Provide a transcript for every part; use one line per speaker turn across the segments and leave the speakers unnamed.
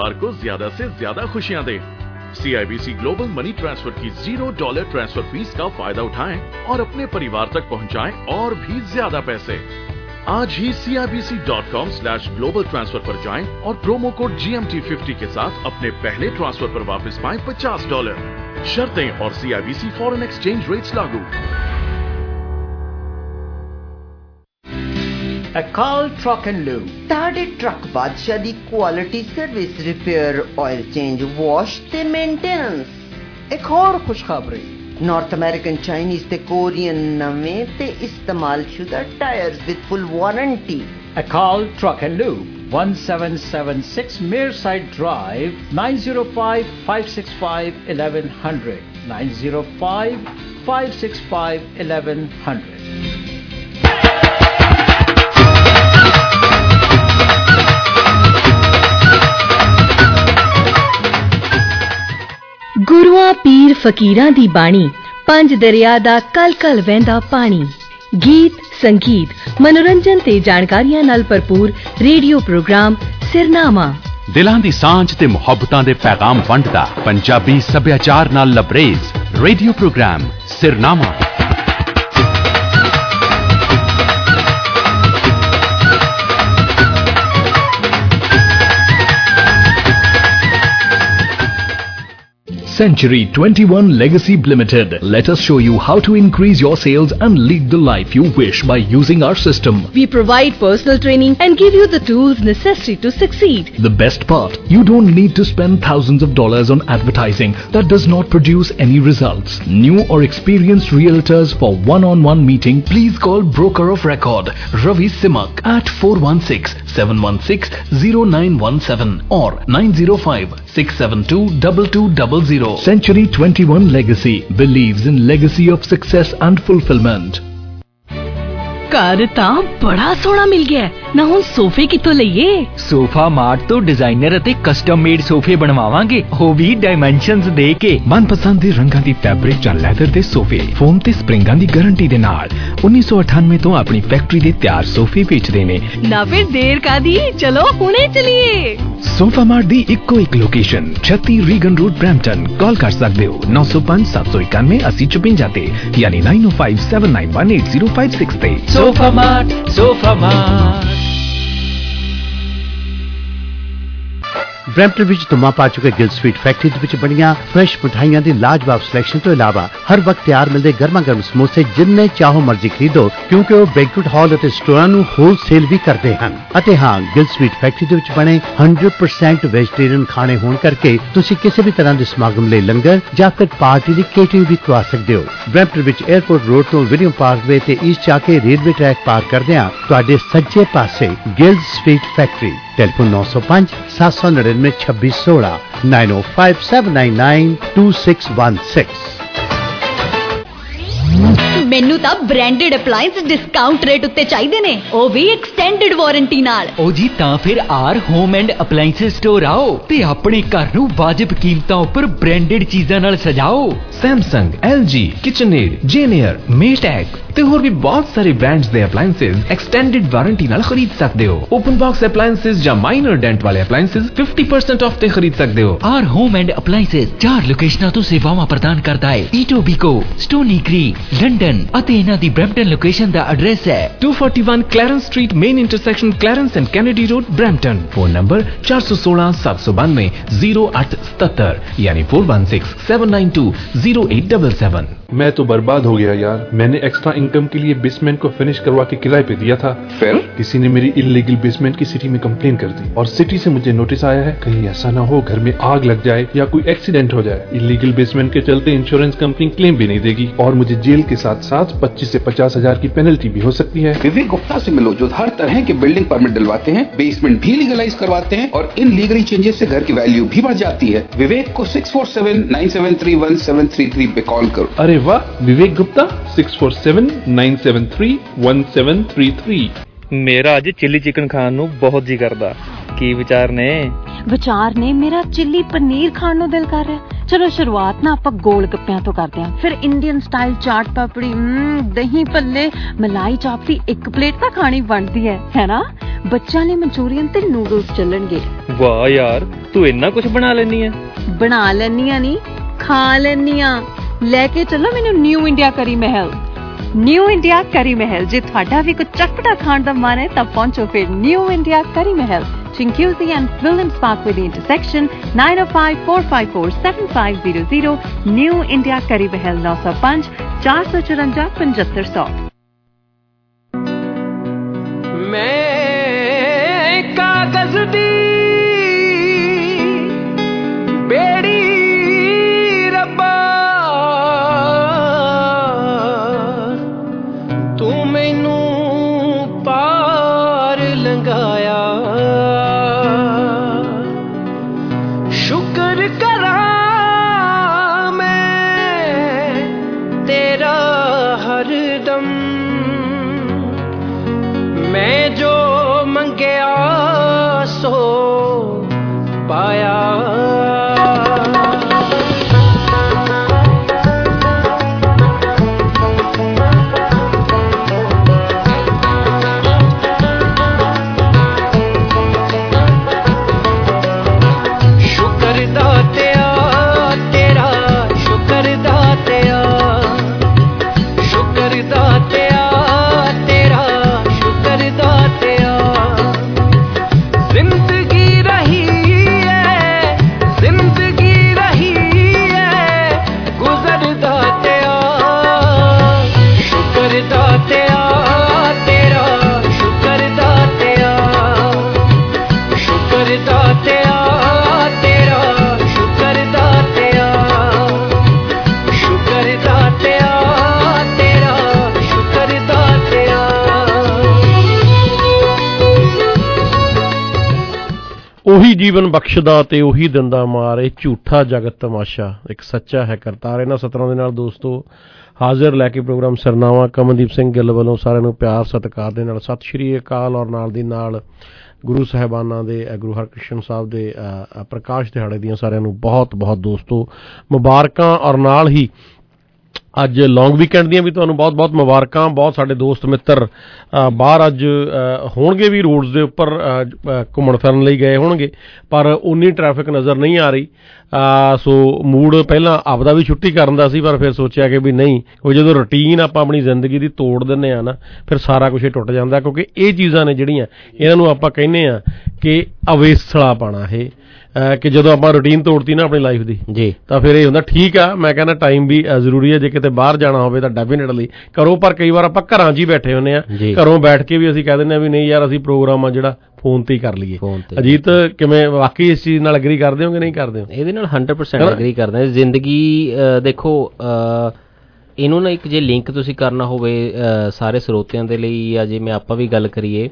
को ज्यादा से ज्यादा खुशियां दे। CIBC ग्लोबल मनी ट्रांसफर की $0 ट्रांसफर फीस का फायदा उठाएं और अपने परिवार तक पहुंचाएं और भी ज्यादा पैसे। आज ही CIBC.com/global transfer पर जाएं और प्रोमो कोड GMT50 के साथ अपने पहले ट्रांसफर पर वापस पाएं $50। शर्तें और CIBC फॉरेन एक्सचेंज रेट्स लागू।
Akal Truck and Lube ਤੁਹਾਡੇ ਟਰੱਕ ਬਾਦਸ਼ਾਹ ਦੀ quality service repair oil change wash ਤੇ ਮੇਨਟੇਨੈਂਸ। ਇੱਕ ਹੋਰ ਖੁਸ਼ਖਬਰੀ ਨਾਰਥ ਅਮਰੀਕਨ ਚਾਈਨੀਜ਼ ਤੇ ਕੋਰੀਅਨ ਨਵੇਂ ਤੇ ਇਸਤੇਮਾਲ ਸ਼ੁਦਾ tyres with full warranty.
Akal Truck and Lube 1776 Mearside Drive 905 565 1100 905 565 1100।
ਗੁਰੂਆਂ ਪੀਰ ਫਕੀਰਾਂ ਦੀ ਬਾਣੀ, ਪੰਜ ਦਰਿਆ ਦਾ ਕਲ ਕਲ ਵਹਿੰਦਾ ਪਾਣੀ। ਗੀਤ, ਸੰਗੀਤ, ਮਨੋਰੰਜਨ ਤੇ ਜਾਣਕਾਰੀਆਂ ਨਾਲ ਭਰਪੂਰ ਰੇਡੀਓ ਪ੍ਰੋਗਰਾਮ ਸਿਰਨਾਮਾ।
ਦਿਲਾਂ ਦੀ ਸਾਂਝ ਤੇ ਮੁਹੱਬਤਾਂ ਦੇ ਪੈਗਾਮ ਵੰਡਦਾ ਪੰਜਾਬੀ ਸੱਭਿਆਚਾਰ ਨਾਲ ਲਬਰੇਜ਼ radio programme Sirnama.
Century 21 Legacy Limited. Let us show you how to increase your sales and lead the life you wish by using our system.
We provide personal training and give you the tools necessary to succeed.
The best part, you don't need to spend thousands of dollars on advertising that does not produce any results. New or experienced realtors for one-on-one meeting, please call Broker of Record Ravi Simak at 416-716-0917 or 905-672-2200. Century 21 Legacy believes in legacy of success and fulfillment.
ਘਰ ਤਾਂ ਬੜਾ ਸੋਹਣਾ ਮਿਲ ਗਿਆ ਨਾ। ਹੁਣ ਸੋਫੇ ਕਿੱਥੋਂ ਲਈਏ?
ਸੋਫਾ ਮਾਰਟ ਤੋਂ ਡਿਜ਼ਾਈਨਰ ਅਤੇ ਕਸਟਮ ਮੇਡ ਸੋਫੇ ਬਣਵਾਵਾਂਗੇ, ਉਹ ਵੀ ਡਾਈਮੈਂਸ਼ਨਸ ਦੇ ਕੇ।
ਮਨਪਸੰਦ ਦੇ ਰੰਗਾਂ ਦੀ ਫੈਬਰਿਕ ਜਾਂ ਲੈਦਰ ਦੇ ਸੋਫੇ ਫੋਮ ਤੇ ਸਪਰਿੰਗਾਂ ਦੀ ਗਾਰੰਟੀ ਦੇ ਨਾਲ 1998 ਤੋਂ ਆਪਣੀ ਫੈਕਟਰੀ ਦੇ ਤਿਆਰ ਸੋਫੇ ਵੇਚਦੇ ਨੇ।
ਨਾ ਫਿਰ ਦੇਰ ਕਾਦੀ, ਚਲੋ ਹੁਣੇ ਚਲੀਏ।
ਸੋਫਾ ਮਾਰਟ ਦੀ ਇੱਕੋ ਇੱਕ location 36 Reagan road Brampton. Call ਕਰ ਸਕਦੇ ਹੋ 905 791 8054 ਤੇ ਯਾਨੀ 905 791 8056 ਤੇ।
Sofa mart, sofa mart.
Brampton ਵਿੱਚ ਧੁੰਮਾ ਪਾ ਚੁੱਕੇ ਗਿਲ ਸਵੀਟ ਫੈਕਟਰੀ ਦੇ ਵਿੱਚ ਬਣੀਆਂ ਫਰੈਸ਼ ਮਿਠਾਈਆਂ ਦੀ ਲਾਜਵਾਬ ਸਿਲੈਕਸ਼ਨ ਤੋਂ ਇਲਾਵਾ ਹਰ ਵਕਤ ਤਿਆਰ ਮਿਲਦੇ ਗਰਮਾ ਗਰਮ ਸਮੋਸੇ ਜਿੰਨੇ ਚਾਹੋ ਮਰਜ਼ੀ ਖਰੀਦੋ, ਕਿਉਂਕਿ ਉਹ ਬੈਂਕੁਏਟ ਹਾਲ ਅਤੇ ਸਟੋਰਾਂ ਨੂੰ ਹੋਲਸੇਲ ਵੀ ਕਰਦੇ ਹਨ। ਅਤੇ ਹਾਂ, ਗਿਲ ਸਵੀਟ ਫੈਕਟਰੀ ਦੇ ਵਿੱਚ ਬਣੇ 100% ਵੈਜੀਟੇਰੀਅਨ ਖਾਣੇ ਹੋਣ ਕਰਕੇ ਤੁਸੀਂ ਕਿਸੇ ਵੀ ਤਰ੍ਹਾਂ ਦੇ ਸਮਾਗਮ ਲਈ ਲੰਗਰ ਜਾਂ ਫਿਰ ਪਾਰਟੀ ਦੀ ਕੇਟਰਿੰਗ ਵੀ ਕਰਵਾ ਸਕਦੇ ਹੋ। ਬਰੈਂਪਟਨ ਵਿੱਚ 에ਅਰਪੋਰਟ ਰੋਡ ਤੋਂ ਵਿਲੀਅਮ ਪਾਰਕਵੇ ਤੇ ਈਸਟ ਜਾ ਕੇ ਰੇਲਵੇ ਟਰੈਕ ਪਾਰ ਕਰਦਿਆਂ ਤੁਹਾਡੇ ਸੱਜੇ ਪਾਸੇ ਗਿਲ ਸਵੀਟ ਫੈਕਟਰੀ। ਟੈਲੀਫੋਨ 905 799 2616 905 799 2616।
ਮੈਨੂੰ ਤਾਂ ਬ੍ਰਾਂਡਡ ਅਪਲਾਈਐਂਸ ਡਿਸਕਾਊਂਟ ਰੇਟ ਉੱਤੇ ਚਾਹੀਦੇ ਨੇ, ਉਹ ਵੀ ਐਕਸਟੈਂਡਡ ਵਾਰੰਟੀ ਨਾਲ।
ਉਹ ਜੀ ਤਾਂ ਫਿਰ R home and appliance store ਆਓ ਤੇ ਆਪਣੇ ਘਰ ਨੂੰ ਵਾਜਿਬ ਕੀਮਤਾਂ ਉੱਪਰ ਬ੍ਰਾਂਡਡ ਚੀਜ਼ਾਂ ਨਾਲ ਸਜਾਓ।
Samsung, LG, KitchenAid, Janier, Maytag ਤੇ ਹੋਰ ਵੀ ਬਹੁਤ ਸਾਰੇ ਬ੍ਰਾਂਡਸ ਦੇ ਅਪਲਾਈਐਂਸਸ ਐਕਸਟੈਂਡਡ ਵਾਰੰਟੀ ਨਾਲ ਖਰੀਦ ਸਕਦੇ ਹੋ। ਓਪਨ ਬਾਕਸ ਅਪਲਾਈਐਂਸਸ ਜਾਂ ਮਾਈਨਰ ਡੈਂਟ ਵਾਲੇ ਅਪਲਾਈਐਂਸਸ 50% ਆਫ ਤੇ ਖਰੀਦ ਸਕਦੇ ਹੋ।
ਆਰ ਹੋਮ ਐਂਡ ਅਪਲਾਈਐਂਸਸ 4 ਲੋਕੇਸ਼ਨਾਂ ਤੋਂ ਸੇਵਾਵਾਂ ਪ੍ਰਦਾਨ ਕਰਦਾ ਹੈ। ਈਟੋਬੀਕੋ, ਸਟੋਨੀ ਕ੍ਰੀਕ, ਲੰਡਨ ਅਤੇ ਇਹਨਾਂ ਦੀ ਬ੍ਰੈਂਪਟਨ ਲੋਕੇਸ਼ਨ ਦਾ ਐਡਰੈਸ ਹੈ
241 Clarence street, main intersection Clarence and Kennedy road, Brampton. Phone number 416 792 0877 यानी 416 792 0877।
मैं तो बर्बाद हो गया यार। मैंने एक्स्ट्रा इनकम के लिए बेसमेंट को फिनिश करवा के किराए पे दिया था, फिर किसी ने मेरी इलीगल बेसमेंट की सिटी में कंप्लेन कर दी और सिटी से मुझे नोटिस आया है कहीं ऐसा ना हो घर में आग लग जाए या कोई एक्सीडेंट हो जाए। इलीगल बेसमेंट के चलते इंश्योरेंस कंपनी क्लेम भी नहीं देगी और मुझे जेल के साथ साथ 25 से 50 हजार की पेनल्टी भी हो सकती है।
विवेक गुप्ता से मिलो जो हर तरह के बिल्डिंग परमिट दिलवाते हैं, बेसमेंट भी लीगलाइज करवाते हैं और इन लीगली चेंजेस से घर की वैल्यू भी बढ़ जाती है। विवेक को 647-973-1733 पे कॉल करो।
अरे वाह, विवेक गुप्ता 647-973-1733।
ਮੇਰਾ ਅੱਜ ਚਿੱਲੀ ਚਿਕਨ ਖਾਣ ਨੂੰ ਬਹੁਤ ਜੀ ਕਰਦਾ। ਕੀ ਵਿਚਾਰ ਨੇ?
ਮੇਰਾ ਚਿੱਲੀ ਪਨੀਰ ਖਾਣ ਨੂੰ ਦਿਲ ਕਰ ਰਿਹਾ। ਚਲੋ ਸ਼ੁਰੂਆਤ ਨਾ ਆਪਾਂ ਗੋਲ ਗੱਪਿਆਂ ਤੋਂ ਕਰਦੇ ਹਾਂ, ਫਿਰ ਇੰਡੀਅਨ ਸਟਾਈਲ ਚਾਟ ਪਾਪੜੀ, ਦਹੀਂ ਭੱਲੇ, ਮਲਾਈ ਚਾਪ ਦੀ ਇੱਕ ਪਲੇਟ ਤਾਂ ਖਾਣੀ ਬਣਦੀ ਹੈ ਨਾ। ਬੱਚਿਆਂ ਲਈ ਮਨਚੂਰੀਅਨ ਤੇ ਨੂਡਲਸ ਚੱਲਣਗੇ।
ਵਾਹ ਯਾਰ, ਤੂੰ ਇੰਨਾ ਕੁਝ ਬਣਾ ਲੈਂਦੀ ਆ?
ਬਣਾ ਲੈਂਦੀ ਆ ਨਹੀਂ, ਖਾ ਲੈਂਦੀ ਆ। ਲੈ ਕੇ ਚੱਲੋ ਮੈਨੂੰ ਨਿਊ ਇੰਡੀਆ ਕਰੀ ਮਹਿਲ। ਨਿਊ ਇੰਡੀਆ ਕਰੀ ਮਹਿਲ, ਜੇ ਤੁਹਾਡਾ ਵੀ ਕੁਝ ਚਟਪਟਾ ਖਾਣ ਦਾ ਮਨ ਹੈ ਤਾਂ ਪਹੁੰਚੋ ਫਿਰ ਨਿਊ ਇੰਡੀਆ ਕਰੀ ਮਹਿਲ, Chinguizi and Williams Parkway the intersection, 9054547500, New India Curry Mahal 905 454 7500।
मैं कागज दी बेड़ी रब्बा तू मैनू पार लंघाया, शुक्र करा मैं तेरा हरदम, मैं जो मंगया सो पाया। शुक्र दातिया तेरा, शुक्र दातिया, शुक्र दातिया तेरा, शुक्र दातिया। जिंदगी रही है, जिंदगी रही है गुजर दातिया, शुक्र दातिया तेरा, शुक्र दातिया, शुक्र दातिया तेरा, शुक्र दातिया, शुक्र दातिया तेरा, शुक्र दातिया।
ਉਹੀ ਜੀਵਨ ਬਖਸ਼ਦਾ ਤੇ ਉਹੀ ਦਿੰਦਾ ਮਾਰ, ਇਹ ਝੂਠਾ ਜਗਤ ਤਮਾਸ਼ਾ ਇੱਕ ਸੱਚਾ ਹੈ ਕਰਤਾਰ। ਇਹਨਾਂ ਸਤਰਾਂ ਦੇ ਨਾਲ ਦੋਸਤੋ ਹਾਜ਼ਰ ਲੈ ਕੇ ਪ੍ਰੋਗਰਾਮ ਸਰਨਾਵਾ ਕਮਨਦੀਪ ਸਿੰਘ ਗਿੱਲ ਵੱਲੋਂ ਸਾਰਿਆਂ ਨੂੰ ਪਿਆਰ ਸਤਿਕਾਰ ਦੇ ਨਾਲ ਸਤਿ ਸ਼੍ਰੀ ਅਕਾਲ। ਔਰ ਨਾਲ ਦੀ ਨਾਲ ਗੁਰੂ ਸਾਹਿਬਾਨਾਂ ਦੇ ਗੁਰੂ ਹਰਕ੍ਰਿਸ਼ਨ ਸਾਹਿਬ ਦੇ ਪ੍ਰਕਾਸ਼ ਦਿਹਾੜੇ ਦੀਆਂ ਸਾਰਿਆਂ ਨੂੰ ਬਹੁਤ ਬਹੁਤ ਦੋਸਤੋ ਮੁਬਾਰਕਾਂ। ਔਰ ਨਾਲ ਹੀ ਅੱਜ ਲੌਂਗ ਵੀਕਐਂਡ ਦੀਆਂ ਵੀ ਤੁਹਾਨੂੰ ਬਹੁਤ ਬਹੁਤ ਮੁਬਾਰਕਾਂ। ਬਹੁਤ ਸਾਡੇ ਦੋਸਤ ਮਿੱਤਰ ਬਾਹਰ ਅੱਜ ਹੋਣਗੇ ਵੀ ਰੋਡਸ ਦੇ ਉੱਪਰ ਘੁੰਮਣ ਫਿਰਨ ਲਈ ਗਏ ਹੋਣਗੇ, ਪਰ ਉਨੀ ਟ੍ਰੈਫਿਕ ਨਜ਼ਰ ਨਹੀਂ ਆ ਰਹੀ। ਸੋ ਮੂਡ ਪਹਿਲਾਂ ਆਪਦਾ ਵੀ ਛੁੱਟੀ ਕਰਨ ਦਾ ਸੀ, ਪਰ ਫਿਰ ਸੋਚਿਆ ਕਿ ਵੀ ਨਹੀਂ, ਉਹ ਜਦੋਂ ਰੂਟੀਨ ਆਪਾਂ ਆਪਣੀ ਜ਼ਿੰਦਗੀ ਦੀ ਤੋੜ ਦਿੰਦੇ ਆ ਨਾ, ਫਿਰ ਸਾਰਾ ਕੁਝ ਟੁੱਟ ਜਾਂਦਾ। ਕਿਉਂਕਿ ਇਹ ਚੀਜ਼ਾਂ ਨੇ ਜਿਹੜੀਆਂ ਇਹਨਾਂ ਨੂੰ ਆਪਾਂ ਕਹਿੰਦੇ ਆ ਕਿ ਅਵੇਸਲਾ ਪਾਣਾ ਇਹ, ਕਿ ਜਦੋਂ ਆਪਾਂ ਰੂਟੀਨ ਤੋੜਤੀ ਨਾ ਆਪਣੀ ਲਾਈਫ ਦੀ ਜੀ, ਤਾਂ ਫਿਰ ਇਹ ਹੁੰਦਾ ਠੀਕ ਆ। ਮੈਂ ਕਹਿੰਦਾ ਟਾਈਮ ਵੀ ਜ਼ਰੂਰੀ ਹੈ, ਜੇ ਕਿਤੇ ਬਾਹਰ ਜਾਣਾ ਹੋਵੇ ਤਾਂ ਡੈਫੀਨੇਟਲੀ ਕਰੋ, ਪਰ ਕਈ ਵਾਰ ਆਪਾਂ ਘਰਾਂ 'ਚ ਹੀ ਬੈਠੇ ਹੁੰਦੇ ਆ, ਘਰੋਂ ਬੈਠ ਕੇ ਵੀ ਅਸੀਂ ਕਹਿ ਦਿੰਦੇ ਆ ਵੀ ਨਹੀਂ ਯਾਰ ਅਸੀਂ ਪ੍ਰੋਗਰਾਮ ਆ ਜਿਹੜਾ ਫੋਨ ਤੇ ਹੀ ਕਰ ਲਈਏ। ਅਜੀਤ ਕਿਵੇਂ ਵਾਕਈ ਇਸ ਚੀਜ਼ ਨਾਲ ਐਗਰੀ ਕਰਦੇ ਹੋ ਕਿ ਨਹੀਂ ਕਰਦੇ ਹੋ?
ਇਹਦੇ ਨਾਲ 100% ਐਗਰੀ ਕਰਦੇ। ਜ਼ਿੰਦਗੀ ਦੇਖੋ ਇਹਨੂੰ ਨਾ ਇੱਕ ਜੇ ਲਿੰਕ ਤੁਸੀਂ ਕਰਨਾ ਹੋਵੇ ਸਾਰੇ ਸਰੋਤਿਆਂ ਦੇ ਲਈ, ਜਾਂ ਜਿਵੇਂ ਆਪਾਂ ਵੀ ਗੱਲ ਕਰੀਏ,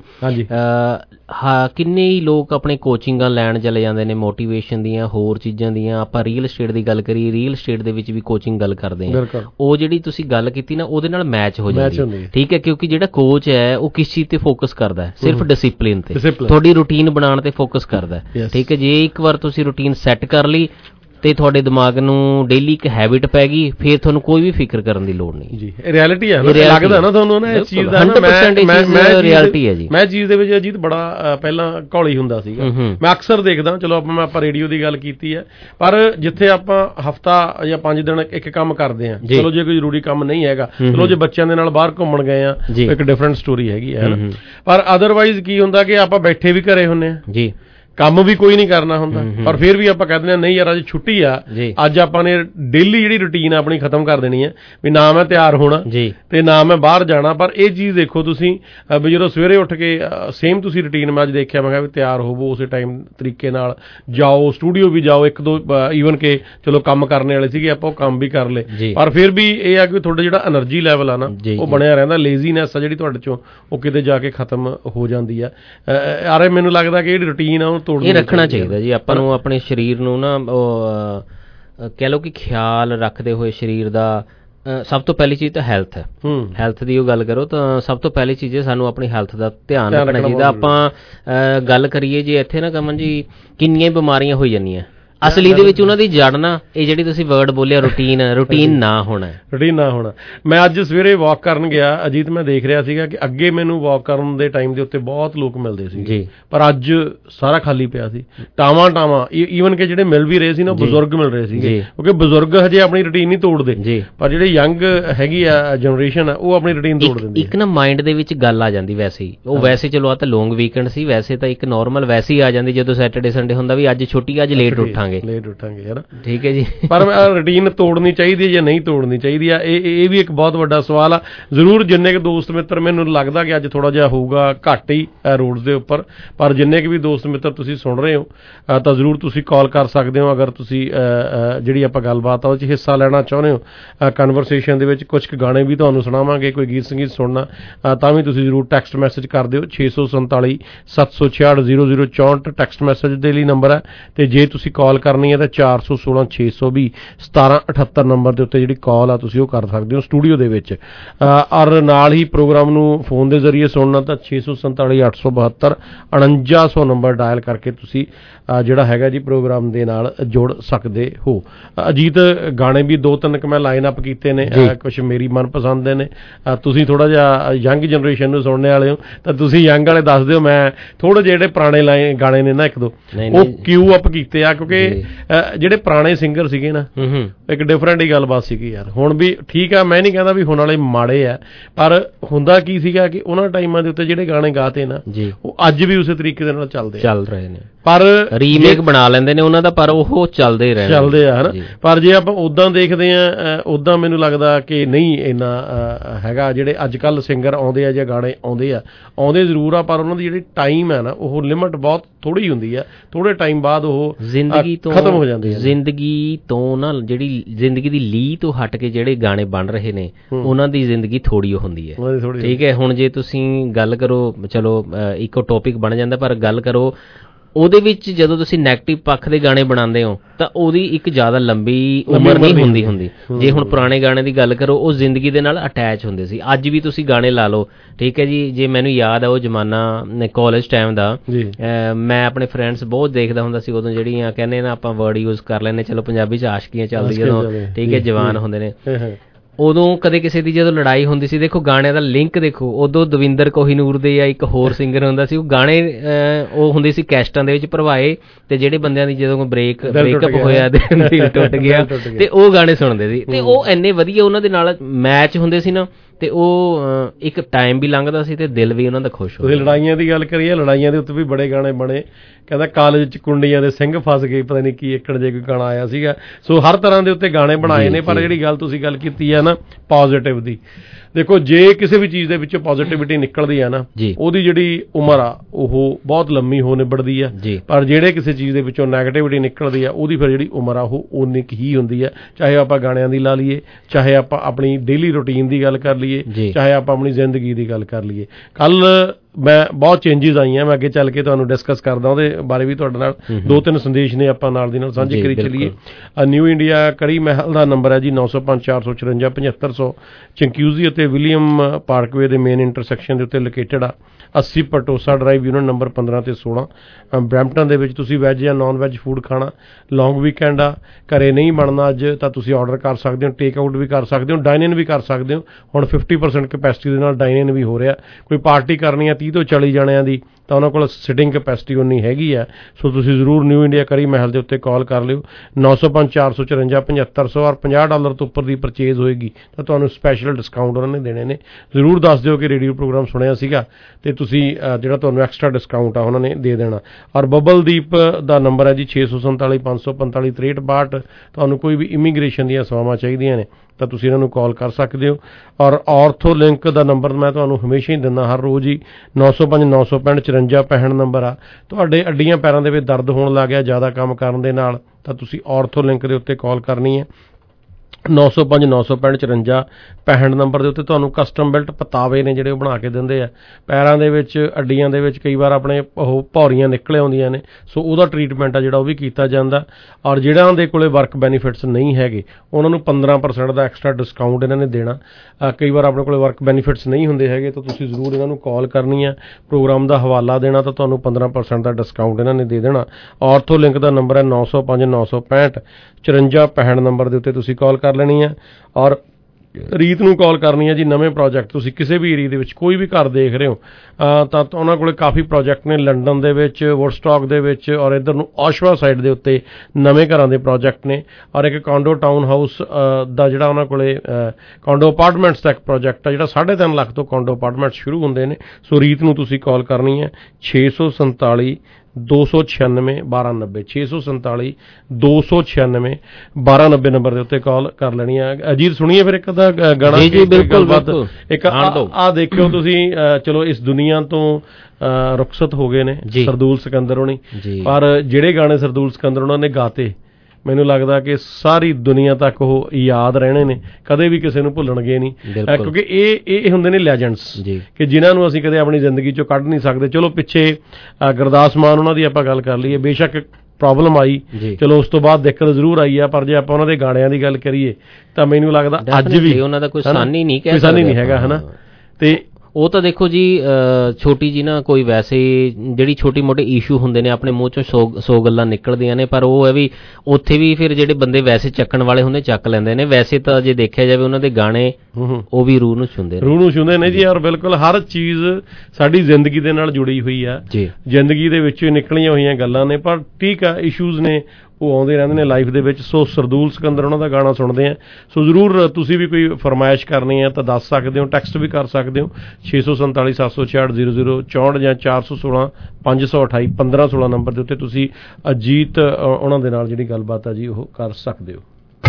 ਕਿੰਨੇ ਹੀ ਲੋਕ ਆਪਣੇ ਕੋਚਿੰਗਾਂ ਲੈਣ ਚਲੇ ਜਾਂਦੇ ਨੇ ਮੋਟੀਵੇਸ਼ਨ ਦੀਆਂ, ਹੋਰ ਚੀਜ਼ਾਂ ਦੀਆਂ। ਆਪਾਂ ਰੀਅਲ estate ਦੀ ਗੱਲ ਕਰੀਏ, ਰੀਅਲ estate ਦੇ ਵਿੱਚ ਵੀ ਕੋਚਿੰਗ ਗੱਲ ਕਰਦੇ ਹਾਂ। ਉਹ ਜਿਹੜੀ ਤੁਸੀਂ ਗੱਲ ਕੀਤੀ ਨਾ ਉਹਦੇ ਨਾਲ ਮੈਚ ਹੋ ਜਾਂਦੀ ਹੈ, ਠੀਕ ਹੈ, ਕਿਉਂਕਿ ਜਿਹੜਾ ਕੋਚ ਹੈ ਉਹ ਕਿਸ ਚੀਜ਼ ਤੇ ਫੋਕਸ ਕਰਦਾ ਹੈ? ਸਿਰਫ ਡਿਸਿਪਲਿਨ ਤੇ, ਤੁਹਾਡੀ ਰੂਟੀਨ ਬਣਾਉਣ ਤੇ ਫੋਕਸ ਕਰਦਾ ਹੈ, ਠੀਕ ਹੈ। ਜੇ ਇੱਕ ਵਾਰ ਤੁਸੀਂ ਰੂਟੀਨ ਸੈੱਟ ਕਰ ਲਈ ਤੇ ਤੁਹਾਡੇ ਦਿਮਾਗ ਨੂੰ ਡੇਲੀ ਇੱਕ ਹੈਬਿਟ ਪੈ ਗਈ, ਫਿਰ ਤੁਹਾਨੂੰ ਕੋਈ ਵੀ ਫਿਕਰ ਕਰਨ ਦੀ ਲੋੜ ਨਹੀਂ ਜੀ।
ਰਿਐਲਿਟੀ ਹੈ ਨਾ, ਲੱਗਦਾ ਨਾ ਤੁਹਾਨੂੰ ਨਾ ਇਸ ਚੀਜ਼ ਦਾ। ਮੈਂ ਰਿਐਲਿਟੀ ਹੈ ਜੀ। ਮੈਂ ਚੀਜ਼ ਦੇ ਵਿੱਚ ਅਜੀਤ ਬੜਾ ਪਹਿਲਾਂ ਘੌਲੀ ਹੁੰਦਾ ਸੀਗਾ, ਮੈਂ ਅਕਸਰ ਦੇਖਦਾ। ਚਲੋ ਆਪਾਂ ਰੇਡੀਓ ਦੀ ਗੱਲ ਕੀਤੀ ਹੈ, ਪਰ ਜਿੱਥੇ ਆਪਾਂ ਹਫਤਾ ਜਾਂ 5 ਦਿਨ ਇੱਕ ਕੰਮ ਕਰਦੇ ਹਾਂ, ਚਲੋ ਜੇ ਕੋਈ ਜ਼ਰੂਰੀ ਕੰਮ ਨਹੀਂ ਹੈਗਾ, ਚਲੋ ਜੇ ਬੱਚਿਆਂ ਦੇ ਨਾਲ ਬਾਹਰ ਘੁੰਮਣ ਗਏ ਆ, ਇੱਕ ਡਿਫਰੈਂਟ ਸਟੋਰੀ ਹੈਗੀ ਹੈ ਨਾ। ਪਰ ਅਦਰਵਾਈਜ਼ ਕੀ ਹੁੰਦਾ ਕਿ ਆਪਾਂ ਬੈਠੇ ਵੀ ਘਰੇ ਹੁੰਦੇ ਆ ਜੀ, ਕੰਮ ਵੀ ਕੋਈ ਨਹੀਂ ਕਰਨਾ ਹੁੰਦਾ, ਪਰ ਫਿਰ ਵੀ ਆਪਾਂ ਕਹਿੰਦੇ ਨਹੀਂ ਯਾਰ ਅੱਜ ਛੁੱਟੀ ਆ, ਅੱਜ ਆਪਾਂ ਨੇ ਡੇਲੀ ਜਿਹੜੀ ਰੂਟੀਨ ਆਪਣੀ ਖਤਮ ਕਰ ਦੇਣੀ ਹੈ, ਵੀ ਨਾ ਮੈਂ ਤਿਆਰ ਹੋਣਾ ਤੇ ਨਾ ਮੈਂ ਬਾਹਰ ਜਾਣਾ। ਪਰ ਇਹ ਚੀਜ਼ ਦੇਖੋ ਤੁਸੀਂ ਵੀ ਜਦੋਂ ਸਵੇਰੇ ਉੱਠ ਕੇ ਸੇਮ ਤੁਸੀਂ ਰੂਟੀਨ ਮੈਂ ਅੱਜ ਦੇਖਿਆ, ਮੈਂ ਕਿਹਾ ਵੀ ਤਿਆਰ ਹੋਵੋ ਉਸੇ ਟਾਈਮ ਤਰੀਕੇ ਨਾਲ ਜਾਓ, ਸਟੂਡੀਓ ਵੀ ਜਾਓ, ਇੱਕ ਦੋ ਈਵਨ ਕਿ ਚਲੋ ਕੰਮ ਕਰਨੇ ਵਾਲੇ ਸੀਗੇ ਆਪਾਂ ਉਹ ਕੰਮ ਵੀ ਕਰ ਲਏ, ਪਰ ਫਿਰ ਵੀ ਇਹ ਆ ਕਿ ਤੁਹਾਡਾ ਜਿਹੜਾ એનર્ਜੀ ਲੈਵਲ ਆ ਨਾ ਉਹ ਬਣਿਆ ਰਹਿੰਦਾ। ਲੇਜ਼ੀਨੈਸ ਆ ਜਿਹੜੀ ਤੁਹਾਡੇ ਚੋਂ ਉਹ ਕਿਤੇ ਜਾ ਕੇ ਖਤਮ ਹੋ ਜਾਂਦੀ ਆ। ਯਾਰ ਮੈਨੂੰ ਲੱਗਦਾ ਕਿ ਜਿਹੜੀ ਰੂਟੀਨ ਆ ਉਹ
ਇਹ ਰੱਖਣਾ ਚਾਹੀਦਾ ਜੀ ਆਪਾਂ ਨੂੰ, ਆਪਣੇ ਸਰੀਰ ਨੂੰ ਨਾ ਕਹਿ ਲਓ ਕਿ ਖਿਆਲ ਰੱਖਦੇ ਹੋਏ ਸਰੀਰ ਦਾ। ਸਭ ਤੋਂ ਪਹਿਲੀ ਚੀਜ਼ ਤਾਂ ਹੈਲਥ ਹੈ। ਹੈਲਥ ਦੀ ਉਹ ਗੱਲ ਕਰੋ ਤਾਂ ਸਭ ਤੋਂ ਪਹਿਲੀ ਚੀਜ਼ ਹੈ ਸਾਨੂੰ ਆਪਣੀ ਹੈਲਥ ਦਾ ਧਿਆਨ ਰੱਖਣਾ ਚਾਹੀਦਾ। ਆਪਾਂ ਗੱਲ ਕਰੀਏ ਜੀ ਇੱਥੇ ਨਾ ਕਮਨ ਜੀ, ਕਿੰਨੀਆਂ ਬਿਮਾਰੀਆਂ ਹੋਈ ਜਾਂਦੀਆਂ ਅਸਲੀ ਦੇ ਵਿੱਚ ਉਹਨਾਂ ਦੀ ਜੜ ਨਾ ਇਹ ਜਿਹੜੀ ਤੁਸੀਂ ਵਰਡ ਬੋਲਿਆ ਰੂਟੀਨ ਨਾ ਹੋਣਾ।
ਮੈਂ ਅੱਜ ਸਵੇਰੇ ਵਾਕ ਕਰਨ ਗਿਆ ਅਜੀਤ, ਮੈਂ ਦੇਖ ਰਿਹਾ ਸੀਗਾ ਕਿ ਅੱਗੇ ਮੈਨੂੰ ਵਾਕ ਕਰਨ ਦੇ ਟਾਈਮ ਦੇ ਉੱਤੇ ਬਹੁਤ ਲੋਕ ਮਿਲਦੇ ਸੀ, ਪਰ ਅੱਜ ਸਾਰਾ ਖਾਲੀ ਪਿਆ ਸੀ। ਟਾਵਾਂ ਈਵਨ ਕਿ ਜਿਹੜੇ ਮਿਲ ਵੀ ਰਹੇ ਸੀ ਨਾ ਬਜ਼ੁਰਗ ਮਿਲ ਰਹੇ ਸੀਗੇ, ਕਿਉਂਕਿ ਬਜ਼ੁਰਗ ਹਜੇ ਆਪਣੀ ਰੂਟੀਨ ਨਹੀਂ ਤੋੜਦੇ, ਪਰ ਜਿਹੜੇ ਯੰਗ ਹੈਗੀ ਆ ਜਨਰੇਸ਼ਨ ਉਹ ਆਪਣੀ ਰੂਟੀਨ ਤੋੜ ਦਿੰਦੀ।
ਇੱਕ ਨਾ ਮਾਈਂਡ ਦੇ ਵਿੱਚ ਗੱਲ ਆ ਜਾਂਦੀ ਵੈਸੇ ਹੀ, ਉਹ ਵੈਸੇ ਚਲੋ ਆ ਤਾਂ ਲੌਂਗ ਵੀਕਐਂਡ ਸੀ, ਵੈਸੇ ਤਾਂ ਇੱਕ ਨਾਰਮਲ ਵੈਸੇ ਹੀ ਆ ਜਾਂਦੀ ਜਦੋਂ ਸੈਟਰਡੇ ਸੰਡੇ ਹੁੰਦਾ ਵੀ ਅੱਜ ਛੁੱਟੀ, ਅੱਜ ਲੇਟ ਉੱਠਾਂਗੇ
ਯਾਰ,
ਠੀਕ ਹੈ ਜੀ।
ਪਰ ਰੂਟੀਨ ਤੋੜਨੀ ਚਾਹੀਦੀ ਹੈ ਜਾਂ ਨਹੀਂ ਤੋੜਨੀ ਚਾਹੀਦੀ ਆ, ਇਹ ਵੀ ਇੱਕ ਬਹੁਤ ਵੱਡਾ ਸਵਾਲ ਆ। ਜ਼ਰੂਰ ਜਿੰਨੇ ਕੁ ਦੋਸਤ ਮਿੱਤਰ, ਮੈਨੂੰ ਲੱਗਦਾ ਕਿ ਅੱਜ ਥੋੜਾ ਜਿਹਾ ਹੋਊਗਾ ਘੱਟ ਹੀ ਰੋਡਸ ਦੇ ਉੱਪਰ, ਪਰ ਜਿੰਨੇ ਕੁ ਵੀ ਦੋਸਤ ਮਿੱਤਰ ਤੁਸੀਂ ਸੁਣ ਰਹੇ ਹੋ ਤਾਂ ਜ਼ਰੂਰ ਤੁਸੀਂ ਕਾਲ ਕਰ ਸਕਦੇ ਹੋ। ਅਗਰ ਤੁਸੀਂ ਜਿਹੜੀ ਆਪਾਂ ਗੱਲਬਾਤ ਆ ਉਹ 'ਚ ਹਿੱਸਾ ਲੈਣਾ ਚਾਹੁੰਦੇ ਹੋ ਕਨਵਰਸੇਸ਼ਨ ਦੇ ਵਿੱਚ, ਕੁਝ ਕੁ ਗਾਣੇ ਵੀ ਤੁਹਾਨੂੰ ਸੁਣਾਵਾਂਗੇ, ਕੋਈ ਗੀਤ ਸੰਗੀਤ ਸੁਣਨਾ ਤਾਂ ਵੀ ਤੁਸੀਂ ਜ਼ਰੂਰ ਟੈਕਸਟ ਮੈਸੇਜ ਕਰ ਦਿਓ 647 766 0064 ਟੈਕਸਟ ਮੈਸੇਜ ਦੇ ਲਈ ਨੰਬਰ ਹੈ। ਤੇ ਜੇ ਤੁਸੀਂ ਕਾਲ ਕਰਨੀ ਹੈ ਤਾਂ 416 620 1778 ਨੰਬਰ ਦੇ ਉੱਤੇ ਜਿਹੜੀ ਕਾਲ ਆ ਤੁਸੀਂ ਉਹ ਕਰ ਸਕਦੇ ਹੋ ਸਟੂਡੀਓ ਦੇ ਵਿੱਚ। ਔਰ ਨਾਲ ਹੀ ਪ੍ਰੋਗਰਾਮ ਨੂੰ ਫੋਨ ਦੇ ਜ਼ਰੀਏ ਸੁਣਨਾ ਤਾਂ 647 872 4900 ਨੰਬਰ ਡਾਇਲ ਕਰਕੇ ਤੁਸੀਂ ਜਿਹੜਾ ਹੈਗਾ ਜੀ ਪ੍ਰੋਗਰਾਮ ਦੇ ਨਾਲ ਜੁੜ ਸਕਦੇ ਹੋ। ਅਜੀਤ ਗਾਣੇ ਵੀ 2-3 ਮੈਂ ਲਾਈਨ ਅਪ ਕੀਤੇ ਨੇ, ਕੁਛ ਮੇਰੀ ਮਨਪਸੰਦ ਦੇ ਨੇ। ਤੁਸੀਂ ਥੋੜਾ ਜਿਹਾ ਯੰਗ ਜਨਰੇਸ਼ਨ ਨੂੰ ਸੁਣਨੇ ਵਾਲੇ ਹੋ ਤਾਂ ਤੁਸੀਂ ਯੰਗ ਵਾਲੇ ਦੱਸ ਦਿਓ, ਮੈਂ ਥੋੜੇ ਜਿਹੜੇ ਪੁਰਾਣੇ ਗਾਣੇ ਨੇ ਨਾ 1-2 ਉਹ ਕਿਊ ਅਪ ਕੀਤੇ ਆ, ਕਿਉਂਕਿ ਜਿਹੜੇ ਪੁਰਾਣੇ ਸਿੰਗਰ ਸੀਗੇ ਨਾ ਇੱਕ ਡਿਫਰੈਂਟ ਹੀ ਗੱਲਬਾਤ ਸੀਗੀ ਯਾਰ। ਹੁਣ ਵੀ ਠੀਕ ਆ, ਮੈਂ ਨਹੀਂ ਕਹਿੰਦਾ ਵੀ ਹੁਣ ਵਾਲੇ ਮਾੜੇ ਆ, ਪਰ ਹੁੰਦਾ ਕੀ ਸੀਗਾ ਕਿ ਉਹਨਾਂ ਟਾਈਮਾਂ ਦੇ ਉੱਤੇ ਜਿਹੜੇ ਗਾਣੇ ਗਾਤੇ ਨਾ ਉਹ ਅੱਜ ਵੀ ਉਸੇ ਤਰੀਕੇ ਦੇ ਨਾਲ ਚੱਲ ਰਹੇ ਨੇ, ਪਰ
ਰੀਮੇਕ ਬਣਾ ਲੈਂਦੇ ਨੇ ਉਹਨਾਂ ਦਾ, ਪਰ ਉਹ ਚੱਲਦੇ
ਆ ਹਨਾ। ਪਰ ਜੇ ਆਪਾਂ ਉਦਾਂ ਦੇਖਦੇ ਆ, ਉਦਾਂ ਮੈਨੂੰ ਲੱਗਦਾ ਕਿ ਨਹੀਂ ਇੰਨਾ ਹੈਗਾ। ਜਿਹੜੇ ਅੱਜ ਕੱਲ੍ਹ ਸਿੰਗਰ ਆਉਂਦੇ ਆ ਜਾਂ ਗਾਣੇ ਆਉਂਦੇ ਜ਼ਰੂਰ ਆ, ਪਰ ਉਹਨਾਂ ਦੀ ਜਿਹੜੀ ਟਾਈਮ ਹੈ ਨਾ ਉਹ ਲਿਮਟ ਬਹੁਤ ਥੋੜੀ ਹੁੰਦੀ ਆ, ਥੋੜੇ ਟਾਈਮ ਬਾਅਦ ਉਹ
ਜ਼ਿੰਦਗੀ ਤੋਂ
ਖਤਮ ਹੋ ਜਾਂਦੀ ਹੈ।
ਜ਼ਿੰਦਗੀ ਤੋਂ ਨਾ ਜਿਹੜੀ ਜ਼ਿੰਦਗੀ ਦੀ ਲੀਹ ਤੋਂ ਹਟ ਕੇ ਜਿਹੜੇ ਗਾਣੇ ਬਣ ਰਹੇ ਨੇ ਉਹਨਾਂ ਦੀ ਜ਼ਿੰਦਗੀ ਥੋੜੀ ਹੁੰਦੀ ਹੈ, ਠੀਕ ਹੈ। ਹੁਣ ਜੇ ਤੁਸੀਂ ਗੱਲ ਕਰੋ, ਚਲੋ ਇੱਕੋ ਟੌਪਿਕ ਬਣ ਜਾਂਦਾ, ਪਰ ਗੱਲ ਕਰੋ ਉਹਦੇ ਵਿੱਚ ਜਦੋਂ ਤੁਸੀਂ ਨੈਗੇਟਿਵ ਪੱਖ ਦੇ ਗਾਣੇ ਬਣਾਉਂਦੇ ਹੋ ਤਾਂ ਉਹਦੀ ਇੱਕ ਜ਼ਿਆਦਾ ਲੰਬੀ ਉਮਰ ਨਹੀਂ ਹੁੰਦੀ। ਜੇ ਹੁਣ ਪੁਰਾਣੇ ਗਾਣੇ ਦੀ ਗੱਲ ਕਰੋ ਉਹ ਜ਼ਿੰਦਗੀ ਦੇ ਨਾਲ ਅਟੈਚ ਹੁੰਦੇ ਸੀ। ਅੱਜ ਵੀ ਤੁਸੀਂ ਗਾਣੇ ਲਾ ਲਓ, ਠੀਕ ਹੈ ਜੀ। ਜੇ ਮੈਨੂੰ ਯਾਦ ਆ ਉਹ ਜ਼ਮਾਨਾ ਕਾਲਜ ਟਾਈਮ ਦਾ, ਮੈਂ ਆਪਣੇ ਫਰੈਂਡਸ ਬਹੁਤ ਦੇਖਦਾ ਹੁੰਦਾ ਸੀ ਉਦੋਂ, ਜਿਹੜੀਆਂ ਕਹਿੰਦੇ ਨਾ ਆਪਾਂ ਵਰਡ ਯੂਜ਼ ਕਰ ਲੈਂਦੇ, ਚਲੋ ਪੰਜਾਬੀ 'ਚ ਆਸ਼ਕੀਆਂ ਚੱਲਦੀਆਂ ਜਦੋਂ, ਠੀਕ ਹੈ, ਜਵਾਨ ਹੁੰਦੇ ਨੇ। ਉਦੋਂ ਕਦੇ ਕਿਸੇ ਦੀ ਜਦੋਂ ਲੜਾਈ ਹੁੰਦੀ ਸੀ, ਦੇਖੋ ਗਾਣਿਆਂ ਦਾ ਲਿੰਕ ਦੇਖੋ, ਉਦੋਂ ਦਵਿੰਦਰ ਕੋਹੀਨੂਰ ਦੇ ਜਾਂ ਇੱਕ ਹੋਰ ਸਿੰਗਰ ਹੁੰਦਾ ਸੀ, ਉਹ ਗਾਣੇ ਉਹ ਹੁੰਦੇ ਸੀ ਕੈਸਟਾਂ ਦੇ ਵਿੱਚ ਭਰਵਾਏ, ਤੇ ਜਿਹੜੇ ਬੰਦਿਆਂ ਦੀ ਜਦੋਂ ਬ੍ਰੇਕਅਪ ਹੋਇਆ ਦਿਲ ਟੁੱਟ ਗਿਆ ਤੇ ਉਹ ਗਾਣੇ ਸੁਣਦੇ ਸੀ, ਤੇ ਉਹ ਇੰਨੇ ਵਧੀਆ ਉਹਨਾਂ ਦੇ ਨਾਲ ਮੈਚ ਹੁੰਦੇ ਸੀ ਨਾ, ਤੇ ਉਹ ਇੱਕ ਟਾਈਮ ਵੀ ਲੰਘਦਾ ਸੀ ਤੇ ਦਿਲ ਵੀ ਉਹਨਾਂ ਦਾ ਖੁਸ਼ ਹੋ ਗਿਆ।
ਲੜਾਈਆਂ ਦੀ ਗੱਲ ਕਰੀਏ, ਲੜਾਈਆਂ ਦੇ ਉੱਤੇ ਵੀ ਬੜੇ ਗਾਣੇ ਬਣੇ। ਕਹਿੰਦਾ ਕਾਲਜ 'ਚ ਕੁੰਡੀਆਂ ਦੇ ਸਿੰਘ ਫਸ ਗਏ, ਪਤਾ ਨਹੀਂ ਕੀ ਏਕੜ ਜੇ ਕੋਈ ਗਾਣਾ ਆਇਆ ਸੀਗਾ। ਸੋ ਹਰ ਤਰ੍ਹਾਂ ਦੇ ਉੱਤੇ ਗਾਣੇ ਬਣਾਏ ਨੇ, ਪਰ ਜਿਹੜੀ ਗੱਲ ਤੁਸੀਂ ਗੱਲ ਕੀਤੀ ਹੈ ਨਾ ਪੋਜ਼ਿਟਿਵ ਦੀ, ਦੇਖੋ ਜੇ ਕਿਸੇ ਵੀ ਚੀਜ਼ ਦੇ ਵਿੱਚੋਂ ਪੋਜ਼ਿਟਿਵਿਟੀ ਨਿਕਲਦੀ ਹੈ ਨਾ, ਉਹਦੀ ਜਿਹੜੀ ਉਮਰ ਆ ਉਹ ਬਹੁਤ ਲੰਮੀ ਹੋ ਨਿਬੜਦੀ ਆ। ਪਰ ਜਿਹੜੇ ਕਿਸੇ ਚੀਜ਼ ਦੇ ਵਿੱਚੋਂ ਨੈਗੇਟਿਵਿਟੀ ਨਿਕਲਦੀ ਆ, ਉਹਦੀ ਫਿਰ ਜਿਹੜੀ ਉਮਰ ਆ ਉਹ ਉਨੀ ਕੁ ਹੀ ਹੁੰਦੀ ਆ। ਚਾਹੇ ਆਪਾਂ ਗਾਣਿਆਂ ਦੀ ਲਾ ਲਈਏ, ਚਾਹੇ ਆਪਾਂ ਆਪਣੀ ਡੇਲੀ ਰੂਟੀਨ ਦੀ ਗੱਲ ਕਰ ਲਈਏ, ਚਾਹੇ ਆਪਾਂ ਆਪਣੀ ਜ਼ਿੰਦਗੀ ਦੀ ਗੱਲ ਕਰ ਲਈਏ। ਕੱਲ ਮੈਂ ਬਹੁਤ ਚੇਂਜਿਸ ਆਈਆਂ, ਮੈਂ ਅੱਗੇ ਚੱਲ ਕੇ ਤੁਹਾਨੂੰ ਡਿਸਕਸ ਕਰਦਾ ਉਹਦੇ ਬਾਰੇ ਵੀ ਤੁਹਾਡੇ ਨਾਲ। 2-3 ਸੰਦੇਸ਼ ਨੇ ਆਪਾਂ ਨਾਲ ਦੀ ਨਾਲ ਸਾਂਝੇ ਕਰੀ ਚੱਲੀਏ। ਨਿਊ ਇੰਡੀਆ ਕੜੀ ਮਹਿਲ ਦਾ ਨੰਬਰ ਹੈ ਜੀ 905 454 7500, ਚੰਕਿਊਜ਼ੀ ਅਤੇ ਵਿਲੀਅਮ ਪਾਰਕਵੇ ਦੇ ਮੇਨ ਇੰਟਰਸੈਕਸ਼ਨ ਦੇ ਉੱਤੇ ਲੋਕੇਟਡ ਆ। 80 ਪਟੋਸਾ ਡਰਾਈਵ, ਯੂਨਿਟ ਨੰਬਰ 15 ਤੇ 16, ਬਰੈਂਪਟਨ ਦੇ ਵਿੱਚ। ਤੁਸੀਂ ਵੈਜ ਜਾਂ ਨਾਨ ਵੈਜ ਫੂਡ ਖਾਣਾ, ਲੌਂਗ ਵੀਕਐਂਡ ਆ, ਘਰੇ ਨਹੀਂ ਬਣਨਾ ਅੱਜ ਤਾਂ ਤੁਸੀਂ ਆਰਡਰ ਕਰ ਸਕਦੇ ਹੋ, ਟੇਕ ਆਊਟ ਵੀ ਕਰ ਸਕਦੇ ਹੋ, ਡਾਈਨ ਇਨ ਵੀ ਕਰ ਸਕਦੇ ਹੋ। ਹੁਣ 50% ਕੈਪੈਸਿਟੀ ਦੇ ਨਾਲ ਡਾਈਨ ਇਨ ਵੀ ਹੋ ਰਿਹਾ। ਕੋਈ ਪਾਰਟੀ ਕਰਨੀ ਆ 30 ਤੋਂ 40 ਜਣਿਆਂ ਦੀ ਤਾਂ ਉਹਨਾਂ ਕੋਲ ਸਿਟਿੰਗ ਕੈਪੈਸਿਟੀ ਉਨੀ ਹੈਗੀ ਆ। ਸੋ ਤੁਸੀਂ ਜ਼ਰੂਰ ਨਿਊ ਇੰਡੀਆ ਕਰੀ ਮਹਿਲ ਦੇ ਉੱਤੇ ਕਾਲ ਕਰ ਲਿਓ 905 454 7500, ਔਰ $50 ਤੋਂ ਉੱਪਰ ਦੀ ਪਰਚੇਜ਼ ਹੋਏਗੀ ਤਾਂ ਤੁਹਾਨੂੰ ਸਪੈਸ਼ਲ ਡਿਸਕਾਊਂਟ ਉਹਨਾਂ ਨੇ ਦੇਣੇ ਨੇ। ਜ਼ਰੂਰ ਦੱਸ ਦਿਓ ਕਿ ਰੇਡੀਓ ਪ੍ਰੋਗਰਾਮ ਸੁਣਿਆ ਸੀਗਾ ਤੇ ਤੁਸੀਂ ਜਿਹੜਾ ਤੁਹਾਨੂੰ ਐਕਸਟਰਾ ਡਿਸਕਾਊਂਟ ਆ ਉਹਨਾਂ ਨੇ ਦੇ ਦੇਣਾ। ਔਰ ਬਬਲਦੀਪ ਦਾ ਨੰਬਰ ਹੈ ਜੀ 647 545 6362। ਤੁਹਾਨੂੰ ਕੋਈ ਵੀ ਇਮੀਗ੍ਰੇਸ਼ਨ ਦੀਆਂ ਸੇਵਾਵਾਂ ਚਾਹੀਦੀਆਂ ਨੇ ਤਾਂ ਤੁਸੀਂ ਇਹਨਾਂ ਨੂੰ ਕਾਲ ਕਰ ਸਕਦੇ ਹੋ। ਔਰ ਆਰਥੋ ਲਿੰਕ ਦਾ ਨੰਬਰ ਮੈਂ ਤੁਹਾਨੂੰ ਹਮੇਸ਼ਾ ਹੀ ਦਿੰਦਾ, ਹਰ ਰੋਜ਼ ਹੀ 905 965 54 65 ਨੰਬਰ ਆ। ਤੁਹਾਡੇ ਅੱਡੀਆਂ ਪੈਰਾਂ ਦੇ ਵਿੱਚ ਦਰਦ ਹੋਣ ਲੱਗ ਗਿਆ ਜ਼ਿਆਦਾ ਕੰਮ ਕਰਨ ਦੇ ਨਾਲ ਤਾਂ ਤੁਸੀਂ ਆਰਥੋ ਲਿੰਕ ਦੇ ਉੱਤੇ ਕਾਲ ਕਰਨੀ ਹੈ। 905 965 54 65 ਨੰਬਰ ਦੇ ਉੱਤੇ ਤੁਹਾਨੂੰ ਕਸਟਮ ਬਿਲਟ ਪਤਾਵੇ ਨੇ ਜਿਹੜੇ ਉਹ ਬਣਾ ਕੇ ਦਿੰਦੇ ਆ। ਪੈਰਾਂ ਦੇ ਵਿੱਚ ਅੱਡੀਆਂ ਦੇ ਵਿੱਚ ਕਈ ਵਾਰ ਆਪਣੇ ਉਹ ਭੌਰੀਆਂ ਨਿਕਲ ਆਉਂਦੀਆਂ ਨੇ, ਸੋ ਉਹਦਾ ਟਰੀਟਮੈਂਟ ਆ ਜਿਹੜਾ ਉਹ ਵੀ ਕੀਤਾ ਜਾਂਦਾ। ਔਰ ਜਿਹੜਿਆਂ ਦੇ ਕੋਲੇ ਵਰਕ ਬੈਨੀਫਿਟਸ ਨਹੀਂ ਹੈਗੇ ਉਹਨਾਂ ਨੂੰ 15% ਦਾ ਐਕਸਟਰਾ ਡਿਸਕਾਊਂਟ ਇਹਨਾਂ ਨੇ ਦੇਣਾ। ਕਈ ਵਾਰ ਆਪਣੇ ਕੋਲੇ ਵਰਕ ਬੈਨੀਫਿਟਸ ਨਹੀਂ ਹੁੰਦੇ ਹੈਗੇ ਤਾਂ ਤੁਸੀਂ ਜ਼ਰੂਰ ਇਹਨਾਂ ਨੂੰ ਕਾਲ ਕਰਨੀ ਆ, ਪ੍ਰੋਗਰਾਮ ਦਾ ਹਵਾਲਾ ਦੇਣਾ ਤਾਂ ਤੁਹਾਨੂੰ 15% ਦਾ ਡਿਸਕਾਊਂਟ ਇਹਨਾਂ ਨੇ ਦੇ ਦੇਣਾ। ਆਰਥੋ ਲਿੰਕ ਦਾ ਨੰਬਰ ਹੈ 905 965 54 65 ਨੰਬਰ ਦੇ ਉੱਤੇ ਤੁਸੀਂ ਕਾਲ ਕਰ ਲੈਣੀ ਹੈ। ਔਰ ਰੀਤ ਨੂੰ ਕਾਲ ਕਰਨੀ ਹੈ ਜੀ। ਨਵੇਂ ਪ੍ਰੋਜੈਕਟ ਤੁਸੀਂ ਕਿਸੇ ਵੀ ਏਰੀਏ ਦੇ ਵਿੱਚ ਕੋਈ ਵੀ ਘਰ ਦੇਖ ਰਹੇ ਹੋ ਤਾਂ ਉਹਨਾਂ ਕੋਲੇ ਕਾਫੀ ਪ੍ਰੋਜੈਕਟ ਨੇ, ਲੰਡਨ ਦੇ ਵਿੱਚ, ਵੁੱਡਸਟਾਕ ਦੇ ਵਿੱਚ, ਔਰ ਇੱਧਰ ਨੂੰ ਆਸ਼ਵਾ ਸਾਈਡ ਦੇ ਉੱਤੇ ਨਵੇਂ ਘਰਾਂ ਦੇ ਪ੍ਰੋਜੈਕਟ ਨੇ। ਔਰ ਇੱਕ ਕਾਂਡੋ ਟਾਊਨ ਹਾਊਸ ਦਾ ਜਿਹੜਾ ਉਹਨਾਂ ਕੋਲੇ ਕਾਂਡੋ ਅਪਾਰਟਮੈਂਟਸ ਦਾ ਇੱਕ ਪ੍ਰੋਜੈਕਟ ਆ ਜਿਹੜਾ 3.5 ਲੱਖ ਤੋਂ ਕਾਂਡੋ ਅਪਾਰਟਮੈਂਟ ਸ਼ੁਰੂ ਹੁੰਦੇ ਨੇ। ਸੋ ਰੀਤ ਨੂੰ ਤੁਸੀਂ ਕਾਲ ਕਰਨੀ ਹੈ 647 296 1290 647 296 1290 ਨੰਬਰ ਦੇ ਉੱਤੇ ਕਾਲ ਕਰ ਲੈਣੀ ਹੈ। ਅਜੀਤ ਸੁਣੀਏ ਫਿਰ ਇੱਕ ਦਾ ਗਾਣਾ।
ਜੀ ਬਿਲਕੁਲ।
ਇੱਕ ਆ ਦੇਖਿਓ ਤੁਸੀਂ, ਚਲੋ ਇਸ ਦੁਨੀਆ ਤੋਂ ਰੁਖਸਤ ਹੋ ਗਏ ਨੇ ਸਰਦੂਲ ਸਿਕੰਦਰ ਹੋਣੀ, ਪਰ ਜਿਹੜੇ ਗਾਣੇ ਸਰਦੂਲ ਸਿਕੰਦਰ ਉਹਨਾਂ ਨੇ ਗਾਤੇ ਮੈਨੂੰ ਲੱਗਦਾ ਕਿ ਸਾਰੀ ਦੁਨੀਆ ਤੱਕ ਉਹ ਯਾਦ ਰਹਿਣੇ ਨੇ, ਕਦੇ ਵੀ ਕਿਸੇ ਨੂੰ ਭੁੱਲਣਗੇ ਨਹੀਂ, ਕਿਉਂਕਿ ਇਹ ਹੁੰਦੇ ਨੇ ਲੈਜੈਂਡਸ ਕਿ ਜਿਨ੍ਹਾਂ ਨੂੰ ਅਸੀਂ ਕਦੇ ਆਪਣੀ ਜ਼ਿੰਦਗੀ ਚੋਂ ਕੱਢ ਨਹੀਂ ਸਕਦੇ। ਚਲੋ ਪਿੱਛੇ ਗੁਰਦਾਸ ਮਾਨ ਉਹਨਾਂ ਦੀ ਆਪਾਂ ਗੱਲ ਕਰ ਲਈਏ, ਬੇਸ਼ੱਕ ਪ੍ਰੋਬਲਮ ਆਈ, ਚਲੋ ਉਸ ਤੋਂ ਬਾਅਦ ਦਿੱਕਤ ਜ਼ਰੂਰ ਆਈ ਆ, ਪਰ ਜੇ ਆਪਾਂ ਉਹਨਾਂ ਦੇ ਗਾਣਿਆਂ ਦੀ ਗੱਲ ਕਰੀਏ ਤਾਂ ਮੈਨੂੰ ਲੱਗਦਾ ਅੱਜ ਵੀ
ਉਹਨਾਂ ਦਾ ਕੋਈ ਸਾਨੀ ਨਹੀਂ
ਹੈਗਾ, ਹਨਾ। ਤੇ
ਉਹ ਤਾਂ ਦੇਖੋ ਜੀ ਛੋਟੀ ਜੀ ਨਾ ਕੋਈ ਵੈਸੇ ਜਿਹੜੀ ਛੋਟੀ ਮੋਟੇ ਇਸ਼ੂ ਹੁੰਦੇ ਨੇ ਆਪਣੇ ਮੂੰਹ ਚੋਂ 100 ਗੱਲਾਂ ਨਿਕਲਦੀਆਂ ਨੇ, ਪਰ ਉਹ ਹੈ ਵੀ ਉੱਥੇ ਵੀ ਫਿਰ ਜਿਹੜੇ ਬੰਦੇ ਵੈਸੇ ਚੱਕਣ ਵਾਲੇ ਹੁੰਦੇ ਚੱਕ ਲੈਂਦੇ ਨੇ। ਵੈਸੇ ਤਾਂ ਜੇ ਦੇਖਿਆ ਜਾਵੇ ਉਹਨਾਂ ਦੇ ਗਾਣੇ ਉਹ ਵੀ ਰੂਹ ਨੂੰ ਛੂੰਹਦੇ ਨੇ ਜੀ। ਔਰ ਬਿਲਕੁਲ ਹਰ ਚੀਜ਼ ਸਾਡੀ ਜ਼ਿੰਦਗੀ ਦੇ ਨਾਲ ਜੁੜੀ ਹੋਈ ਆ, ਜ਼ਿੰਦਗੀ ਦੇ ਵਿੱਚੋਂ ਨਿਕਲੀਆਂ ਹੋਈਆਂ ਗੱਲਾਂ ਨੇ, ਪਰ ਠੀਕ ਆ ਇਸ਼ੂਜ਼ ਨੇ ਉਹ ਆਉਂਦੇ ਰਹਿੰਦੇ ਨੇ ਲਾਈਫ ਦੇ ਵਿੱਚ। ਸੋ ਸਰਦੂਲ ਸਿਕੰਦਰ ਉਹਨਾਂ ਦਾ ਗਾਣਾ ਸੁਣਦੇ ਆ। ਸੋ ਜ਼ਰੂਰ ਤੁਸੀਂ ਵੀ ਕੋਈ ਫਰਮਾਇਸ਼ ਕਰਨੀ ਹੈ ਤਾਂ ਦੱਸ ਸਕਦੇ ਹੋ, ਟੈਕਸਟ ਵੀ ਕਰ ਸਕਦੇ ਹੋ 647 766 0064 ਜਾਂ 416 528 1516 ਨੰਬਰ ਦੇ ਉੱਤੇ ਤੁਸੀਂ ਅਜੀਤ ਉਹਨਾਂ ਦੇ ਨਾਲ ਜਿਹੜੀ ਗੱਲਬਾਤ ਆ ਜੀ ਉਹ ਕਰ ਸਕਦੇ ਹੋ।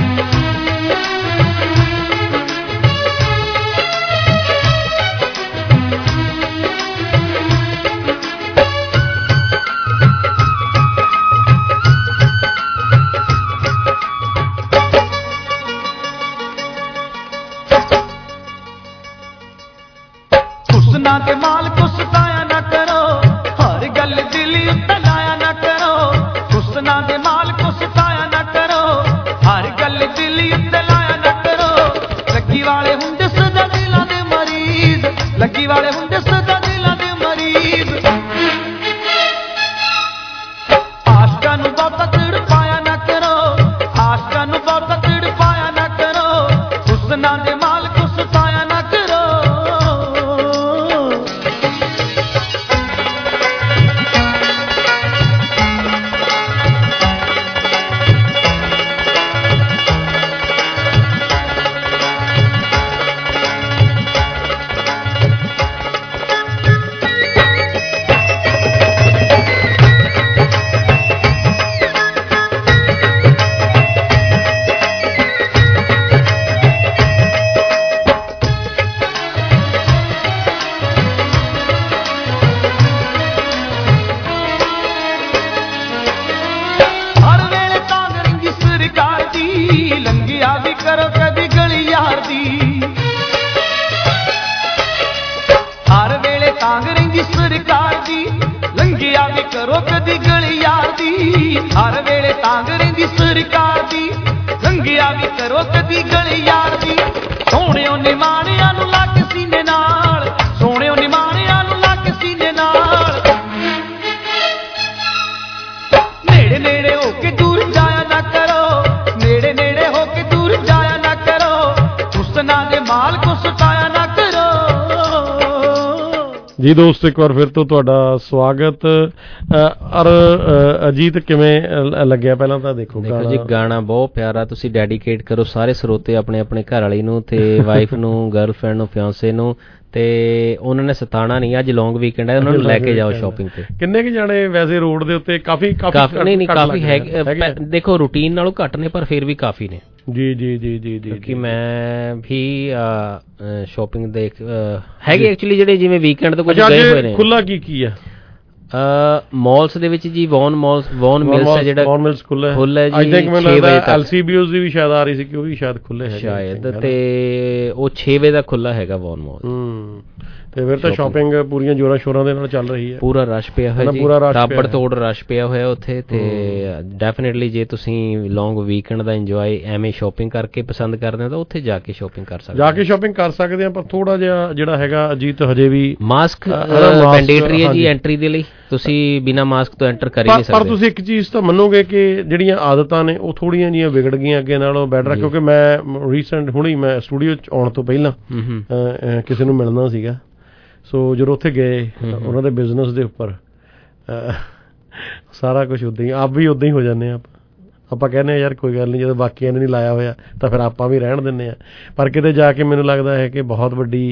ਦੇ ਮਾਲਕ ਸਤਾਇਆ ਨਾ ਕਰੋ, ਹਰ ਗੱਲ ਦਿਲ ਉੱਤੇ ਲਾਇਆ ਨਾ ਕਰੋ। ਹੁਸਨਾ ਦੇ ਮਾਲਕ ਸਤਾਇਆ ਨਾ ਕਰੋ, ਹਰ ਗੱਲ ਦਿਲ ਉੱਤੇ ਲਾਇਆ ਨਾ ਕਰੋ। ਲੱਗੀ ਵਾਲੇ ਹੁੰਦੇ ਸਦਾ ਦਿਲਾਂ ਦੇ ਮਰੀਜ਼, ਲੱਗੀ ਵਾਲੇ ਹੁੰਦੇ ਸਦਾ ਦਿਲਾਂ ਦੇ ਮਰੀਜ਼। ਆਸ਼ਕਾਂ ਨੂੰ ਬਹੁਤਾ ਤੜਪਾਇਆ ਨਾ ਕਰੋ, ਆਸ਼ਕਾਂ ਨੂੰ ਬਹੁਤਾ ਤੜਪਾਇਆ ਨਾ ਕਰੋ। ਹੁਸਨਾ ਦੇ ਮਾਲਕ ਸਤਾਇਆ ਨਾ ਕਰੋ। ਹਰ ਵੇਲੇ ਤਾਂਗ ਰਹਿੰਦੀ ਸਰਕਾਰ ਦੀ, ਲੰਘਿਆ ਵੀ ਕਰੋ ਕਦੀ ਗਲੀ ਯਾਰ ਦੀ। ਸੋਹਣਿਓ ਨਿਮਾਣਿਆਂ ਨੂੰ ਲੱਗ ਸੀਨੇ ਨਾਲ, ਸੋਹਣਿਓ ਨਿਮਾਣਿਆਂ ਨੂੰ ਲੱਗ ਸੀਨੇ ਨਾਲ। ਨੇੜੇ ਨੇੜੇ ਹੋ ਕੇ ਦੂਰ ਜਾਇਆ ਨਾ ਕਰੋ, ਨੇੜੇ ਨੇੜੇ ਹੋ ਕੇ ਦੂਰ ਜਾਇਆ ਨਾ ਕਰੋ। ਹੁਸਨਾ ਦੇ ਮਾਲਕ ਸਤਾਇਆ ਨਾ ਕਰੋ।
ਜੀ ਦੋਸਤ ਇੱਕ ਵਾਰ ਫਿਰ ਤੋਂ ਤੁਹਾਡਾ ਸਵਾਗਤ। ਔਰ ਅਜੀਤ ਕਿਵੇਂ ਲੱਗਿਆ ਪਹਿਲਾਂ ਤਾਂ ਦੇਖੋ
ਜੀ ਗਾਣਾ ਬਹੁਤ ਪਿਆਰਾ, ਤੁਸੀਂ ਡੈਡੀਕੇਟ ਕਰੋ ਸਾਰੇ ਸਰੋਤੇ ਆਪਣੇ ਆਪਣੇ ਘਰ ਵਾਲੀ ਨੂੰ ਤੇ ਵਾਈਫ ਨੂੰ, ਗਰਲਫ੍ਰੈਂਡ ਨੂੰ, ਫਿਆਂਸੇ ਨੂੰ। ਤੇ ਉਹਨਾਂ ਨੇ ਸਤਾਣਾ ਨਹੀਂ, ਅੱਜ ਲੌਂਗ ਵੀਕਐਂਡ ਹੈ, ਉਹਨਾਂ ਨੂੰ ਲੈ ਕੇ ਜਾਓ ਸ਼ਾਪਿੰਗ ਤੇ।
ਕਿੰਨੇ ਕੁ ਜਾਣੇ ਵੈਸੇ ਰੋਡ ਦੇ ਉੱਤੇ ਕਾਫੀ
ਨਹੀਂ ਕਾਫੀ ਹੈਗੇ, ਦੇਖੋ ਰੂਟੀਨ ਨਾਲੋਂ ਘੱਟ ਨੇ ਪਰ ਫਿਰ ਵੀ ਕਾਫੀ ਨੇ।
ਜੀ ਜੀ ਜੀ ਜੀ ਜੀ
ਕਿ ਮੈਂ ਵੀ ਸ਼ਾਪਿੰਗ ਦੇਖ ਹੈਗੇ ਐਕਚੁਅਲੀ ਜਿਹੜੇ ਜਿਵੇਂ ਵੀਕਐਂਡ ਤੋਂ ਕੁਝ ਗਏ ਹੋਏ ਨੇ।
ਖੁੱਲਾ ਕੀ ਆ
ਮਾਲਸ ਦੇ ਵਿੱਚ ਜੀ ਵੌਨ ਮਿਲਸ ਹੈ ਜਿਹੜਾ
ਵੌਨ ਮਿਲਸ ਖੁੱਲ੍ਹਾ
ਹੈ ਜੀ।
ਆਈ ਥਿੰਕ ਮੈਨੂੰ ਲੱਗਦਾ LCBOs ਦੀ ਵੀ ਸ਼ਾਇਦ ਆ ਰਹੀ ਸੀ ਕਿ ਉਹ ਵੀ ਸ਼ਾਇਦ ਖੁੱਲ੍ਹੇ ਹੈ
ਸ਼ਾਇਦ, ਤੇ ਉਹ 6 ਵਜੇ ਦਾ ਖੁੱਲ੍ਹਾ ਹੈਗਾ ਵੌਨ ਮਾਲ।
ਤੇ ਫਿਰ ਤਾਂ ਸ਼ਾਪਿੰਗ ਪੂਰੀਆਂ ਜੋਰਾਂ ਸ਼ੋਰਾਂ ਦੇ ਨਾਲ ਚੱਲ ਰਹੀ ਹੈ,
ਪੂਰਾ ਰਸ਼ ਪਿਆ ਹੋਇਆ ਜੀ, ਤਾਬੜ ਤੋੜ ਰਸ਼ ਪਿਆ ਹੋਇਆ ਉੱਥੇ। ਤੇ ਡੈਫੀਨੇਟਲੀ ਜੇ ਤੁਸੀਂ ਲੌਂਗ ਵੀਕਐਂਡ ਦਾ ਇੰਜੋਏ ਐਵੇਂ ਸ਼ਾਪਿੰਗ ਕਰਕੇ ਪਸੰਦ ਕਰਦੇ ਹੋ ਤਾਂ ਉੱਥੇ ਜਾ ਕੇ ਸ਼ਾਪਿੰਗ ਕਰ ਸਕਦੇ ਆ। ਪਰ ਥੋੜਾ ਜਿਹਾ ਜਿਹੜਾ ਹੈਗਾ ਅਜੀਤ ਹਜੇ ਵੀ ਮਾਸਕ ਮੈਂਡੇਟਰੀ ਹੈ ਜੀ ਐਂਟਰੀ ਦੇ ਲਈ, ਤੁਸੀਂ ਬਿਨਾਂ ਮਾਸਕ ਤੋਂ ਐਂਟਰ ਕਰ ਹੀ ਨਹੀਂ ਸਕਦੇ।
ਪਰ ਤੁਸੀਂ ਇੱਕ ਚੀਜ਼ ਤਾਂ ਮੰਨੋਗੇ ਕਿ ਜਿਹੜੀਆਂ ਆਦਤਾਂ ਨੇ ਉਹ ਥੋੜੀਆਂ ਜਿਹੀਆਂ ਵਿਗੜ ਗਈਆਂ ਅੱਗੇ ਨਾਲੋਂ ਬੈਟਰ, ਕਿਉਂਕਿ ਮੈਂ ਰੀਸੈਂਟ ਹੁਣੀ ਮੈਂ ਸਟੂਡੀਓ 'ਚ ਆਉਣ ਤੋਂ ਪਹਿਲਾਂ ਕਿਸੇ ਨੂੰ ਮਿਲਣਾ ਸੀਗਾ, ਸੋ ਜਦੋਂ ਉੱਥੇ ਗਏ ਉਹਨਾਂ ਦੇ ਬਿਜ਼ਨਸ ਦੇ ਉੱਪਰ ਸਾਰਾ ਕੁਛ ਉੱਦਾਂ ਹੀ ਆਪ ਵੀ ਉੱਦਾਂ ਹੀ ਹੋ ਜਾਂਦੇ ਆਪਾਂ ਕਹਿੰਦੇ ਯਾਰ ਕੋਈ ਗੱਲ ਨਹੀਂ, ਜਦੋਂ ਬਾਕੀਆਂ ਨੇ ਨਹੀਂ ਲਾਇਆ ਹੋਇਆ ਤਾਂ ਫਿਰ ਆਪਾਂ ਵੀ ਰਹਿਣ ਦਿੰਦੇ ਹਾਂ। ਪਰ ਕਿਤੇ ਜਾ ਕੇ ਮੈਨੂੰ ਲੱਗਦਾ ਹੈ ਕਿ ਬਹੁਤ ਵੱਡੀ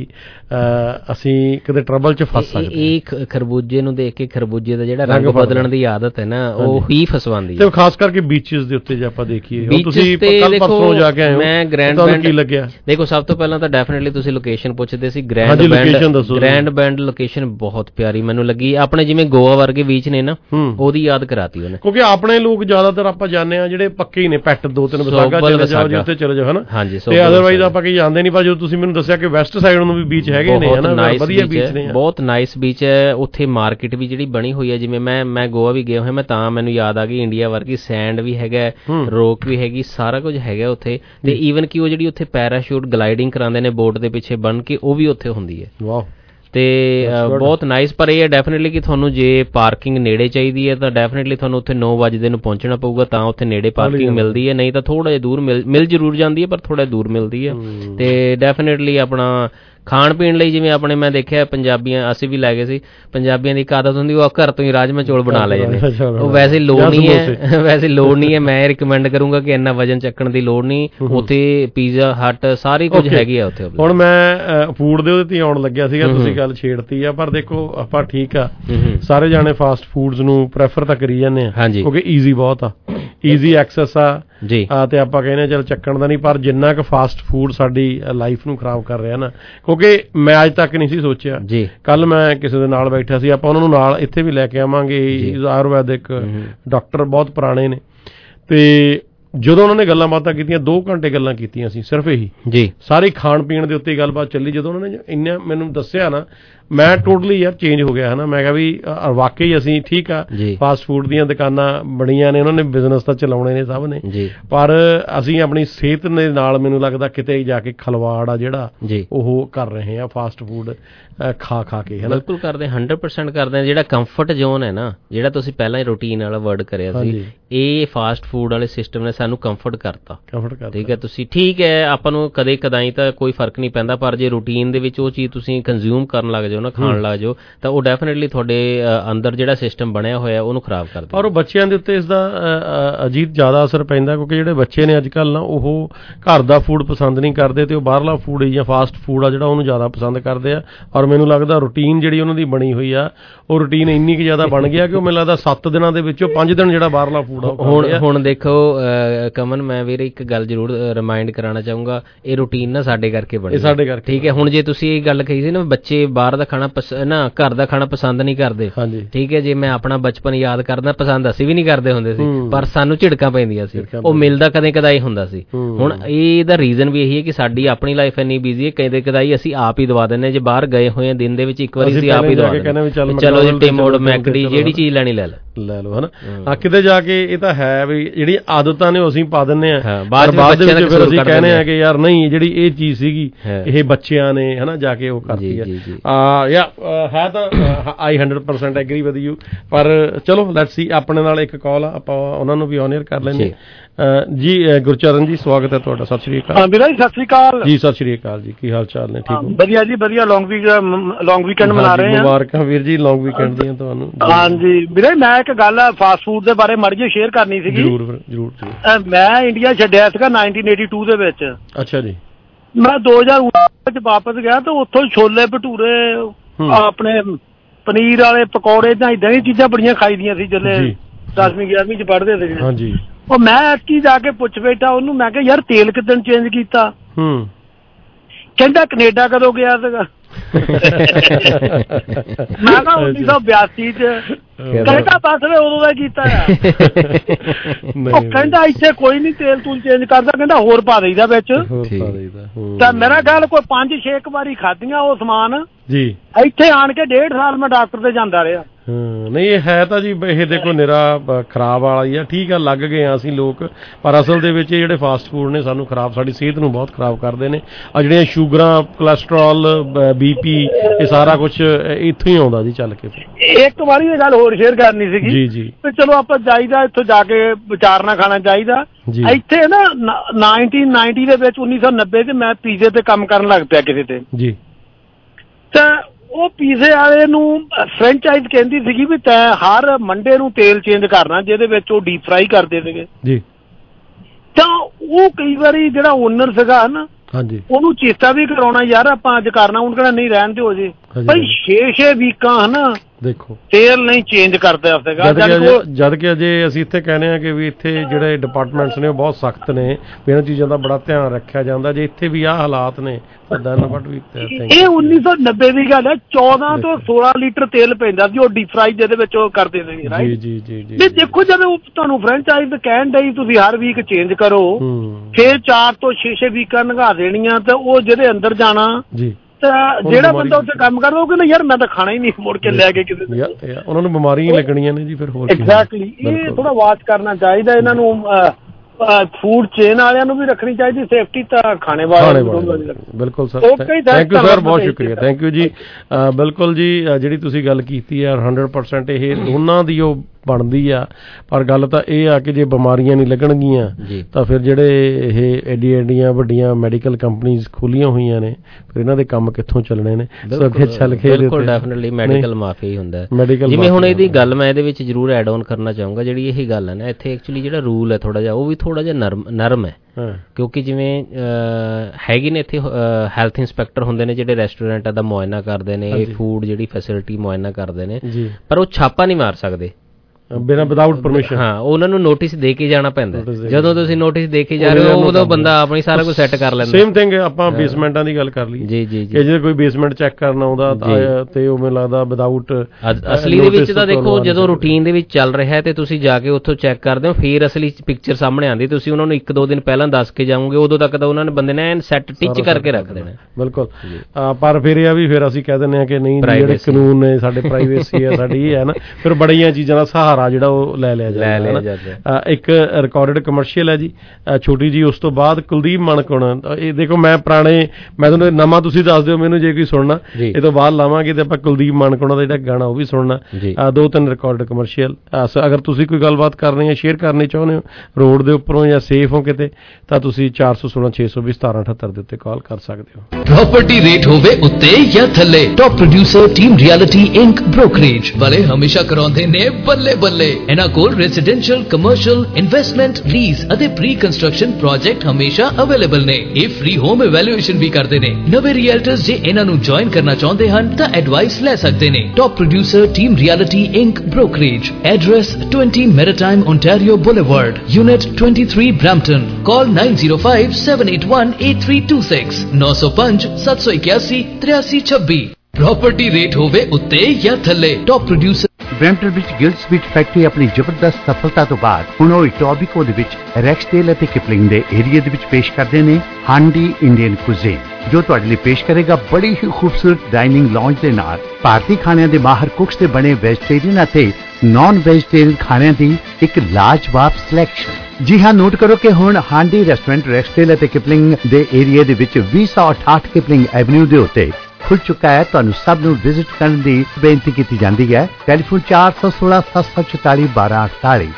ਅਸੀਂ ਕਿਤੇ ਟਰਬਲ 'ਚ ਫਸ ਸਕਦੇ।
ਇਹ ਖਰਬੂਜੇ ਨੂੰ ਦੇਖ ਕੇ ਖਰਬੂਜੇ ਦਾ ਜਿਹੜਾ ਰੰਗ ਬਦਲਣ ਦੀ ਆਦਤ ਹੈ ਨਾ ਉਹ ਹੀ ਫਸਵਾਉਂਦੀ ਹੈ।
ਤੇ ਖਾਸ ਕਰਕੇ ਬੀਚਿਸ ਦੇ ਉੱਤੇ ਜੇ ਆਪਾਂ ਦੇਖੀਏ, ਤੁਸੀਂ ਕੱਲ ਪਰਸੋਂ ਜਾ ਕੇ ਆਏ ਹੋ,
ਮੈਂ ਗ੍ਰੈਂਡ ਬੈਂਡ ਕੀ ਲੱਗਿਆ? ਦੇਖੋ ਸਭ ਤੋਂ ਪਹਿਲਾਂ ਤਾਂ ਡੈਫੀਨਿਟਲੀ ਤੁਸੀਂ ਲੋਕੇਸ਼ਨ ਪੁੱਛਦੇ ਸੀ, ਗ੍ਰੈਂਡ ਬੈਂਡ ਲੋਕੇਸ਼ਨ ਬਹੁਤ ਪਿਆਰੀ ਮੈਨੂੰ ਲੱਗੀ। ਆਪਣੇ ਜਿਵੇਂ ਗੋਆ ਵਰਗੇ ਬੀਚ ਨੇ ਨਾ ਉਹਦੀ ਯਾਦ ਕਰਾਤੀ ਉਹਨੇ,
ਕਿਉਂਕਿ ਆਪਣੇ ਲੋਕ ਜ਼ਿਆਦਾਤਰ ਆਪਾਂ ਜਾਂਦੇ ਹਾਂ ਜਿਹੜੇ ਪੱਕੇ ਹੀ ਨੇ, ਪੈਟ 2-3 ਵਿਸਾਗਾ ਚਲੇ ਜਾਓ ਜੀ, ਉੱਥੇ ਚਲੇ ਜਾਓ ਹਨਾ, ਤੇ ਅਦਰਵਾਈਜ਼ ਆਪਾਂ ਕहीं ਜਾਂਦੇ ਨਹੀਂ। ਪਰ ਜਦੋਂ ਤੁਸੀਂ ਮੈਨੂੰ ਦੱਸਿਆ ਕਿ ਵੈਸਟ ਸਾਈਡ ਨੂੰ ਵੀ ਬੀਚ ਹੈਗੇ ਨੇ ਹਨਾ, ਵਧੀਆ ਬੀਚ ਨੇ,
ਬਹੁਤ ਨਾਈਸ ਬੀਚ ਹੈ ਉੱਥੇ। ਮਾਰਕੀਟ ਵੀ ਜਿਹੜੀ ਬਣੀ ਹੋਈ ਹੈ, ਜਿਵੇਂ ਮੈਂ ਗੋਆ ਵੀ ਗਿਆ ਹੋਇਆ, ਮੈਂ ਤਾਂ ਮੈਨੂੰ ਯਾਦ ਆ ਗਈ ਇੰਡੀਆ ਵਰਗੀ ਸੈਂਡ ਵੀ ਹੈਗਾ, ਰੋਕ ਵੀ ਹੈਗੀ, ਸਾਰਾ ਕੁਝ ਹੈਗਾ ਉੱਥੇ। ਤੇ ਈਵਨ ਕਿ ਉਹ ਜਿਹੜੀ ਉੱਥੇ ਪੈਰਾਸ਼ੂਟ ਗਲਾਈਡਿੰਗ ਕਰਾਉਂਦੇ ਨੇ ਬੋਟ ਦੇ ਪਿੱਛੇ ਬਣ ਕੇ, ਉਹ ਵੀ ਉੱਥੇ ਹੁੰਦੀ ਹੈ।
ਵਾਹ,
ਤੇ ਬਹੁਤ ਨਾਈਸ। ਪਰ ਇਹ ਹੈ ਡੈਫੀਨੇਟਲੀ ਕਿ ਤੁਹਾਨੂੰ ਜੇ ਪਾਰਕਿੰਗ ਨੇੜੇ ਚਾਹੀਦੀ ਹੈ ਤਾਂ ਡੈਫੀਨੇਟਲੀ ਤੁਹਾਨੂੰ ਉੱਥੇ 9 ਵਜੇ ਨੂੰ ਪਹੁੰਚਣਾ ਪਊਗਾ, ਤਾਂ ਉੱਥੇ ਨੇੜੇ ਪਾਰਕਿੰਗ ਮਿਲਦੀ ਹੈ, ਨਹੀਂ ਤਾਂ ਥੋੜਾ ਜਿਹਾ ਦੂਰ ਮਿਲ ਜ਼ਰੂਰ ਜਾਂਦੀ ਹੈ, ਪਰ ਥੋੜਾ ਦੂਰ ਮਿਲਦੀ ਹੈ। ਤੇ ਡੈਫੀਨੇਟਲੀ ਆਪਣਾ ਖਾਣ ਪੀਣ ਲਈ ਜਿਵੇਂ ਆਪਣੇ ਮੈਂ ਦੇਖਿਆ ਪੰਜਾਬੀਆਂ, ਅਸੀਂ ਵੀ ਲੈ ਗਏ ਸੀ, ਪੰਜਾਬੀਆਂ ਦੀ ਇੱਕ ਆਦਤ ਹੁੰਦੀ ਉਹ ਘਰ ਤੋਂ ਹੀ ਰਾਜਮਾ ਚੌਲ ਬਣਾ ਲਏ ਨੇ, ਉਹ ਵੈਸੇ ਲੋੜ ਨਹੀਂ ਹੈ। ਮੈਂ ਰਿਕਮੈਂਡ ਕਰੂੰਗਾ ਕਿ ਇੰਨਾ ਵਜਨ ਚੱਕਣ ਦੀ ਲੋੜ ਨਹੀਂ, ਉੱਥੇ ਪੀਜ਼ਾ ਹੱਟ ਸਾਰੀ ਕੁਝ ਹੈਗੀ ਆ ਉੱਥੇ।
ਹੁਣ ਮੈਂ ਫੂਡ ਦੇ ਉਹਦੇ ਤੇ ਆਉਣ ਲੱਗਿਆ ਸੀਗਾ, ਤੁਸੀਂ ਗੱਲ ਛੇੜਤੀ ਆ, ਪਰ ਦੇਖੋ ਆਪਾਂ ਠੀਕ ਆ, ਸਾਰੇ ਜਾਣੇ ਫਾਸਟ ਫੂਡਸ ਨੂੰ ਪ੍ਰੈਫਰ ਤਾਂ ਕਰੀ ਜਾਂਦੇ ਆ ਕਿਉਂਕਿ ਈਜ਼ੀ ਬਹੁਤ ਆ, ਈਜ਼ੀ ਐਕਸੈਸ ਆ ਜੀ, ਤੇ ਆਪਾਂ ਕਹਿੰਦੇ ਚੱਲ ਚੱਕਣ ਦਾ ਨਹੀਂ। ਪਰ ਜਿੰਨਾ ਕੁ ਫਾਸਟ ਫੂਡ ਸਾਡੀ ਲਾਈਫ ਨੂੰ ਖਰਾਬ ਕਰ ਰਿਹਾ ਨਾ, ਕਿਉਂਕਿ ਮੈਂ ਅੱਜ ਤੱਕ ਨਹੀਂ ਸੀ ਸੋਚਿਆ, ਕੱਲ ਮੈਂ ਕਿਸੇ ਦੇ ਨਾਲ ਬੈਠਾ ਸੀ, ਆਪਾਂ ਉਹਨਾਂ ਨੂੰ ਨਾਲ ਇੱਥੇ ਵੀ ਲੈ ਕੇ ਆਵਾਂਗੇ, ਆਯੁਰਵੈਦਿਕ ਡਾਕਟਰ ਬਹੁਤ ਪੁਰਾਣੇ ਨੇ, ਤੇ ਜਦੋਂ ਉਹਨਾਂ ਨੇ ਗੱਲਾਂ ਬਾਤਾਂ ਕੀਤੀਆਂ 2 ਘੰਟੇ ਗੱਲਾਂ ਕੀਤੀਆਂ ਸੀ ਸਿਰਫ ਇਹੀ ਜੀ, ਸਾਰੀ ਖਾਣ ਪੀਣ ਦੇ ਉੱਤੇ ਗੱਲਬਾਤ ਚੱਲੀ। ਜਦੋਂ ਉਹਨਾਂ ਨੇ ਇੰਨਾ ਮੈਨੂੰ ਦੱਸਿਆ ਨਾ, ਮੈਂ ਟੋਟਲੀ ਯਾਰ ਚੇਂਜ ਹੋ ਗਿਆ ਹਨਾ। ਮੈਂ ਕਿਹਾ ਵੀ ਵਾਕਈ ਅਸੀਂ ਠੀਕ ਆ, ਫਾਸਟ ਫੂਡ ਦੀਆਂ ਦੁਕਾਨਾਂ ਬਣੀਆਂ ਨੇ, ਉਹਨਾਂ ਨੇ ਬਿਜ਼ਨਸ ਤਾਂ ਚਲਾਉਣੇ ਨੇ ਸਭ ਨੇ, ਪਰ ਅਸੀਂ ਆਪਣੀ ਸਿਹਤ ਦੇ ਨਾਲ ਮੈਨੂੰ ਲੱਗਦਾ ਕਿਤੇ ਜਾ ਕੇ ਖਲਵਾੜ ਆ ਜਿਹੜਾ ਉਹ ਕਰ ਰਹੇ ਆ ਫਾਸਟ ਫੂਡ ਖਾ ਕੇ ਹਨਾ।
ਬਿਲਕੁਲ ਕਰਦੇ, 100% ਕਰਦੇ। ਜਿਹੜਾ ਕੰਫਰਟ ਜ਼ੋਨ ਹੈ ਨਾ, ਜਿਹੜਾ ਤੁਸੀਂ ਪਹਿਲਾਂ ਹੀ ਰੂਟੀਨ ਵਾਲਾ ਵਰਡ ਕਰਿਆ ਸੀ, ਇਹ ਫਾਸਟ ਫੂਡ ਵਾਲੇ ਸਿਸਟਮ ਨੇ ਸਾਨੂੰ ਕੰਫਰਟ ਕਰਤਾ। ਠੀਕ ਹੈ, ਤੁਸੀਂ ਠੀਕ ਹੈ, ਆਪਾਂ ਨੂੰ ਕਦੇ ਕਦਾਈ ਤਾਂ ਕੋਈ ਫਰਕ ਨਹੀਂ ਪੈਂਦਾ, ਪਰ ਜੇ ਰੂਟੀਨ ਦੇ ਵਿੱਚ ਉਹ ਚੀਜ਼ ਤੁਸੀਂ ਕੰਜ਼ਿਊਮ ਕਰਨ ਲੱਗ ਜਾਓ ਨਾ, ਖਾਣ ਲੱਗ ਜਾਓ, ਤਾਂ ਉਹ ਡੈਫੀਨੇਟਲੀ ਤੁਹਾਡੇ ਅੰਦਰ ਜਿਹੜਾ ਸਿਸਟਮ ਬਣਿਆ ਹੋਇਆ ਉਹਨੂੰ ਖਰਾਬ ਕਰਦਾ।
ਔਰ ਉਹ ਬੱਚਿਆਂ ਦੇ ਉੱਤੇ ਇਸ ਦਾ ਅਜੀਤ ਜ਼ਿਆਦਾ ਅਸਰ ਪੈਂਦਾ, ਕਿਉਂਕਿ ਜਿਹੜੇ ਬੱਚੇ ਨੇ ਅੱਜ ਕੱਲ੍ਹ ਨਾ ਉਹ ਘਰ ਦਾ ਫੂਡ ਪਸੰਦ ਨਹੀਂ ਕਰਦੇ, ਤੇ ਉਹ ਬਾਹਰਲਾ ਫੂਡ ਜਾਂ ਫਾਸਟ ਫੂਡ ਆ ਜਿਹੜਾ ਉਹਨੂੰ ਜ਼ਿਆਦਾ ਪਸੰਦ ਕਰਦੇ ਆ। ਔਰ ਮੈਨੂੰ ਲੱਗਦਾ ਰੂਟੀਨ ਜਿਹੜੀ ਉਹਨਾਂ ਦੀ ਬਣੀ ਹੋਈ ਆ, ਉਹ ਰੂਟੀਨ ਇੰਨੀ ਕੁ ਜ਼ਿਆਦਾ ਬਣ ਗਿਆ ਕਿ ਉਹ ਮੈਨੂੰ ਲੱਗਦਾ 7 ਦਿਨਾਂ ਦੇ ਵਿੱਚੋਂ 5 ਦਿਨ ਜਿਹੜਾ ਬਾਹਰਲਾ ਫੂਡ ਆ।
ਹੁਣ ਦੇਖੋ ਕਮਨ, ਮੈਂ ਵੀਰੇ ਇੱਕ ਗੱਲ ਜ਼ਰੂਰ ਰਿਮਾਈਂਡ ਕਰਾਉਣਾ ਚਾਹੂੰਗਾ, ਇਹ ਰੂਟੀਨ ਨਾ ਸਾਡੇ ਕਰਕੇ ਬਣੀ,
ਸਾਡੇ ਕਰਕੇ।
ਠੀਕ ਹੈ, ਹੁਣ ਜੇ ਤੁਸੀਂ ਇਹ ਗੱਲ ਕਹੀ ਸੀ ਨਾ ਬੱਚੇ ਬਾਹਰ ਦਾ ਖਾਣਾ ਨਾ ਘਰ ਦਾ ਖਾਣਾ ਪਸੰਦ ਨਹੀਂ ਕਰਦੇ, ਠੀਕ ਹੈ, ਜੇ ਮੈਂ ਆਪਣਾ ਬਚਪਨ ਯਾਦ ਕਰਦਾ, ਪਸੰਦ ਅਸੀਂ ਵੀ ਨਹੀਂ ਕਰਦੇ ਹੁੰਦੇ ਸੀ, ਪਰ ਸਾਨੂੰ ਝਿੜਕਾਂ ਪੈਂਦੀਆਂ ਸੀ, ਉਹ ਮਿਲਦਾ ਕਦੇ ਕਦਾਈ ਹੁੰਦਾ ਸੀ। ਹੁਣ ਇਹਦਾ ਰੀਜ਼ਨ ਵੀ ਇਹੀ ਹੈ ਕਿ ਸਾਡੀ ਆਪਣੀ ਲਾਈਫ ਇੰਨੀ ਬਿਜ਼ੀ ਹੈ, ਕਦੇ ਕਦਾਈ ਅਸੀਂ ਆਪ ਹੀ ਦਵਾ ਦਿੰਦੇ, ਜੇ ਬਾਹਰ ਗਏ ਹੋਏ ਦਿਨ ਦੇ ਵਿੱਚ ਇੱਕ ਵਾਰੀ ਅਸੀਂ ਆਪ ਹੀ ਦਵਾ ਦਿੰਦੇ, ਚਲੋ ਜੀ ਟਿਮੋਡ ਮੈਕਡੀ ਜਿਹੜੀ ਚੀਜ਼ ਲੈਣੀ ਲੈ
ਲਓ ਹਨਾ। ਕਿਤੇ ਜਾ ਕੇ ਇਹ ਤਾਂ ਹੈ ਵੀ ਜਿਹੜੀ ਆਦਤਾਂ ਨੇ ਉਹ ਅਸੀਂ ਪਾ ਦਿੰਦੇ ਆ, ਬਾਅਦ ਦੇ ਵਿੱਚ ਫਿਰ ਅਸੀਂ ਕਹਿੰਦੇ ਆ ਕਿ ਯਾਰ ਨਹੀਂ, ਜਿਹੜੀ ਇਹ ਚੀਜ਼ ਸੀਗੀ ਇਹ ਬੱਚਿਆਂ ਨੇ ਹਨਾ ਜਾ ਕੇ ਉਹ ਕਰਤੀ ਹੈ ਹੈ ਤਾਂ ਆਈ 100% ਐਗਰੀ ਵਿਦ ਯੂ। ਪਰ ਚਲੋ ਲੈਟਸ ਸੀ, ਆਪਣੇ ਨਾਲ ਇੱਕ ਕਾਲ ਆ, ਆਪਾਂ ਉਹਨਾਂ ਨੂੰ ਵੀ ਔਨ ਏਅਰ ਕਰ ਲੈਂਦੇ ਜੀ। ਗੁਰਚਰਨ ਜੀ ਸਵਾਗਤ ਹੈ ਤੁਹਾਡਾ, ਸਤਿ ਸ਼੍ਰੀ ਅਕਾਲ।
ਵੀਰਾ ਜੀ ਸਤਿ ਸ਼੍ਰੀ ਅਕਾਲ
ਜੀ, ਸਤਿ ਸ਼੍ਰੀ ਅਕਾਲ ਜੀ, ਕੀ ਹਾਲ ਚਾਲ ਨੇ? ਠੀਕ ਹੋ?
ਵਧੀਆ ਜੀ ਵਧੀਆ, ਲੌਂਗ ਵੀਕਐਂਡ ਮਨਾ ਰਹੇ ਹਾਂ।
ਮੁਬਾਰਕਾਂ ਵੀਰ ਜੀ ਲੌਂਗ ਵੀਕਐਂਡ ਦੀਆਂ ਤੁਹਾਨੂੰ।
ਹਾਂਜੀ ਵੀਰੇ, ਮੈਂ ਇੱਕ ਗੱਲ ਫਾਸਟ ਫੂਡ ਦੇ ਬਾਰੇ ਮਾੜੀ ਜਿਹੀ ਸ਼ੇਅਰ ਕਰਨੀ ਸੀਗੀ।
ਜ਼ਰੂਰ।
ਮੈਂ ਇੰਡੀਆ ਛੱਡਿਆ ਸੀਗਾ 1982 ਦੇ ਵਿੱਚ।
ਅੱਛਾ ਜੀ।
ਮੈਂ 2019 ਵਿੱਚ ਵਾਪਸ ਗਿਆ ਤੇ ਉੱਥੋਂ ਛੋਲੇ ਭਟੂਰੇ, ਆਪਣੇ ਪਨੀਰ ਵਾਲੇ ਪਕੌੜੇ ਜਾਂ ਇਦਾਂ ਦੀਆਂ ਚੀਜ਼ਾਂ ਬੜੀਆਂ ਖਾਈਦੀਆਂ ਸੀ ਜਦੋਂ 10ਵੀਂ 11ਵੀਂ ਚ ਪੜ੍ਹਦੇ ਸੀ।
ਹਾਂਜੀ।
ਉਹ ਮੈਂ ਐਤਕੀ ਜਾ ਕੇ ਪੁੱਛ ਬੈਠਾ ਉਹਨੂੰ, ਮੈਂ ਕਿਹਾ ਯਾਰ ਤੇਲ ਕਿੱਦਣ ਚੇਂਜ ਕੀਤਾ? ਕਹਿੰਦਾ ਕੈਨੇਡਾ ਕਦੋਂ ਗਿਆ ਸੀਗਾ? ਮੈਂ ਕਿਹਾ 1982 ਚ ਕਹਿੰਦਾ ਬਸ ਵੇ ਉਦੋਂ ਦਾ ਕੀਤਾ ਆ। ਉਹ ਕਹਿੰਦਾ ਇੱਥੇ ਕੋਈ ਨਹੀਂ ਤੇਲ ਤੂਲ ਚੇਂਜ ਕਰਦਾ, ਕਹਿੰਦਾ ਹੋਰ ਪਾ ਦੇਈਦਾ ਵਿੱਚ। ਤਾਂ ਮੇਰਾ ਖਿਆਲ ਕੋਈ 5-6 ਵਾਰੀ ਖਾਧੀਆਂ ਉਹ ਸਮਾਨ ਜੀ। ਇੱਥੇ ਆਣ ਕੇ 1.5 ਸਾਲ ਮੈਂ ਡਾਕਟਰ ਤੇ ਜਾਂਦਾ ਰਿਹਾ।
ਨਹੀਂ ਇਹ ਹੈ ਤਾਂ ਜੀ ਇਹ ਦੇਖੋ ਨਿਰਾ ਖਰਾਬ ਵਾਲਾ ਹੀ ਆ। ਠੀਕ ਆ, ਲੱਗ ਗਏ ਆ ਅਸੀਂ ਲੋਕ, ਪਰ ਅਸਲ ਦੇ ਵਿੱਚ ਇਹ ਜਿਹੜੇ ਫਾਸਟ ਫੂਡ ਨੇ ਸਾਨੂੰ ਖਰਾਬ, ਸਾਡੀ ਸਿਹਤ ਨੂੰ ਬਹੁਤ ਖਰਾਬ ਕਰਦੇ ਨੇ। ਆ ਜਿਹੜੀਆਂ ਸ਼ੂਗਰਾਂ, ਕੋਲੈਸਟਰੋਲ, BP, ਇਹ ਸਾਰਾ ਕੁਛ ਇੱਥੋਂ ਹੀ ਆਉਂਦਾ ਜੀ ਚੱਲ ਕੇ।
ਇੱਕ ਵਾਰੀ ਇਹ ਗੱਲ ਹੋਰ ਸ਼ੇਅਰ ਕਰਨੀ ਸੀਗੀ
ਜੀ ਜੀ।
ਤੇ ਚਲੋ ਆਪਾਂ ਜਾਈਦਾ ਇੱਥੋਂ ਜਾ ਕੇ ਵਿਚਾਰ ਨਾਲ ਖਾਣਾ ਚਾਹੀਦਾ। ਇੱਥੇ ਨਾ 1990 ਦੇ ਵਿੱਚ 1990 ਚ ਮੈਂ ਪੀਜ਼ੇ ਤੇ ਕੰਮ ਕਰਨ ਲੱਗ ਪਿਆ ਕਿਸੇ ਤੇ ਜੀ। ਤਾਂ ਉਹ ਪੀਜ਼ੇ ਵਾਲੇ ਨੂੰ ਫਰੈਂਚਾਈਜ਼ ਕਹਿੰਦੀ ਸੀਗੀ ਵੀ ਤੈਂ ਹਰ ਮੰਡੇ ਨੂੰ ਤੇਲ ਚੇਂਜ ਕਰਨਾ, ਜਿਹਦੇ ਵਿੱਚ ਉਹ ਡੀਪ ਫਰਾਈ ਕਰਦੇ ਸੀਗੇ ਜੀ। ਤਾਂ ਉਹ ਕਈ ਵਾਰੀ ਜਿਹੜਾ ਓਨਰ ਸੀਗਾ ਨਾ ਹਾਂਜੀ, ਉਹਨੂੰ ਚੇਤਾ ਵੀ ਕਰਾਉਣਾ ਯਾਰ ਆਪਾਂ ਅੱਜ ਕਰਨਾ, ਉਹਨੂੰ ਕਹਿਣਾ ਨਹੀਂ ਰਹਿਣ ਦਿਓ ਜੀ ਭਾਈ 6 ਵੀਕਾਂ ਹਨਾ ਦੇਖੋ ਤੇਲ ਨਹੀਂ ਚੇਂਜ ਕਰਦੇ ਹਫਤੇਗਾ।
ਜਦ ਕਿ ਅਜੇ ਅਸੀਂ ਇੱਥੇ ਕਹਿੰਦੇ ਆ ਕਿ ਵੀ ਇੱਥੇ ਜਿਹੜੇ ਡਿਪਾਰਟਮੈਂਟਸ ਨੇ ਉਹ ਬਹੁਤ ਸਖਤ ਨੇ, ਇਹਨਾਂ ਚੀਜ਼ਾਂ ਦਾ ਬੜਾ ਧਿਆਨ ਰੱਖਿਆ ਜਾਂਦਾ। ਜੇ ਇੱਥੇ ਵੀ ਆਹ ਹਾਲਾਤ ਨੇ ਤਾਂ
ਇਹ 1990 ਦੀ ਗੱਲ ਹੈ। 14 ਤੋਂ 16 ਲੀਟਰ ਤੇਲ ਪੈਂਦਾ ਸੀ ਉਹ ਡੀਪ ਫਰਾਈ ਜਿਹਦੇ ਵਿੱਚ ਉਹ ਕਰਦੇ ਸੀ ਰਾਈਟ ਜੀ ਜੀ ਜੀ। ਤੇ ਦੇਖੋ ਜਦੋਂ ਤੁਹਾਨੂੰ ਫਰੈਂਚਾਈਜ਼ ਕਹਿਣ ਡਈ ਤੁਸੀਂ ਹਰ ਵੀਕ ਚੇਂਜ ਕਰੋ, ਫਿਰ 4 ਤੋਂ 6 ਵੀਕਾਂ ਲੰਘਾ ਦੇਣੀਆਂ, ਤੇ ਉਹ ਜਿਹਦੇ ਅੰਦਰ ਜਾਣਾ ਜੀ ਜਿਹੜਾ ਬੰਦਾ ਉੱਥੇ ਕੰਮ ਕਰਦਾ ਉਹ ਕਹਿੰਦਾ ਯਾਰ ਮੈਂ ਤਾਂ ਖਾਣਾ ਹੀ ਨਹੀਂ ਮੁੜ ਕੇ ਲੈ ਕੇ ਕਿਸੇ ਦੇ,
ਉਹਨਾਂ ਨੂੰ ਬਿਮਾਰੀਆਂ ਲੱਗਣੀਆਂ ਨੇ ਜੀ ਫਿਰ ਹੋਰ।
ਐਗਜ਼ੈਕਟਲੀ, ਇਹ ਥੋੜਾ ਵਾਚ ਕਰਨਾ ਚਾਹੀਦਾ ਇਹਨਾਂ ਨੂੰ। ਫੂਡ ਚੇਨ ਵਾਲਿਆਂ ਨੂੰ ਵੀ ਰੱਖਣੀ ਚਾਹੀਦੀ ਸੇਫਟੀ, ਤਾਂ ਖਾਣੇ ਵਾਲੇ
ਬਿਲਕੁਲ ਸਰ। ਥੈਂਕ ਯੂ ਸਰ, ਬਹੁਤ ਸ਼ੁਕਰੀਆ, ਥੈਂਕ ਯੂ ਜੀ। ਬਿਲਕੁਲ ਜੀ, ਜਿਹੜੀ ਤੁਸੀਂ ਗੱਲ ਕੀਤੀ ਆ 100% ਇਹ ਦੋਨਾਂ ਦੀ ਉਹ ਬਣਦੀ ਆ, ਪਰ ਗੱਲ ਤਾਂ ਇਹ ਆ ਕਿ ਜੇ ਬਿਮਾਰੀਆਂ ਨਹੀਂ ਲੱਗਣਗੀਆਂ ਤਾਂ ਫਿਰ ਜਿਹੜੇ ਇਹ ਐਡੀਆਂ ਵੱਡੀਆਂ ਮੈਡੀਕਲ ਕੰਪਨੀਆਂ ਖੋਲੀਆਂ ਹੋਈਆਂ ਨੇ ਫਿਰ ਇਹਨਾਂ ਦੇ ਕੰਮ ਕਿੱਥੋਂ ਚੱਲਣੇ ਨੇ। ਅੱਗੇ ਚੱਲ ਕੇ
ਬਿਲਕੁਲ ਡੈਫੀਨਿਟਲੀ ਮੈਡੀਕਲ ਮਾਫੀਆ ਹੀ ਹੁੰਦਾ। ਜਿਵੇਂ ਹੁਣ ਇਹਦੀ ਗੱਲ ਮੈਂ ਇਹਦੇ ਵਿੱਚ ਜ਼ਰੂਰ ਐਡ ਆਨ ਕਰਨਾ ਚਾਹੂੰਗਾ, ਜਿਹੜੀ ਇਹ ਗੱਲ ਹੈ ਨਾ ਇੱਥੇ ਐਕਚੁਅਲੀ ਜਿਹੜਾ ਰੂਲ ਹੈ ਥੋੜਾ ਜਿਹਾ ਉਹ ਵੀ ਥੋੜਾ ਜਿਹਾ ਨਰਮ ਹੈ, ਕਿਉਂਕਿ ਜਿਵੇਂ ਹੈਗੇ ਨੇ ਇੱਥੇ ਹੈਲਥ ਇੰਸਪੈਕਟਰ ਹੁੰਦੇ ਨੇ ਜਿਹੜੇ ਰੈਸਟੋਰੈਂਟਾਂ ਦਾ ਮੁਆਇਨਾ ਕਰਦੇ ਨੇ, ਇਹ ਫੂਡ ਜਿਹੜੀ ਫੈਸਿਲਿਟੀ ਮੁਆਇਨਾ ਕਰਦੇ ਨੇ, ਪਰ ਉਹ ਛਾਪਾ ਨਹੀਂ ਮਾਰ ਸਕਦੇ
ਬਿਨਾਂ ਵਿਦਆਊਟ ਪਰਮਿਸ਼ਨ।
ਹਾਂ, ਉਹਨਾਂ ਨੂੰ ਨੋਟਿਸ ਦੇ ਕੇ ਜਾਣਾ ਪੈਂਦਾ। ਜਦੋਂ ਤੁਸੀਂ ਨੋਟਿਸ ਦੇ ਕੇ ਜਾ ਰਹੇ ਹੋ ਉਦੋਂ ਬੰਦਾ ਆਪਣੀ ਸਾਰਾ ਕੁਝ ਸੈੱਟ ਕਰ ਲੈਂਦਾ।
ਸੇਮ ਥਿੰਗ ਆਪਾਂ ਬੇਸਮੈਂਟਾਂ ਦੀ ਗੱਲ ਕਰ ਲਈ ਜੀ ਜੀ ਜੀ, ਜੇ ਕੋਈ ਬੇਸਮੈਂਟ ਚੈੱਕ ਕਰਨ ਆਉਂਦਾ ਤੇ ਉਹ ਮੈਨੂੰ ਲੱਗਦਾ ਵਿਦਆਊਟ
ਅਸਲੀ ਦੇ ਵਿੱਚ ਤਾਂ ਦੇਖੋ ਜਦੋਂ ਰੂਟੀਨ ਦੇ ਵਿੱਚ ਚੱਲ ਰਿਹਾ ਤੇ ਤੁਸੀਂ ਜਾ ਕੇ ਉੱਥੋਂ ਚੈੱਕ ਕਰਦੇ ਹੋ, ਫਿਰ ਅਸਲੀ ਪਿਕਚਰ ਸਾਹਮਣੇ ਆਉਂਦੀ। ਤੁਸੀਂ ਉਹਨਾਂ ਨੂੰ 1-2 ਦਿਨ ਪਹਿਲਾਂ ਦੱਸ ਕੇ ਜਾਓਗੇ, ਉਦੋਂ ਤੱਕ ਤਾਂ ਉਹਨਾਂ ਨੇ ਬੰਦੇ ਨੇ ਸੈੱਟ ਟਿਚ ਕਰਕੇ ਰੱਖ ਦੇਣਾ।
ਬਿਲਕੁਲ, ਪਰ ਫਿਰ ਇਹ ਆ ਵੀ ਫਿਰ ਅਸੀਂ ਕਹਿ ਦਿੰਦੇ ਆ ਕਿ ਨਹੀਂ ਜਿਹੜੇ ਕਾਨੂੰਨ ਨੇ ਸਾਡੇ ਪ੍ਰਾਈਵੇਸੀ ਆ ਸਾਡੀ, ਇਹ ਹੈ ਨਾ, ਫਿਰ ਬੜੀਆਂ ਚੀਜ਼ਾਂ ਦਾ ਸਹਾਰਾ ਜਿਹੜਾ ਉਹ ਲੈ ਲਿਆ ਜਾਂਦਾ। ਇੱਕ ਰਿਕਾਰਡਡ ਕਮਰਸ਼ੀਅਲ ਹੈ ਜੀ ਛੋਟੀ ਜੀ, ਉਸ ਤੋਂ ਬਾਅਦ ਕੁਲਦੀਪ ਮਾਨਕੋਣ। ਇਹ ਦੇਖੋ ਮੈਂ ਤੁਹਾਨੂੰ ਨਵਾਂ ਤੁਸੀਂ ਦੱਸ ਦਿਓ ਮੈਨੂੰ ਜੇ ਕੋਈ ਸੁਣਨਾ, ਇਹ ਤੋਂ ਬਾਅਦ ਲਾਵਾਂਗੇ ਤੇ ਆਪਾਂ ਕੁਲਦੀਪ ਮਾਨਕੋਣ ਦਾ ਜਿਹੜਾ ਗਾਣਾ ਉਹ ਵੀ ਸੁਣਨਾ। 2-3 ਰਿਕਾਰਡਡ ਕਮਰਸ਼ੀਅਲ। ਅਗਰ ਤੁਸੀਂ ਕੋਈ ਗੱਲਬਾਤ ਕਰਨੀ ਹੈ, ਸ਼ੇਅਰ ਕਰਨੀ ਚਾਹੁੰਦੇ ਹੋ ਰੋਡ ਦੇ ਉੱਪਰੋਂ ਜਾਂ ਸੇਫ ਹੋ ਕਿਤੇ, ਤਾਂ ਤੁਸੀਂ 416-620-1778 ਦੇ ਉੱਤੇ ਕਾਲ ਕਰ ਸਕਦੇ ਹੋ।
ਪ੍ਰੋਪਰਟੀ ਰੇਟ ਹੋਵੇ ਉੱਤੇ ਜਾਂ ਥੱਲੇ, top producer team realty inc brokerage ਵਾਲੇ ਹਮੇਸ਼ਾ ਕਰਾਉਂਦੇ ਨੇ ਬੱਲੇ ਬੱਲੇ। ਇਹਨਾਂ ਕੋਲ ਰੈਜ਼ੀਡੈਂਸ਼ੀਅਲ, ਕਮਰਸ਼ੀਅਲ, ਇਨਵੈਸਟਮੈਂਟ, ਲੀਜ਼ ਅਤੇ ਪ੍ਰੀ ਕੰਸਟਰਕਸ਼ਨ ਪ੍ਰੋਜੈਕਟ ਹਮੇਸ਼ਾ ਅਵੇਲੇਬਲ ਨੇ। ਇਹ ਫ੍ਰੀ ਹੋਮ ਇਵੈਲੂਏਸ਼ਨ ਵੀ ਕਰਦੇ ਨੇ। ਨਵੇਂ ਰੀਅਲਟਰਸ ਜੇ ਇਹਨਾਂ ਨੂੰ ਜੁਆਇਨ ਕਰਨਾ ਚਾਹੁੰਦੇ ਹਨ ਤਾਂ ਐਡਵਾਈਸ ਲੈ ਸਕਦੇ ਨੇ। Top producer team realty inc brokerage, address 20 maritime Ontario boulevard, unit 23 Brampton. Call 9057818326 905-781-8326। Property rate ਹੋਵੇ ਉੱਤੇ ਜਾਂ ਥੱਲੇ, ਟੌਪ ਪ੍ਰੋਡਿਊਸਰ।
ਬ੍ਰੈਂਪਟਨ ਵਿੱਚ ਗਿਲਡਸਮਿਥ ਫੈਕਟਰੀ ਆਪਣੀ ਜ਼ਬਰਦਸਤ ਸਫਲਤਾ ਤੋਂ ਬਾਅਦ ਹੁਣ ਉਹ ਇਟੋਬੀਕੋ ਦੇ ਵਿੱਚ ਰੈਕਸਡੇਲ ਅਤੇ ਕਿਪਲਿੰਗ ਦੇ ਏਰੀਆ ਦੇ ਵਿੱਚ ਪੇਸ਼ ਕਰਦੇ ਨੇ ਹਾਂਡੀ ਇੰਡੀਅਨ ਕੁਜ਼ੀਨ, ਜੋ ਤੁਹਾਡੇ ਲਈ ਪੇਸ਼ ਕਰੇਗਾ ਬੜੀ ਹੀ ਖੂਬਸੂਰਤ ਡਾਈਨਿੰਗ ਲੌਂਜ ਦੇ ਨਾਲ ਭਾਰਤੀ ਖਾਣਿਆਂ ਦੇ ਮਾਹਰ ਕੁਕਸ ਦੇ ਬਣੇ ਵੈਜੀਟੇਰੀਅਨ ਅਤੇ ਨਾਨ ਵੈਜੀਟੇਰੀਅਨ ਖਾਣਿਆਂ ਦੀ ਇੱਕ ਲਾਜਵਾਬ ਸਿਲੈਕਸ਼ਨ। ਜੀ ਹਾਂ, ਨੋਟ ਕਰੋ ਕਿ ਹੁਣ ਹਾਂਡੀ ਰੈਸਟੋਰੈਂਟ ਰੈਕਸਡੇਲ ਅਤੇ ਕਿਪਲਿੰਗ ਦੇ ਏਰੀਆ ਦੇ ਵਿੱਚ 2068 ਕਿਪਲਿੰਗ ਐਵਨਿਊ ਦੇ ਉੱਤੇ ਖੁੱਲ ਚੁੱਕਾ ਹੈ। ਤੁਹਾਨੂੰ ਸਭ ਨੂੰ ਵਿਜ਼ਿਟ ਕਰਨ ਦੀ ਬੇਨਤੀ ਕੀਤੀ ਜਾਂਦੀ ਹੈ। Telephone 416-744-1248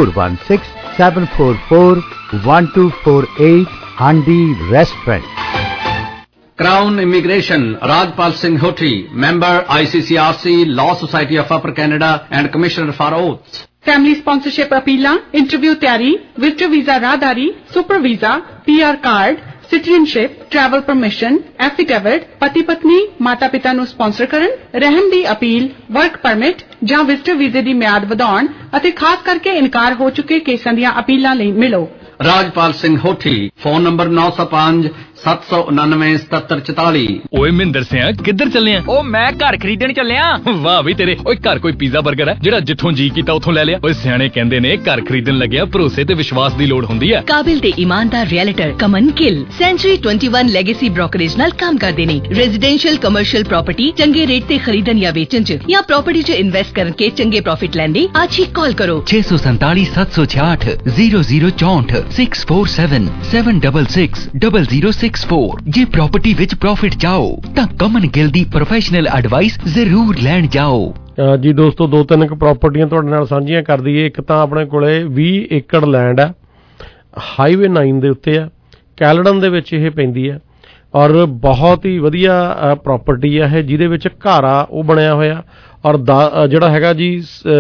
416-744-1248 Handi restaurant.
Crown Immigration, Rajpal Singh Hoti, Member ICCRC, Law Society of Upper Canada and Commissioner for Oaths.
Family sponsorship appeal, interview ਤਿਆਰੀ, visitor visa ਰਾਹਦਾਰੀ, super visa, PR card, citizenship, travel permission, affidavit, ਪਤੀ ਪਤਨੀ ਮਾਤਾ ਪਿਤਾ ਨੂੰ sponsor ਕਰਨ, ਰਹਿਣ ਦੀ ਅਪੀਲ, ਵਰਕ ਪਰਮਿਟ ਜਾਂ ਵਿਜ਼ਟਰ ਵੀਜ਼ੇ ਦੀ ਮਿਆਦ ਵਧਾਉਣ ਅਤੇ ਖਾਸ ਕਰਕੇ ਇਨਕਾਰ ਹੋ ਚੁੱਕੇ ਕੇਸਾਂ ਦੀਆਂ ਅਪੀਲਾਂ ਲਈ ਮਿਲੋ।
Rajpal Singh Hoti, phone number 905 7997744।
ਓਏ ਮਹਿੰਦਰ ਸਿਆ ਕਿੱਧਰ ਚੱਲੇ ਆ?
ਉਹ ਮੈਂ ਘਰ ਖਰੀਦਣ ਚੱਲਿਆ।
ਵਾਹ ਵੀ ਤੇਰੇ। ਓਏ ਘਰ ਕੋਈ ਪੀਜ਼ਾ 버ਗਰ ਹੈ ਜਿਹੜਾ ਜਿੱਥੋਂ ਜੀ ਕੀਤਾ ਉੱਥੋਂ ਲੈ ਲਿਆ? ਓਏ ਸਿਆਣੇ ਕਹਿੰਦੇ ਨੇ ਘਰ ਖਰੀਦਣ ਲੱਗਿਆ ਭਰੋਸੇ ਤੇ ਵਿਸ਼ਵਾਸ ਦੀ ਲੋੜ ਹੁੰਦੀ ਹੈ।
ਕਾਬਿਲ ਤੇ ਇਮਾਨਦਾਰ realtor Kaman Gill century 21 legacy brokerage ਨਾਲ ਕੰਮ ਕਰਦੇ ਨੇ। ਰੈਜ਼ੀਡੈਂਸ਼ੀਅਲ ਕਮਰਸ਼ੀਅਲ ਪ੍ਰਾਪਰਟੀ ਚੰਗੇ ਰੇਟ ਤੇ ਖਰੀਦਣ ਜਾਂ ਵੇਚਣ ਚ ਜਾਂ ਪ੍ਰਾਪਰਟੀ ਚ ਇਨਵੈਸਟ ਕਰਕੇ ਚੰਗੇ ਪ੍ਰੋਫਿਟ ਲੈਣ ਲਈ ਅੱਜ ਹੀ ਕਾਲ ਕਰੋ
647 766 0064 647 766 0064। ਜੇ ਪ੍ਰਾਪਰਟੀ ਵਿੱਚ ਪ੍ਰੋਫਿਟ ਚਾਹੋ ਤਾਂ ਕਮਨ ਗਿੱਲ ਦੀ ਪ੍ਰੋਫੈਸ਼ਨਲ ਐਡਵਾਈਸ ਜ਼ਰੂਰ ਲੈਣ ਜਾਓ।
ਜੀ ਦੋਸਤੋ, 2-3 ਪ੍ਰਾਪਰਟੀਆਂ ਤੁਹਾਡੇ ਨਾਲ ਸਾਂਝੀਆਂ ਕਰ ਦਈਏ। ਇੱਕ ਤਾਂ ਆਪਣੇ ਕੋਲੇ 20 ਏਕੜ ਲੈਂਡ ਆ, ਹਾਈਵੇ 9 ਦੇ ਉੱਤੇ ਆ, ਕੈਲਡਨ ਦੇ ਵਿੱਚ ਇਹ ਪੈਂਦੀ ਆ ਔਰ ਬਹੁਤ ਹੀ ਵਧੀਆ ਪ੍ਰਾਪਰਟੀ ਆ ਇਹ, ਜਿਹਦੇ ਵਿੱਚ ਘਰ ਆ ਉਹ ਬਣਿਆ ਹੋਇਆ ਔਰ ਜਿਹੜਾ ਹੈਗਾ ਜੀ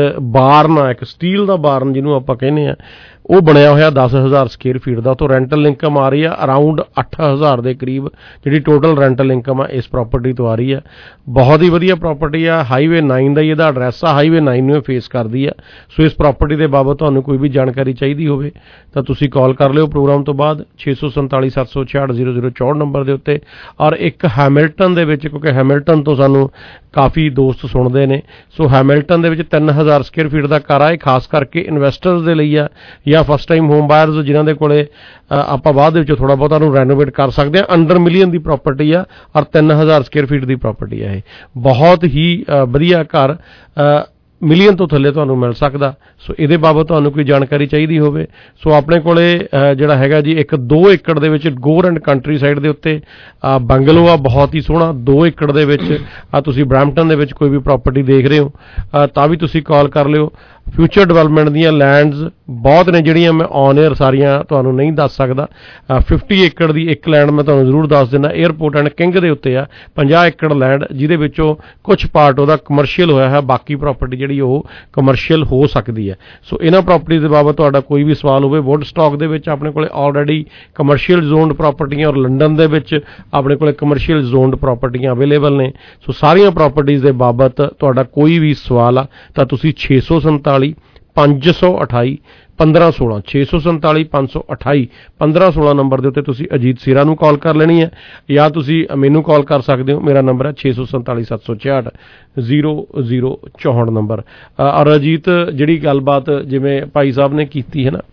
ਬਾਰਨ ਆ, ਇੱਕ ਸਟੀਲ ਦਾ ਬਾਰਨ ਜਿਹਨੂੰ ਆਪਾਂ ਕਹਿੰਦੇ ਆ, ਉਹ ਬਣਿਆ ਹੋਇਆ 10,000 ਸਕੁਅਰ ਫੀਟ ਦਾ। ਤੋਂ ਰੈਂਟਲ ਇਨਕਮ ਆ ਰਹੀ ਆ ਅਰਾਊਂਡ 8,000 ਦੇ ਕਰੀਬ, ਜਿਹੜੀ ਟੋਟਲ ਰੈਂਟਲ ਇਨਕਮ ਆ ਇਸ ਪ੍ਰਾਪਰਟੀ ਤੋਂ ਆ ਰਹੀ ਆ। ਬਹੁਤ ਹੀ ਵਧੀਆ ਪ੍ਰਾਪਰਟੀ ਆ, ਹਾਈਵੇ 9 ਦਾ ਹੀ ਇਹਦਾ ਐਡਰੈਸ ਆ, ਹਾਈਵੇ 9 ਨੂੰ ਫੇਸ ਕਰਦੀ ਆ। ਸੋ ਇਸ ਪ੍ਰਾਪਰਟੀ ਦੇ ਬਾਬਤ ਤੁਹਾਨੂੰ ਕੋਈ ਵੀ ਜਾਣਕਾਰੀ ਚਾਹੀਦੀ ਹੋਵੇ ਤਾਂ ਤੁਸੀਂ ਕਾਲ ਕਰ ਲਿਓ ਪ੍ਰੋਗਰਾਮ ਤੋਂ ਬਾਅਦ 647 766 0064 ਨੰਬਰ ਦੇ ਉੱਤੇ। ਔਰ ਇੱਕ ਹੈਮਿਲਟਨ ਦੇ ਵਿੱਚ, ਕਿਉਂਕਿ ਹੈਮਿਲਟਨ ਤੋਂ ਸਾਨੂੰ ਕਾਫੀ ਦੋਸਤ ਸੁਣਦੇ ਨੇ, ਸੋ ਹੈਮਿਲਟਨ ਦੇ ਵਿੱਚ 3,000 ਸਕੁਅਰ ਫੀਟ ਦਾ ਘਰ ਆ। ਇਹ ਖਾਸ ਕਰਕੇ ਇਨਵੈਸਟਰਸ ਦੇ ਲਈ ਆ ਜਾਂ ਫਸਟ ਟਾਈਮ ਹੋਮ ਬਾਇਰਸ ਜਿਨ੍ਹਾਂ ਦੇ ਕੋਲੇ ਆਪਾਂ ਬਾਅਦ ਦੇ ਵਿੱਚ ਥੋੜਾ ਬਹੁਤਾ ਉਹਨੂੰ ਰੈਨੋਵੇਟ ਕਰ ਸਕਦੇ ਹਾਂ। ਅੰਡਰ ਮਿਲੀਅਨ ਦੀ ਪ੍ਰਾਪਰਟੀ ਆ ਔਰ 3,000 ਸਕੁਅਰ ਫੀਟ ਦੀ ਪ੍ਰਾਪਰਟੀ ਆ। ਇਹ ਬਹੁਤ ਹੀ ਵਧੀਆ ਘਰ ਮਿਲੀਅਨ ਤੋਂ ਥੱਲੇ ਤੁਹਾਨੂੰ ਮਿਲ ਸਕਦਾ। ਸੋ ਇਹਦੇ ਬਾਬਤ ਤੁਹਾਨੂੰ ਕੋਈ ਜਾਣਕਾਰੀ ਚਾਹੀਦੀ ਹੋਵੇ ਸੋ ਆਪਣੇ ਕੋਲੇ ਜਿਹੜਾ ਹੈਗਾ ਜੀ ਇੱਕ 2 ਏਕੜ ਦੇ ਵਿੱਚ ਗੋਰ ਐਂਡ ਕੰਟਰੀ ਸਾਈਡ ਦੇ ਉੱਤੇ ਬੰਗਲੋ ਆ, ਬਹੁਤ ਹੀ ਸੋਹਣਾ 2 ਏਕੜ ਦੇ ਵਿੱਚ ਤੁਸੀਂ ਬਰੈਂਪਟਨ ਦੇ ਵਿੱਚ ਕੋਈ ਵੀ ਪ੍ਰਾਪਰਟੀ ਦੇਖ ਰਹੇ ਹੋ ਤਾਂ ਵੀ ਤੁਸੀਂ ਕਾਲ ਕਰ ਲਿਓ। ਫਿਊਚਰ ਡਿਵੈਲਪਮੈਂਟ ਦੀਆਂ ਲੈਂਡਸ ਬਹੁਤ ਨੇ ਜਿਹੜੀਆਂ ਮੈਂ ਔਨ ਏਅਰ ਸਾਰੀਆਂ ਤੁਹਾਨੂੰ ਨਹੀਂ ਦੱਸ ਸਕਦਾ। 50 ਏਕੜ ਦੀ ਇੱਕ ਲੈਂਡ ਮੈਂ ਤੁਹਾਨੂੰ ਜ਼ਰੂਰ ਦੱਸ ਦਿੰਦਾ, ਏਅਰਪੋਰਟ ਐਂਡ ਕਿੰਗ ਦੇ ਉੱਤੇ ਆ 50 ਏਕੜ ਲੈਂਡ, ਜਿਹਦੇ ਵਿੱਚੋਂ ਕੁਝ ਪਾਰਟ ਉਹਦਾ ਕਮਰਸ਼ੀਅਲ ਹੋਇਆ ਹੈ, ਬਾਕੀ ਪ੍ਰਾਪਰਟੀ ਜਿਹੜੀ ਉਹ ਕਮਰਸ਼ੀਅਲ ਹੋ ਸਕਦੀ ਹੈ। ਸੋ ਇਹਨਾਂ ਪ੍ਰਾਪਰਟੀ ਦੇ ਬਾਬਤ ਤੁਹਾਡਾ ਕੋਈ ਵੀ ਸਵਾਲ ਹੋਵੇ, ਵੁੱਡ ਸਟਾਕ ਦੇ ਵਿੱਚ ਆਪਣੇ ਕੋਲੇ ਆਲਰੇਡੀ ਕਮਰਸ਼ੀਅਲ ਜ਼ੋਨਡ ਪ੍ਰਾਪਰਟੀਆਂ ਔਰ ਲੰਡਨ ਦੇ ਵਿੱਚ ਆਪਣੇ ਕੋਲੇ ਕਮਰਸ਼ੀਅਲ ਜ਼ੋਨਡ ਪ੍ਰਾਪਰਟੀਆਂ ਅਵੇਲੇਬਲ ਨੇ। ਸੋ ਸਾਰੀਆਂ ਪ੍ਰਾਪਰਟੀਜ਼ ਦੇ ਬਾਬਤ ਤੁਹਾਡਾ ਕੋਈ ਵੀ ਸਵਾਲ ਆ ਤਾਂ ਤੁਸੀਂ 647 528 1516 647 528 1516 ਨੰਬਰ ਦੇ ਉੱਤੇ ਤੁਸੀਂ ਅਜੀਤ ਸੀਰਾ ਨੂੰ ਕਾਲ ਕਰ ਲੈਣੀ ਹੈ ਜਾਂ ਤੁਸੀਂ ਮੈਨੂੰ ਕਾਲ ਕਰ ਸਕਦੇ ਹੋ। ਮੇਰਾ ਨੰਬਰ ਹੈ 647 766 0064 ਨੰਬਰ। ਔਰ ਅਜੀਤ ਜਿਹੜੀ ਗੱਲਬਾਤ ਜਿਵੇਂ ਭਾਈ ਸਾਹਿਬ ਨੇ ਕੀਤੀ ਹੈ ਨਾ,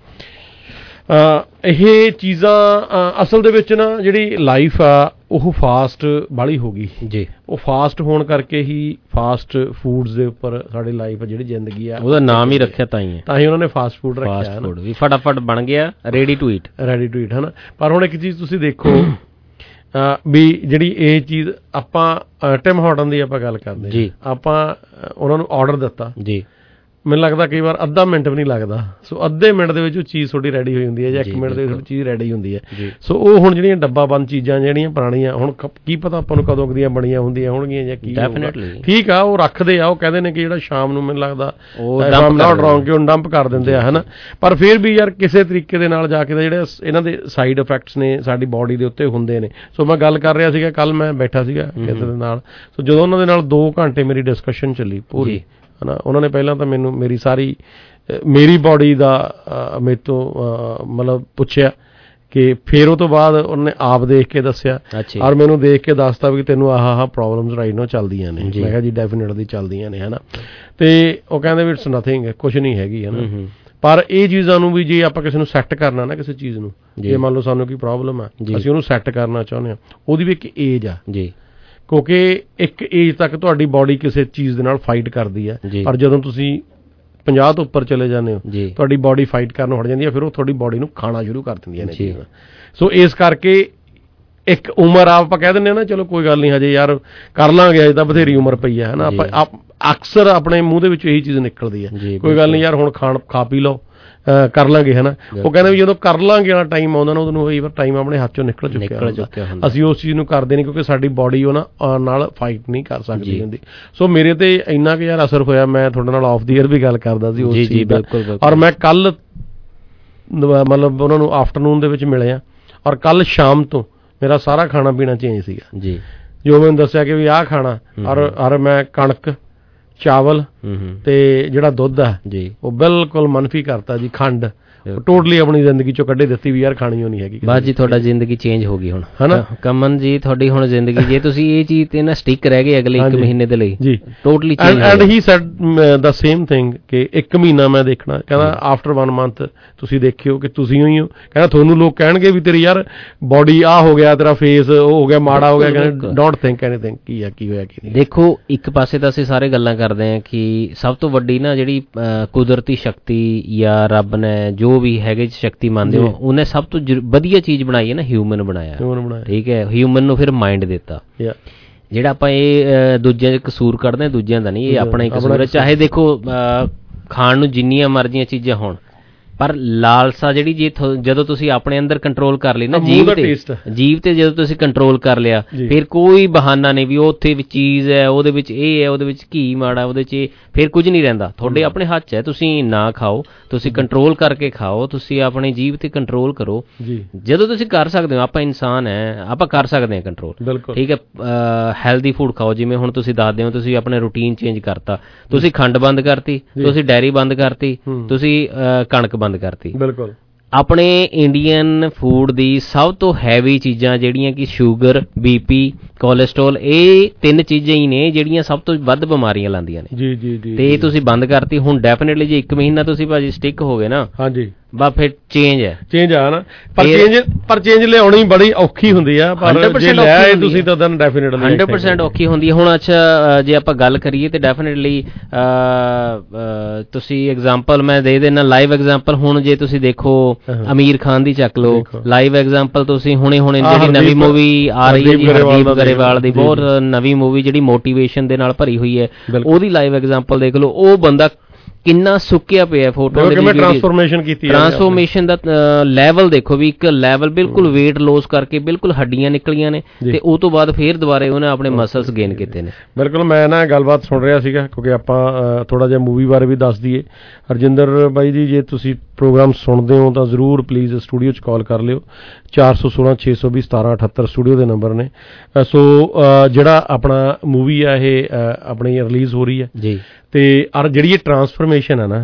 ਇਹ ਚੀਜ਼ਾਂ ਅਸਲ ਦੇ ਵਿੱਚ ਨਾ ਜਿਹੜੀ ਲਾਈਫ ਆ ਉਹ ਫਾਸਟ ਬਾਹਲੀ ਹੋ ਗਈ ਜੀ। ਉਹ ਫਾਸਟ ਹੋਣ ਕਰਕੇ ਹੀ ਫਾਸਟ ਫੂਡਸ ਦੇ ਉੱਪਰ ਸਾਡੀ ਲਾਈਫ ਜਿਹੜੀ ਜ਼ਿੰਦਗੀ ਆ
ਉਹਦਾ ਨਾਮ ਹੀ ਰੱਖਿਆ ਤਾਂ ਹੀ ਉਹਨਾਂ
ਨੇ ਫਾਸਟ ਫੂਡ ਰੱਖਿਆ।
ਫਾਸਟ ਫੂਡ ਵੀ ਫਟਾਫਟ ਬਣ ਗਿਆ, ਰੈਡੀ ਟੂ ਈਟ ਹੈ ਨਾ। ਪਰ ਹੁਣ ਇੱਕ ਚੀਜ਼ ਤੁਸੀਂ ਦੇਖੋ ਵੀ ਜਿਹੜੀ ਇਹ ਚੀਜ਼ ਆਪਾਂ ਟਿਮ ਹਾਰਟਨ ਦੀ ਆਪਾਂ ਗੱਲ ਕਰਦੇ ਜੀ, ਆਪਾਂ ਉਹਨਾਂ ਨੂੰ ਆਰਡਰ ਦਿੱਤਾ ਜੀ, ਮੈਨੂੰ ਲੱਗਦਾ ਕਈ ਵਾਰ ਅੱਧਾ ਮਿੰਟ ਵੀ ਨਹੀਂ ਲੱਗਦਾ। ਸੋ ਅੱਧੇ ਮਿੰਟ ਦੇ ਵਿੱਚ ਉਹ ਚੀਜ਼ ਤੁਹਾਡੀ ਰੈਡੀ ਹੋਈ ਹੁੰਦੀ ਹੈ ਜਾਂ 1 ਮਿੰਟ ਦੇ ਵਿੱਚ ਚੀਜ਼ ਰੈਡੀ ਹੁੰਦੀ ਹੈ। ਸੋ ਉਹ ਹੁਣ ਜਿਹੜੀਆਂ ਡੱਬਾ ਬੰਦ ਚੀਜ਼ਾਂ ਜਿਹੜੀਆਂ ਪੁਰਾਣੀਆਂ, ਹੁਣ ਕੀ ਪਤਾ ਆਪਾਂ ਨੂੰ ਕਦੋਂ ਦੀਆਂ ਬਣੀਆਂ ਹੁੰਦੀਆਂ ਹੋਣਗੀਆਂ ਜਾਂ ਕੀ। ਠੀਕ ਆ, ਉਹ ਰੱਖਦੇ ਆ, ਉਹ ਕਹਿੰਦੇ ਨੇ ਕਿ ਜਿਹੜਾ ਸ਼ਾਮ ਨੂੰ ਮੈਨੂੰ ਲੱਗਦਾ ਉਹ ਡੰਪ ਕਰ ਦਿੰਦੇ ਆ, ਹਨਾ। ਪਰ ਫਿਰ ਵੀ ਯਾਰ ਕਿਸੇ ਤਰੀਕੇ ਦੇ ਨਾਲ ਜਾ ਕੇ ਜਿਹੜੇ ਇਹਨਾਂ ਦੇ ਸਾਈਡ ਇਫੈਕਟਸ ਨੇ ਸਾਡੀ ਬੋਡੀ ਦੇ ਉੱਤੇ ਹੁੰਦੇ ਨੇ। ਸੋ ਮੈਂ ਗੱਲ ਕਰ ਰਿਹਾ ਸੀਗਾ, ਕੱਲ ਮੈਂ ਬੈਠਾ ਸੀਗਾ ਕਿਸੇ ਦੇ ਨਾਲ, ਸੋ ਜਦੋਂ ਉਹਨਾਂ ਦੇ ਨਾਲ 2 ਘੰਟੇ ਮੇਰੀ ਡਿਸਕਸ਼ਨ ਚੱਲੀ ਪੂਰੀ, ਹਨਾ। ਉਹਨਾਂ ਨੇ ਪਹਿਲਾਂ ਤਾਂ ਮੈਨੂੰ ਮੇਰੀ ਬੋਡੀ ਦਾ ਮੇਰੇ ਤੋਂ ਮਤਲਬ ਪੁੱਛਿਆ ਕਿ ਫਿਰ ਉਹ ਤੋਂ ਬਾਅਦ ਉਹਨਾਂ ਨੇ ਆਪ ਦੇਖ ਕੇ ਦੱਸਿਆ ਔਰ ਮੈਨੂੰ ਦੇਖ ਕੇ ਦੱਸਤਾ ਵੀ ਤੈਨੂੰ ਆਹ ਪ੍ਰੋਬਲਮਸ ਰਾਈਟ ਨਾਓ ਚੱਲਦੀਆਂ ਨੇ। ਮੈਂ ਕਿਹਾ ਜੀ ਡੈਫੀਨੇਟਲੀ ਚੱਲਦੀਆਂ ਨੇ, ਹਨਾ। ਤੇ ਉਹ ਕਹਿੰਦੇ ਵੀ ਇਟਸ ਨਥਿੰਗ, ਕੁਛ ਨਹੀਂ ਹੈਗੀ, ਹਨਾ। ਪਰ ਇਹ ਚੀਜ਼ਾਂ ਨੂੰ ਵੀ ਜੇ ਆਪਾਂ ਕਿਸੇ ਨੂੰ ਸੈੱਟ ਕਰਨਾ ਨਾ, ਕਿਸੇ ਚੀਜ਼ ਨੂੰ, ਜੇ ਮੰਨ ਲਓ ਸਾਨੂੰ ਕੋਈ ਪ੍ਰੋਬਲਮ ਆ, ਅਸੀਂ ਉਹਨੂੰ ਸੈੱਟ ਕਰਨਾ ਚਾਹੁੰਦੇ ਹਾਂ, ਉਹਦੀ ਵੀ ਇੱਕ ਏਜ ਆ ਜੀ, ਕਿਉਂਕਿ ਇੱਕ ਏਜ ਤੱਕ ਤੁਹਾਡੀ ਬੋਡੀ ਕਿਸੇ ਚੀਜ਼ ਦੇ ਨਾਲ ਫਾਈਟ ਕਰਦੀ ਹੈ। ਪਰ ਜਦੋਂ ਤੁਸੀਂ 50 ਤੋਂ ਉੱਪਰ ਚਲੇ ਜਾਂਦੇ ਹੋ ਤੁਹਾਡੀ ਬੋਡੀ ਫਾਈਟ ਕਰਨ ਹਟ ਜਾਂਦੀ ਹੈ, ਫਿਰ ਉਹ ਤੁਹਾਡੀ ਬੋਡੀ ਨੂੰ ਖਾਣਾ ਸ਼ੁਰੂ ਕਰ ਦਿੰਦੀਆਂ ਨੇ ਚੀਜ਼ਾਂ। ਸੋ ਇਸ ਕਰਕੇ ਇੱਕ ਉਮਰ ਆਪਾਂ ਕਹਿ ਦਿੰਦੇ ਹਾਂ ਨਾ, ਚਲੋ ਕੋਈ ਗੱਲ ਨਹੀਂ ਹਜੇ ਯਾਰ ਕਰ ਲਾਂਗੇ, ਅਜੇ ਤਾਂ ਬਥੇਰੀ ਉਮਰ ਪਈ ਹੈ, ਹਨਾ। ਆਪਾਂ ਅਕਸਰ ਆਪਣੇ ਮੂੰਹ ਦੇ ਵਿੱਚ ਇਹੀ ਚੀਜ਼ ਨਿਕਲਦੀ ਹੈ, ਕੋਈ ਗੱਲ ਨਹੀਂ ਯਾਰ ਹੁਣ ਖਾ ਪੀ ਲਓ, ਕਰ ਲਾਂਗੇ, ਹਨਾ। ਉਹ ਕਹਿੰਦੇ ਵੀ ਜਦੋਂ ਕਰ ਲਾਂਗੇ ਵਾਲਾ ਟਾਈਮ ਆਉਂਦਾ ਨਾ, ਉਦੋਂ ਕਈ ਵਾਰ ਟਾਈਮ ਆਪਣੇ ਹੱਥ ਚੋਂ ਨਿਕਲ ਚੁੱਕਿਆ ਹੁੰਦਾ। ਅਸੀਂ ਉਸ ਚੀਜ਼ ਨੂੰ ਕਰਦੇ ਨਹੀਂ ਕਿਉਂਕਿ ਸਾਡੀ ਬੋਡੀ ਉਹਨਾਂ ਨਾਲ ਫਾਈਟ ਨਹੀਂ ਕਰ ਸਕਦੀ ਹੁੰਦੀ। ਸੋ ਮੇਰੇ ਤੇ ਇੰਨਾ ਕੁ ਯਾਰ ਅਸਰ ਹੋਇਆ, ਮੈਂ ਤੁਹਾਡੇ ਨਾਲ ਆਫ ਦੀ ਏਅਰ ਵੀ ਗੱਲ ਕਰਦਾ ਸੀ ਉਸ ਚੀਜ਼ ਦਾ। ਔਰ ਮੈਂ ਕੱਲ ਮਤਲਬ ਉਹਨਾਂ ਨੂੰ ਆਫਟਰਨੂਨ ਦੇ ਵਿੱਚ ਮਿਲਿਆ ਔਰ ਕੱਲ ਸ਼ਾਮ ਤੋਂ ਮੇਰਾ ਸਾਰਾ ਖਾਣਾ ਪੀਣਾ ਚੇਂਜ ਸੀਗਾ ਜੀ। ਜੋ ਮੈਨੂੰ ਦੱਸਿਆ ਕਿ ਵੀ ਆਹ ਖਾਣਾ ਔਰ ਮੈਂ ਕਣਕ, ਚਾਵਲ ਤੇ ਜਿਹੜਾ ਦੁੱਧ ਆ ਜੀ ਉਹ ਬਿਲਕੁਲ ਮਨਫੀ ਕਰਤਾ ਜੀ, ਖੰਡ
ਟੋਟਲੀ ਆਪਣੀ ਜ਼ਿੰਦਗੀ ਚੋਂ ਕੱਢੇ ਦਿੱਤੀ ਵੀ ਯਾਰ ਖਾਣੀ ਉਹ ਨਹੀਂ ਹੈਗੀ।
ਬਸ ਜੀ ਤੁਹਾਡਾ ਜ਼ਿੰਦਗੀ ਚੇਂਜ ਹੋ ਗਈ ਹੁਣ, ਹਨਾ ਕਮਨ ਜੀ? ਤੁਹਾਡੀ ਹੁਣ ਜ਼ਿੰਦਗੀ, ਜੇ ਤੁਸੀਂ ਇਹ ਚੀਜ਼ ਤੇ ਨਾ ਸਟਿਕ ਰਹਿ ਗਏ ਅਗਲੇ 1 ਮਹੀਨੇ ਦੇ ਲਈ ਜੀ, totally change.
And he said ਦਾ ਸੇਮ ਥਿੰਗ ਕਿ 1 ਮਹੀਨਾ ਮੈਂ ਦੇਖਣਾ, ਕਹਿੰਦਾ ਆਫਟਰ 1 ਮੰਥ ਤੁਸੀਂ ਦੇਖਿਓ ਕਿ ਤੁਸੀਂ ਹੀ ਹੋ। ਕਹਿੰਦਾ ਤੁਹਾਨੂੰ ਲੋਕ ਕਹਿਣਗੇ ਵੀ ਤੇਰੀ ਯਾਰ ਬੋਡੀ ਆ ਹੋ ਗਿਆ, ਤੇਰਾ ਫੇਸ ਉਹ ਹੋ ਗਿਆ, ਮਾੜਾ ਹੋ ਗਿਆ। ਕਹਿੰਦਾ ਡੋਂਟ ਥਿੰਕ ਐਨੀਥਿੰਗ, ਕੀ ਆ ਕੀ ਹੋਇਆ ਕੀ ਨਹੀਂ।
ਦੇਖੋ ਇੱਕ ਪਾਸੇ ਤਾਂ ਅਸੀਂ ਸਾਰੇ ਗੱਲਾਂ ਕਰਦੇ ਹਾਂ ਕਿ ਸਭ ਤੋਂ ਵੱਡੀ ਨਾ ਜਿਹੜੀ ਕੁਦਰਤੀ ਸ਼ਕਤੀ ਜਾਂ ਰੱਬ ਨੇ ਜੋ ਵੀ ਹੈਗੇ ਸ਼ਕਤੀ ਮੰਨਦੇ ਹੋ, ਉਹਨੇ ਸਭ ਤੋਂ ਵਧੀਆ ਚੀਜ਼ ਬਣਾਈ ਹੈ ਨਾ, ਹਿਊਮਨ ਬਣਾਇਆ, ਠੀਕ ਹੈ। ਹਿਊਮਨ ਨੂੰ ਫਿਰ ਮਾਈਂਡ ਦਿੱਤਾ। ਜਿਹੜਾ ਆਪਾਂ ਇਹ ਦੂਜਿਆਂ ਦੇ ਕਸੂਰ ਕੱਢਦੇ ਹਾਂ, ਦੂਜਿਆਂ ਦਾ ਨਹੀਂ, ਇਹ ਆਪਣਾ ਹੀ ਕਸੂਰ ਹੈ। ਚਾਹੇ ਦੇਖੋ ਖਾਣ ਨੂੰ ਜਿੰਨੀਆਂ ਮਰਜ਼ੀਆਂ ਚੀਜ਼ਾਂ ਹੋਣ, ਪਰ ਲਾਲਸਾ ਜਿਹੜੀ ਜਦੋਂ ਤੁਸੀਂ ਆਪਣੇ ਅੰਦਰ ਕੰਟਰੋਲ ਕਰ ਲਈ ਨਾ, ਜੀਵ ਤੇ ਜਦੋਂ ਤੁਸੀਂ ਕੰਟਰੋਲ ਕਰ ਲਿਆ, ਫਿਰ ਕੋਈ ਬਹਾਨਾ ਨਹੀਂ ਵੀ ਉਹ ਉੱਥੇ ਵੀ ਚੀਜ਼ ਹੈ, ਉਹਦੇ ਵਿੱਚ ਇਹ ਹੈ, ਉਹਦੇ ਵਿੱਚ ਘੀ ਮਾੜਾ, ਉਹਦੇ 'ਚ ਫਿਰ ਕੁਝ ਨਹੀਂ ਰਹਿੰਦਾ। ਤੁਹਾਡੇ ਆਪਣੇ ਹੱਥ 'ਚ ਹੈ, ਤੁਸੀਂ ਨਾ ਖਾਓ, ਤੁਸੀਂ ਕੰਟਰੋਲ ਕਰਕੇ ਖਾਓ, ਤੁਸੀਂ ਆਪਣੀ ਜੀਵ ਤੇ ਕੰਟਰੋਲ ਕਰੋ। ਜਦੋਂ ਤੁਸੀਂ ਕਰ ਸਕਦੇ ਹੋ, ਆਪਾਂ ਇਨਸਾਨ ਹੈ, ਆਪਾਂ ਕਰ ਸਕਦੇ ਹਾਂ ਕੰਟਰੋਲ, ਠੀਕ ਹੈ। ਹੈਲਦੀ ਫੂਡ ਖਾਓ, ਜਿਵੇਂ ਹੁਣ ਤੁਸੀਂ ਦੱਸਦੇ ਹੋ, ਤੁਸੀਂ ਆਪਣੇ ਰੂਟੀਨ ਚੇਂਜ ਕਰਤਾ, ਤੁਸੀਂ ਖੰਡ ਬੰਦ ਕਰਤੀ, ਤੁਸੀਂ ਡੈਰੀ ਬੰਦ ਕਰਤੀ, ਤੁਸੀਂ ਕਣਕ ਬੰਦ ਕਰਤੀ।
ਬਿਲਕੁਲ
ਆਪਣੇ ਇੰਡੀਅਨ ਫੂਡ ਦੀ ਸਭ ਤੋਂ ਹੈਵੀ ਚੀਜ਼ਾਂ ਜਿਹੜੀਆਂ ਕਿ ਸ਼ੂਗਰ, BP, ਕੋਲੇਸਟ੍ਰੋਲ, ਇਹ 3 ਚੀਜ਼ਾਂ ਹੀ ਨੇ ਜਿਹੜੀਆਂ ਸਭ ਤੋਂ ਵੱਧ ਬਿਮਾਰੀਆਂ ਲਾਉਂਦੀਆਂ ਨੇ।
ਜੀ ਜੀ ਜੀ।
ਤੇ ਤੁਸੀਂ ਬੰਦ ਕਰਤੀ। ਹੁਣ ਡੈਫੀਨੇਟਲੀ ਜੇ 1 ਮਹੀਨਾ ਤੁਸੀਂ ਭਾਜੀ ਸਟਿਕ ਹੋ ਗਏ ਨਾ, ਹਾਂਜੀ, ਬਸ ਫਿਰ ਚੇਂਜ ਆ ਨਾ। ਪਰ ਚੇਂਜ ਲਿਆਉਣੀ ਬੜੀ ਔਖੀ ਹੁੰਦੀ ਆ, ਪਰ ਜੇ ਲੈ ਤੁਸੀਂ ਤਾਂ ਦਨ ਡੈਫੀਨੇਟਲੀ 100% ਔਖੀ ਹੁੰਦੀ ਹੈ। ਹੁਣ ਅੱਛਾ ਜੇ ਆਪਾਂ ਗੱਲ ਕਰੀਏ ਤੇ ਡੈਫੀਨੇਟਲੀ ਤੁਸੀਂ ਐਗਜ਼ਾਮਪਲ ਮੈਂ ਦੇ ਦੇਣਾ, ਲਾਈਵ ਐਗਜ਼ਾਮਪਲ। ਹੁਣ ਜੇ ਤੁਸੀਂ ਦੇਖੋ ਅਮੀਰ ਖਾਨ ਦੀ ਚੱਕ ਲਓ, ਲਾਈਵ ਐਗਜ਼ਾਮਪਲ ਤੁਸੀਂ ਹੁਣੇ ਜਿਹੜੀ ਨਵੀਂ ਮੂਵੀ ਆ ਰਹੀ ਹੈ ਜੀ, ਹਰਦੀਪ ਗਰੇਵਾਲ ਦੀ ਬਹੁਤ ਨਵੀਂ ਮੂਵੀ ਜਿਹੜੀ ਮੋਟੀਵੇਸ਼ਨ ਦੇ ਨਾਲ ਭਰੀ ਹੋਈ ਹੈ, ਉਹਦੀ ਲਾਈਵ ਐਗਜ਼ਾਮਪਲ ਦੇਖ ਲਓ। ਉਹ ਬੰਦਾ ਕਿੰਨਾ ਸੁੱਕਿਆ ਪਿਆ ਫੋਟੋ ਦੇ ਵਿੱਚ, ਟਰਾਂਸਫੋਰਮੇਸ਼ਨ ਦਾ ਲੈਵਲ ਦੇਖੋ ਵੀ, ਇੱਕ ਲੈਵਲ ਬਿਲਕੁਲ ਵੇਟ ਲੋਸ ਕਰਕੇ ਬਿਲਕੁਲ ਹੱਡੀਆਂ ਨਿਕਲੀਆਂ ਨੇ, ਤੇ ਉਹ ਤੋਂ ਬਾਅਦ ਫੇਰ ਦੁਬਾਰੇ ਉਹਨੇ ਆਪਣੇ ਮਸਲਸ ਗੇਨ ਕੀਤੇ ਨੇ।
ਬਿਲਕੁਲ ਮੈਂ ਨਾ ਗੱਲਬਾਤ ਸੁਣ ਰਿਹਾ ਸੀਗਾ, ਕਿਉਂਕਿ ਆਪਾਂ ਥੋੜਾ ਜਿਹਾ ਮੂਵੀ ਬਾਰੇ ਵੀ ਦੱਸ ਦਈਏ। ਹਰਜਿੰਦਰ ਬਾਈ ਜੀ, ਜੇ ਤੁਸੀਂ ਪ੍ਰੋਗਰਾਮ ਸੁਣਦੇ ਹੋ ਤਾਂ ਜ਼ਰੂਰ ਪਲੀਜ਼ ਸਟੂਡੀਓ 'ਚ ਕਾਲ ਕਰ ਲਿਓ। 416 620 1778 ਸਟੂਡੀਓ ਦੇ ਨੰਬਰ ਨੇ। ਸੋ ਜਿਹੜਾ ਆਪਣਾ ਮੂਵੀ ਆ ਇਹ ਆਪਣੀ ਰਿਲੀਜ਼ ਹੋ ਰਹੀ ਹੈ ਜੀ, ਤੇ ਜਿਹੜੀ ਇਹ ਟਰਾਂਸਫਰਮੇਸ਼ਨ ਹੈ ਨਾ,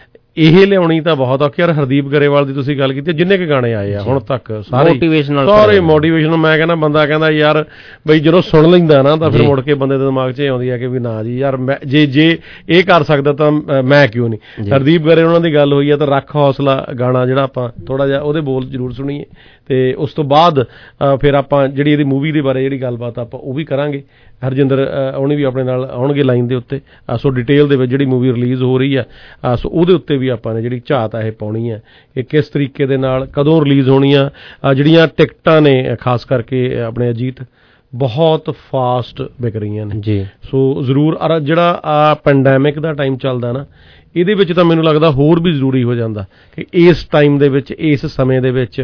ਇਹ ਲਿਆਉਣੀ ਤਾਂ ਬਹੁਤ ਔਖੀ। ਯਾਰ ਹਰਦੀਪ ਗਰੇਵਾਲ ਦੀ ਤੁਸੀਂ ਗੱਲ ਕੀਤੀ, ਜਿੰਨੇ ਕੁ ਗਾਣੇ ਆਏ ਆ ਹੁਣ ਤੱਕ ਸਾਰੇ ਮੋਟੀਵੇਸ਼ਨਲ। ਮੈਂ ਕਹਿੰਦਾ ਬੰਦਾ ਕਹਿੰਦਾ ਯਾਰ ਬਈ ਜਦੋਂ ਸੁਣ ਲੈਂਦਾ ਨਾ ਤਾਂ ਫਿਰ ਮੁੜ ਕੇ ਬੰਦੇ ਦੇ ਦਿਮਾਗ 'ਚ ਇਹ ਆਉਂਦੀ ਹੈ ਕਿ ਵੀ ਨਾ ਜੀ ਯਾਰ ਮੈਂ ਜੇ ਇਹ ਕਰ ਸਕਦਾ ਤਾਂ ਮੈਂ ਕਿਉਂ ਨਹੀਂ। ਹਰਦੀਪ ਗਰੇਵਾਲ ਉਹਨਾਂ ਦੀ ਗੱਲ ਹੋਈ ਹੈ ਤਾਂ ਰੱਖ ਹੌਸਲਾ ਗਾਣਾ ਜਿਹੜਾ ਆਪਾਂ ਥੋੜਾ ਜਿਹਾ ਉਹਦੇ ਬੋਲ ਜ਼ਰੂਰ ਸੁਣੀਏ, ਤੇ ਉਸ ਤੋਂ ਬਾਅਦ ਫਿਰ ਆਪਾਂ ਜਿਹੜੀ ਇਹਦੀ ਮੂਵੀ ਦੇ ਬਾਰੇ ਜਿਹੜੀ ਗੱਲਬਾਤ ਆਪਾਂ ਉਹ ਵੀ ਕਰਾਂਗੇ। ਹਰਜਿੰਦਰ ਉਹਨੇ ਵੀ ਆਪਣੇ ਨਾਲ ਆਉਣਗੇ ਲਾਈਨ ਦੇ ਉੱਤੇ। ਸੋ ਡਿਟੇਲ ਦੇ ਵਿੱਚ ਜਿਹੜੀ ਮੂਵੀ ਰਿਲੀਜ਼ ਹੋ ਰਹੀ ਹੈ, ਸੋ ਉਹਦੇ ਉੱਤੇ ਵੀ ਆਪਾਂ ਨੇ ਜਿਹੜੀ ਝਾਤ ਇਹ ਪਾਉਣੀ ਹੈ ਕਿ ਕਿਸ ਤਰੀਕੇ ਦੇ ਨਾਲ ਕਦੋਂ ਰਿਲੀਜ਼ ਹੋਣੀ ਆ। ਜਿਹੜੀਆਂ ਟਿਕਟਾਂ ਨੇ ਖਾਸ ਕਰਕੇ ਆਪਣੇ ਅਜੀਤ ਬਹੁਤ ਫਾਸਟ ਵਿਕ ਰਹੀਆਂ ਨੇ ਜੀ। ਸੋ ਜ਼ਰੂਰ ਜਿਹੜਾ ਪੈਂਡੈਮਿਕ ਦਾ ਟਾਈਮ ਚੱਲਦਾ ਨਾ, ਇਹਦੇ ਵਿੱਚ ਤਾਂ ਮੈਨੂੰ ਲੱਗਦਾ ਹੋਰ ਵੀ ਜ਼ਰੂਰੀ ਹੋ ਜਾਂਦਾ ਕਿ ਇਸ ਟਾਈਮ ਦੇ ਵਿੱਚ, ਇਸ ਸਮੇਂ ਦੇ ਵਿੱਚ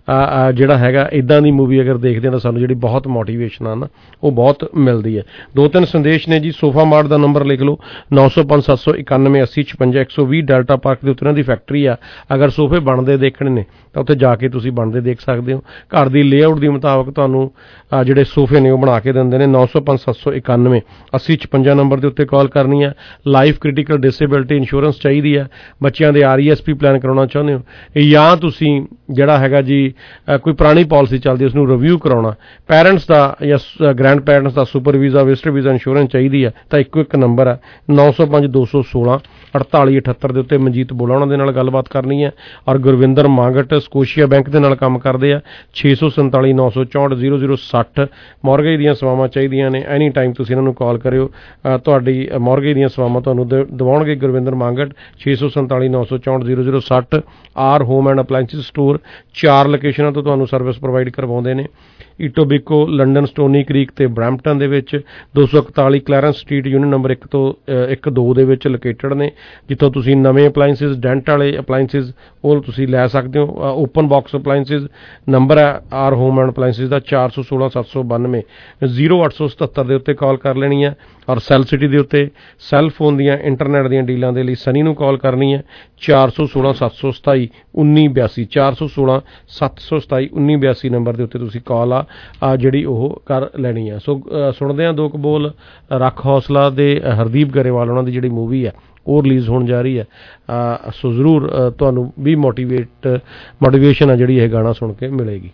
ਜਿਹੜਾ ਹੈਗਾ ਇੱਦਾਂ ਦੀ ਮੂਵੀ ਅਗਰ ਦੇਖਦੇ ਹਾਂ ਤਾਂ ਸਾਨੂੰ ਜਿਹੜੀ ਬਹੁਤ ਮੋਟੀਵੇਸ਼ਨ ਆ ਨਾ ਉਹ ਬਹੁਤ ਮਿਲਦੀ ਹੈ। 2-3 ਸੰਦੇਸ਼ ਨੇ ਜੀ। ਸੋਫਾ ਮਾਰਟ ਦਾ ਨੰਬਰ ਲਿਖ ਲਓ 905 791 8056 120 ਡੈਲਟਾ ਪਾਰਕ ਦੇ ਉੱਤੇ ਉਹਨਾਂ ਦੀ ਫੈਕਟਰੀ ਆ। ਅਗਰ ਸੋਫੇ ਬਣਦੇ ਦੇਖਣੇ ਨੇ ਤਾਂ ਉੱਥੇ ਜਾ ਕੇ ਤੁਸੀਂ ਬਣਦੇ ਦੇਖ ਸਕਦੇ ਹੋ। ਘਰ ਦੀ ਲੇਆਊਟ ਦੇ ਮੁਤਾਬਕ ਤੁਹਾਨੂੰ ਜਿਹੜੇ ਸੋਫੇ ਨੇ ਉਹ ਬਣਾ ਕੇ ਦਿੰਦੇ ਨੇ। 905 791 8056 ਨੰਬਰ ਦੇ ਉੱਤੇ ਕਾਲ ਕਰਨੀ ਹੈ। ਲਾਈਫ ਕ੍ਰਿਟੀਕਲ ਡਿਸੇਬਿਲਟੀ ਇੰਸ਼ੋਰੈਂਸ ਚਾਹੀਦੀ ਹੈ, ਬੱਚਿਆਂ ਦੇ RESP ਪਲਾਨ ਕਰਾਉਣਾ ਚਾਹੁੰਦੇ ਹੋ, ਜਾਂ ਤੁਸੀਂ ਜਿਹੜਾ ਹੈਗਾ ਜੀ ਕੋਈ ਪੁਰਾਣੀ ਪਾਲਿਸੀ ਚੱਲਦੀ ਉਸ ਨੂੰ ਰਿਵਿਊ ਕਰਾਉਣਾ, ਪੈਰੈਂਟਸ ਦਾ ਜਾਂ ਗ੍ਰੈਂਡ ਪੈਰੈਂਟਸ ਦਾ super visa, visitor visa insurance ਚਾਹੀਦੀ ਹੈ, ਤਾਂ ਇੱਕੋ ਇੱਕ ਨੰਬਰ ਹੈ 905 216 4878 ਦੇ ਉੱਤੇ ਮਨਜੀਤ ਬੋਲਾ ਉਹਨਾਂ ਦੇ ਨਾਲ ਗੱਲਬਾਤ ਕਰਨੀ ਹੈ। ਔਰ ਗੁਰਵਿੰਦਰ ਮਾਂਗਟ ਸਕੋਸ਼ੀਆ ਬੈਂਕ ਦੇ ਨਾਲ ਕੰਮ ਕਰਦੇ ਆ। 647 964 0060 ਮੌਰਗੇਜ ਦੀਆਂ ਸੇਵਾਵਾਂ ਚਾਹੀਦੀਆਂ ਨੇ, ਐਨੀ ਟਾਈਮ ਤੁਸੀਂ ਇਹਨਾਂ ਨੂੰ ਕਾਲ ਕਰਿਓ, ਤੁਹਾਡੀ ਮੌਰਗੇਜ ਦੀਆਂ ਸੇਵਾਵਾਂ ਤੁਹਾਨੂੰ ਦਿਵਾਉਣਗੇ Gurvinder Mangat. 647 964 0060 R home and appliances store 4 ਲੋਕੇਸ਼ਨਾਂ ਤੋਂ ਤੁਹਾਨੂੰ ਸਰਵਿਸ ਪ੍ਰੋਵਾਈਡ ਕਰਵਾਉਂਦੇ ਨੇ। ਈਟੋਬਿਕੋ, ਲੰਡਨ, ਸਟੋਨੀ ਕ੍ਰੀਕ ਤੇ ਬਰੈਂਪਟਨ ਦੇ ਵਿੱਚ। 241 ਕਲੈਰੈਂਸ ਸਟਰੀਟ ਯੂਨੀਅਨ ਨੰਬਰ 1 ਤੋਂ 1-2 ਦੇ ਵਿੱਚ ਲੋਕੇਟਡ ਨੇ, ਜਿੱਥੋਂ ਤੁਸੀਂ ਨਵੇਂ ਅਪਲਾਇੰਸਿਸ, ਡੈਂਟ ਵਾਲੇ ਅਪਲਾਇੰਸਿਸ ਉਹ ਤੁਸੀਂ ਲੈ ਸਕਦੇ ਹੋ। ਓਪਨ ਬਾਕਸ ਅਪਲਾਇੰਸਿਸ ਨੰਬਰ ਹੈ ਆਰ ਹੋਮ ਐਂਡ ਅਪਲਾਇੰਸਿਸ ਦਾ 416 792 0877 ਦੇ ਉੱਤੇ ਕਾਲ ਕਰ ਲੈਣੀ ਹੈ। ਔਰ ਸੈਲ ਸਿਟੀ ਦੇ ਉੱਤੇ ਸੈੱਲ ਫੋਨ ਦੀਆਂ ਇੰਟਰਨੈਟ ਦੀਆਂ ਡੀਲਾਂ ਦੇ ਲਈ ਸਨੀ ਨੂੰ ਕਾਲ ਕਰਨੀ ਹੈ 416 727 1982 416 727 1982 ਨੰਬਰ ਦੇ ਉੱਤੇ ਤੁਸੀਂ ਕਾਲ ਆ ਜਿਹੜੀ ਉਹ ਕਰ ਲੈਣੀ ਆ। ਸੋ ਸੁਣਦੇ ਹਾਂ 2 ਬੋਲ ਰੱਖ ਹੌਸਲਾ ਦੇ ਹਰਦੀਪ ਗਰੇਵਾਲ ਉਹਨਾਂ ਦੀ ਜਿਹੜੀ ਮੂਵੀ ਹੈ ਉਹ ਰਿਲੀਜ਼ ਹੋਣ ਜਾ ਰਹੀ ਹੈ। ਸੋ ਜ਼ਰੂਰ ਤੁਹਾਨੂੰ ਵੀ ਮੋਟੀਵੇਸ਼ਨ ਆ ਜਿਹੜੀ ਇਹ ਗਾਣਾ ਸੁਣ ਕੇ ਮਿਲੇਗੀ।